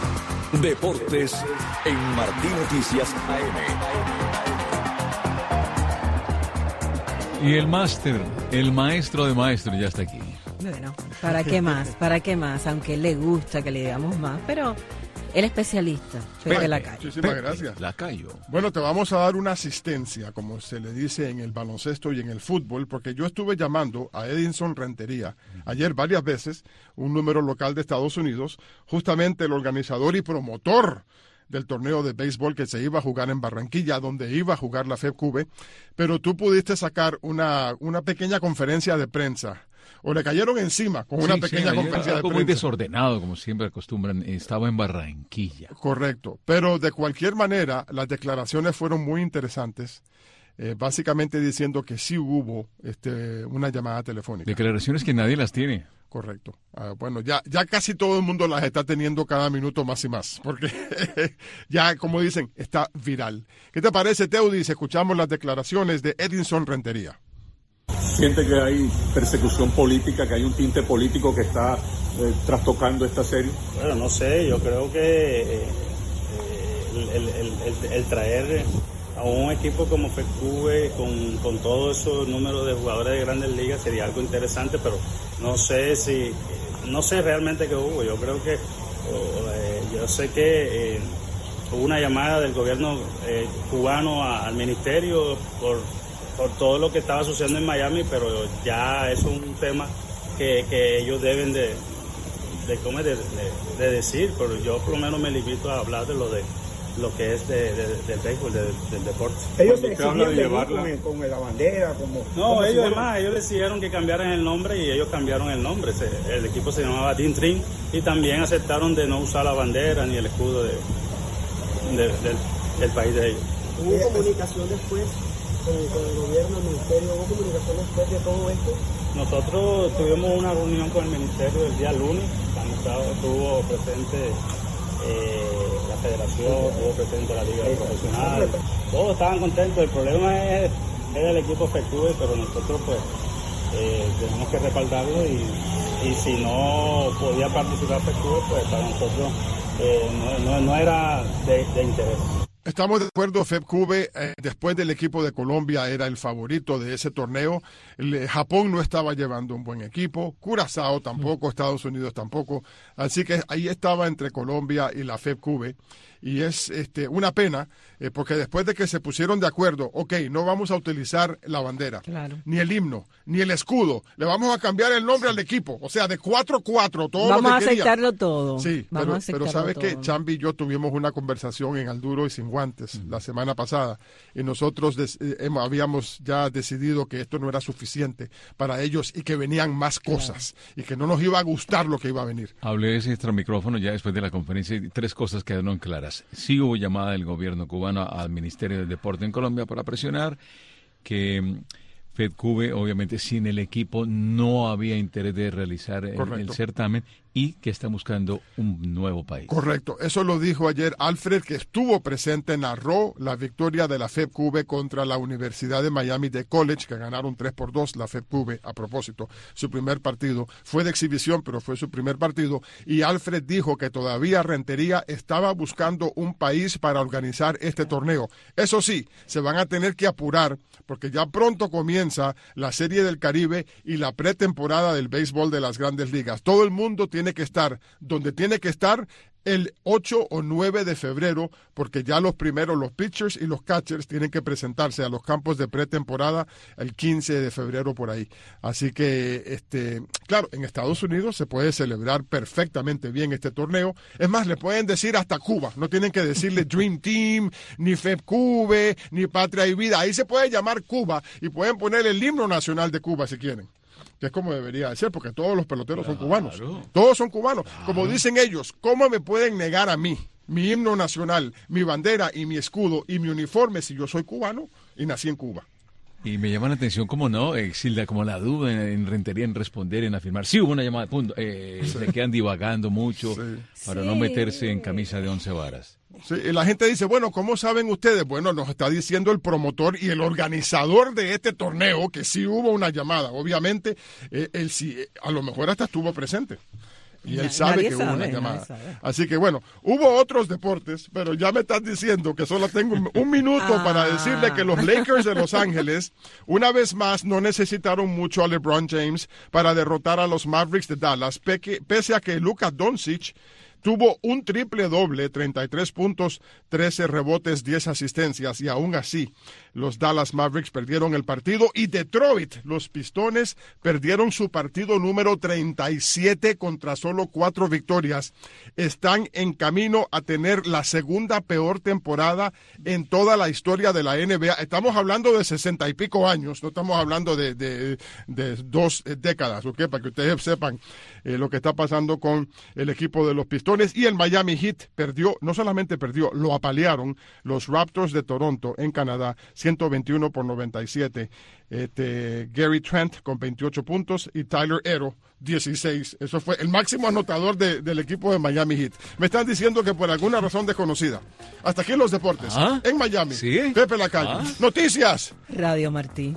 Deportes en Martí Noticias AM. Y el máster, el maestro de maestros ya está aquí. Bueno, ¿para qué más? ¿Para qué más? Aunque le gusta que le digamos más, pero el especialista, Pepe Lacayo. Muchísimas gracias. Lacayo. Bueno, te vamos a dar una asistencia, como se le dice en el baloncesto y en el fútbol, porque yo estuve llamando a Edinson Rentería ayer varias veces, un número local de Estados Unidos, justamente el organizador y promotor del torneo de béisbol que se iba a jugar en Barranquilla, donde iba a jugar la FEBCUBE, pero tú pudiste sacar una pequeña conferencia de prensa, o le cayeron encima con una pequeña conferencia de prensa. Muy desordenado, como siempre acostumbran, estaba en Barranquilla. Correcto, pero de cualquier manera, las declaraciones fueron muy interesantes, básicamente diciendo que sí hubo una llamada telefónica. Declaraciones que nadie las tiene. Correcto. Bueno, ya casi todo el mundo las está teniendo cada minuto más y más, porque ya, como dicen, está viral. ¿Qué te parece, Teudis? Escuchamos las declaraciones de Edinson Rentería. ¿Siente que hay persecución política, que hay un tinte político que está trastocando esta serie? Bueno, no sé, yo creo que el traer a un equipo como FEBCUBE con todos esos números de jugadores de grandes ligas sería algo interesante, pero no sé realmente qué hubo. Yo creo que yo sé que hubo una llamada del gobierno cubano al ministerio por todo lo que estaba sucediendo en Miami, pero ya eso es un tema que ellos deben de decir, pero yo por lo menos me limito a hablar de lo que es del béisbol, del deporte. Ellos se exigieron con la bandera, No, ellos decidieron que cambiaran el nombre y ellos cambiaron el nombre. El equipo se llamaba Team Trim y también aceptaron de no usar la bandera ni el escudo del país de ellos. ¿Hubo comunicación después con el gobierno, el ministerio? ¿Hubo comunicación después de todo esto? Nosotros tuvimos una reunión con el ministerio el día lunes, estuvo presente la federación, estuvo presente la liga profesional, todos estaban contentos. El problema es el equipo FEBCUBE, pero nosotros pues tenemos que respaldarlo y si no podía participar FEBCUBE, pues para nosotros no era de interés. Estamos de acuerdo, FEBCUBE, después del equipo de Colombia, era el favorito de ese torneo. Japón no estaba llevando un buen equipo, Curazao tampoco, Estados Unidos tampoco. Así que ahí estaba entre Colombia y la FEBCUBE. Y es una pena, porque después de que se pusieron de acuerdo, no vamos a utilizar la bandera, ni el himno, ni el escudo, le vamos a cambiar el nombre al equipo, o sea, de 4-4, todo vamos lo que a aceptarlo todo. Sí, pero ¿sabes qué? Chambi y yo tuvimos una conversación en Al Duro y Sin Guantes la semana pasada, y nosotros habíamos ya decidido que esto no era suficiente para ellos y que venían más cosas, y que no nos iba a gustar lo que iba a venir. Hablé ese extra micrófono ya después de la conferencia y 3 cosas quedaron claras. Sí hubo llamada del gobierno cubano al Ministerio del Deporte en Colombia para presionar que FEBCUBE, obviamente sin el equipo, no había interés de realizar el certamen y que está buscando un nuevo país. Correcto, eso lo dijo ayer Alfred, que estuvo presente, narró la victoria de la FEBCUBE contra la Universidad de Miami de College, que ganaron 3-2 la FEBCUBE, a propósito. Su primer partido fue de exhibición, pero fue su primer partido, y Alfred dijo que todavía Rentería estaba buscando un país para organizar este torneo. Eso sí, se van a tener que apurar, porque ya pronto comienza la Serie del Caribe y la pretemporada del béisbol de las Grandes Ligas. Todo el mundo tiene que estar donde tiene que estar el 8 o 9 de febrero, porque ya los pitchers y los catchers tienen que presentarse a los campos de pretemporada el 15 de febrero por ahí. Así que, claro, en Estados Unidos se puede celebrar perfectamente bien este torneo. Es más, le pueden decir hasta Cuba. No tienen que decirle Dream Team, ni FEBCUBE, ni Patria y Vida. Ahí se puede llamar Cuba y pueden poner el himno nacional de Cuba si quieren. Que es como debería de ser, porque todos los peloteros son cubanos. Todos son cubanos. Como dicen ellos, ¿cómo me pueden negar a mí mi himno nacional, mi bandera y mi escudo y mi uniforme si yo soy cubano y nací en Cuba? Y me llama la atención, como no, Silda, como la duda en Rentería en responder, en afirmar. Sí hubo una llamada, punto. Se quedan divagando mucho para no meterse en camisa de 11 varas. Sí, y la gente dice, bueno, ¿cómo saben ustedes? Bueno, nos está diciendo el promotor y el organizador de este torneo que sí hubo una llamada. Obviamente, él sí, a lo mejor hasta estuvo presente. Y él sabe que hubo una llamada. Así que bueno, hubo otros deportes, pero ya me estás diciendo que solo tengo un minuto para decirle que los Lakers de Los Ángeles, una vez más, no necesitaron mucho a LeBron James para derrotar a los Mavericks de Dallas, pese a que Luka Doncic tuvo un triple doble, 33 puntos, 13 rebotes, 10 asistencias, y aún así los Dallas Mavericks perdieron el partido, y Detroit, los Pistones, perdieron su partido número 37 contra solo 4 victorias. Están en camino a tener la segunda peor temporada en toda la historia de la NBA. Estamos hablando de 60 y pico años, no estamos hablando de 2 décadas, ¿ok? Para que ustedes sepan lo que está pasando con el equipo de los Pistones. Y el Miami Heat perdió, no solamente perdió, lo apalearon los Raptors de Toronto en Canadá, 121-97. Gary Trent con 28 puntos y Tyler Herro 16. Eso fue el máximo anotador del equipo de Miami Heat. Me están diciendo que por alguna razón desconocida. Hasta aquí en los deportes. En Miami. ¿Sí? Pepe Lacalle. Noticias. Radio Martí.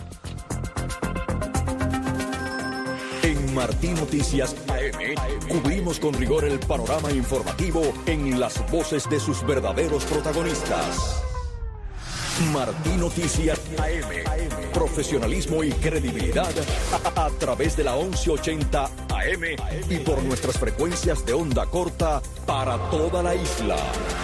En Martí Noticias AM cubrimos con rigor el panorama informativo en las voces de sus verdaderos protagonistas. Martí Noticias AM. Profesionalismo y credibilidad a través de la 1180 AM y por nuestras frecuencias de onda corta para toda la isla.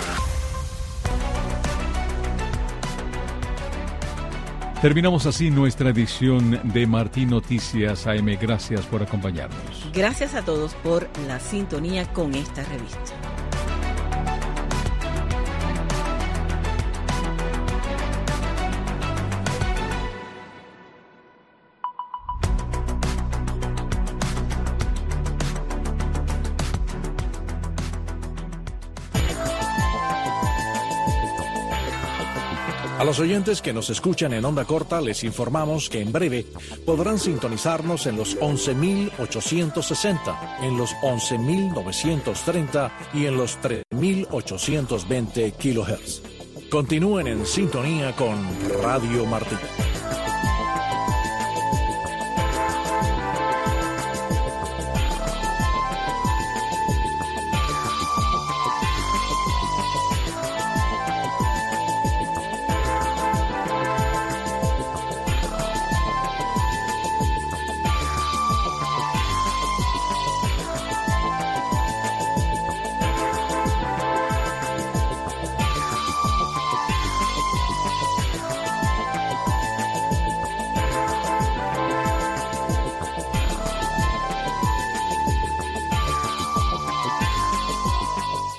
Terminamos así nuestra edición de Martí Noticias AM. Gracias por acompañarnos. Gracias a todos por la sintonía con esta revista. A los oyentes que nos escuchan en onda corta les informamos que en breve podrán sintonizarnos en los 11.860, en los 11.930 y en los 3.820 kHz. Continúen en sintonía con Radio Martí.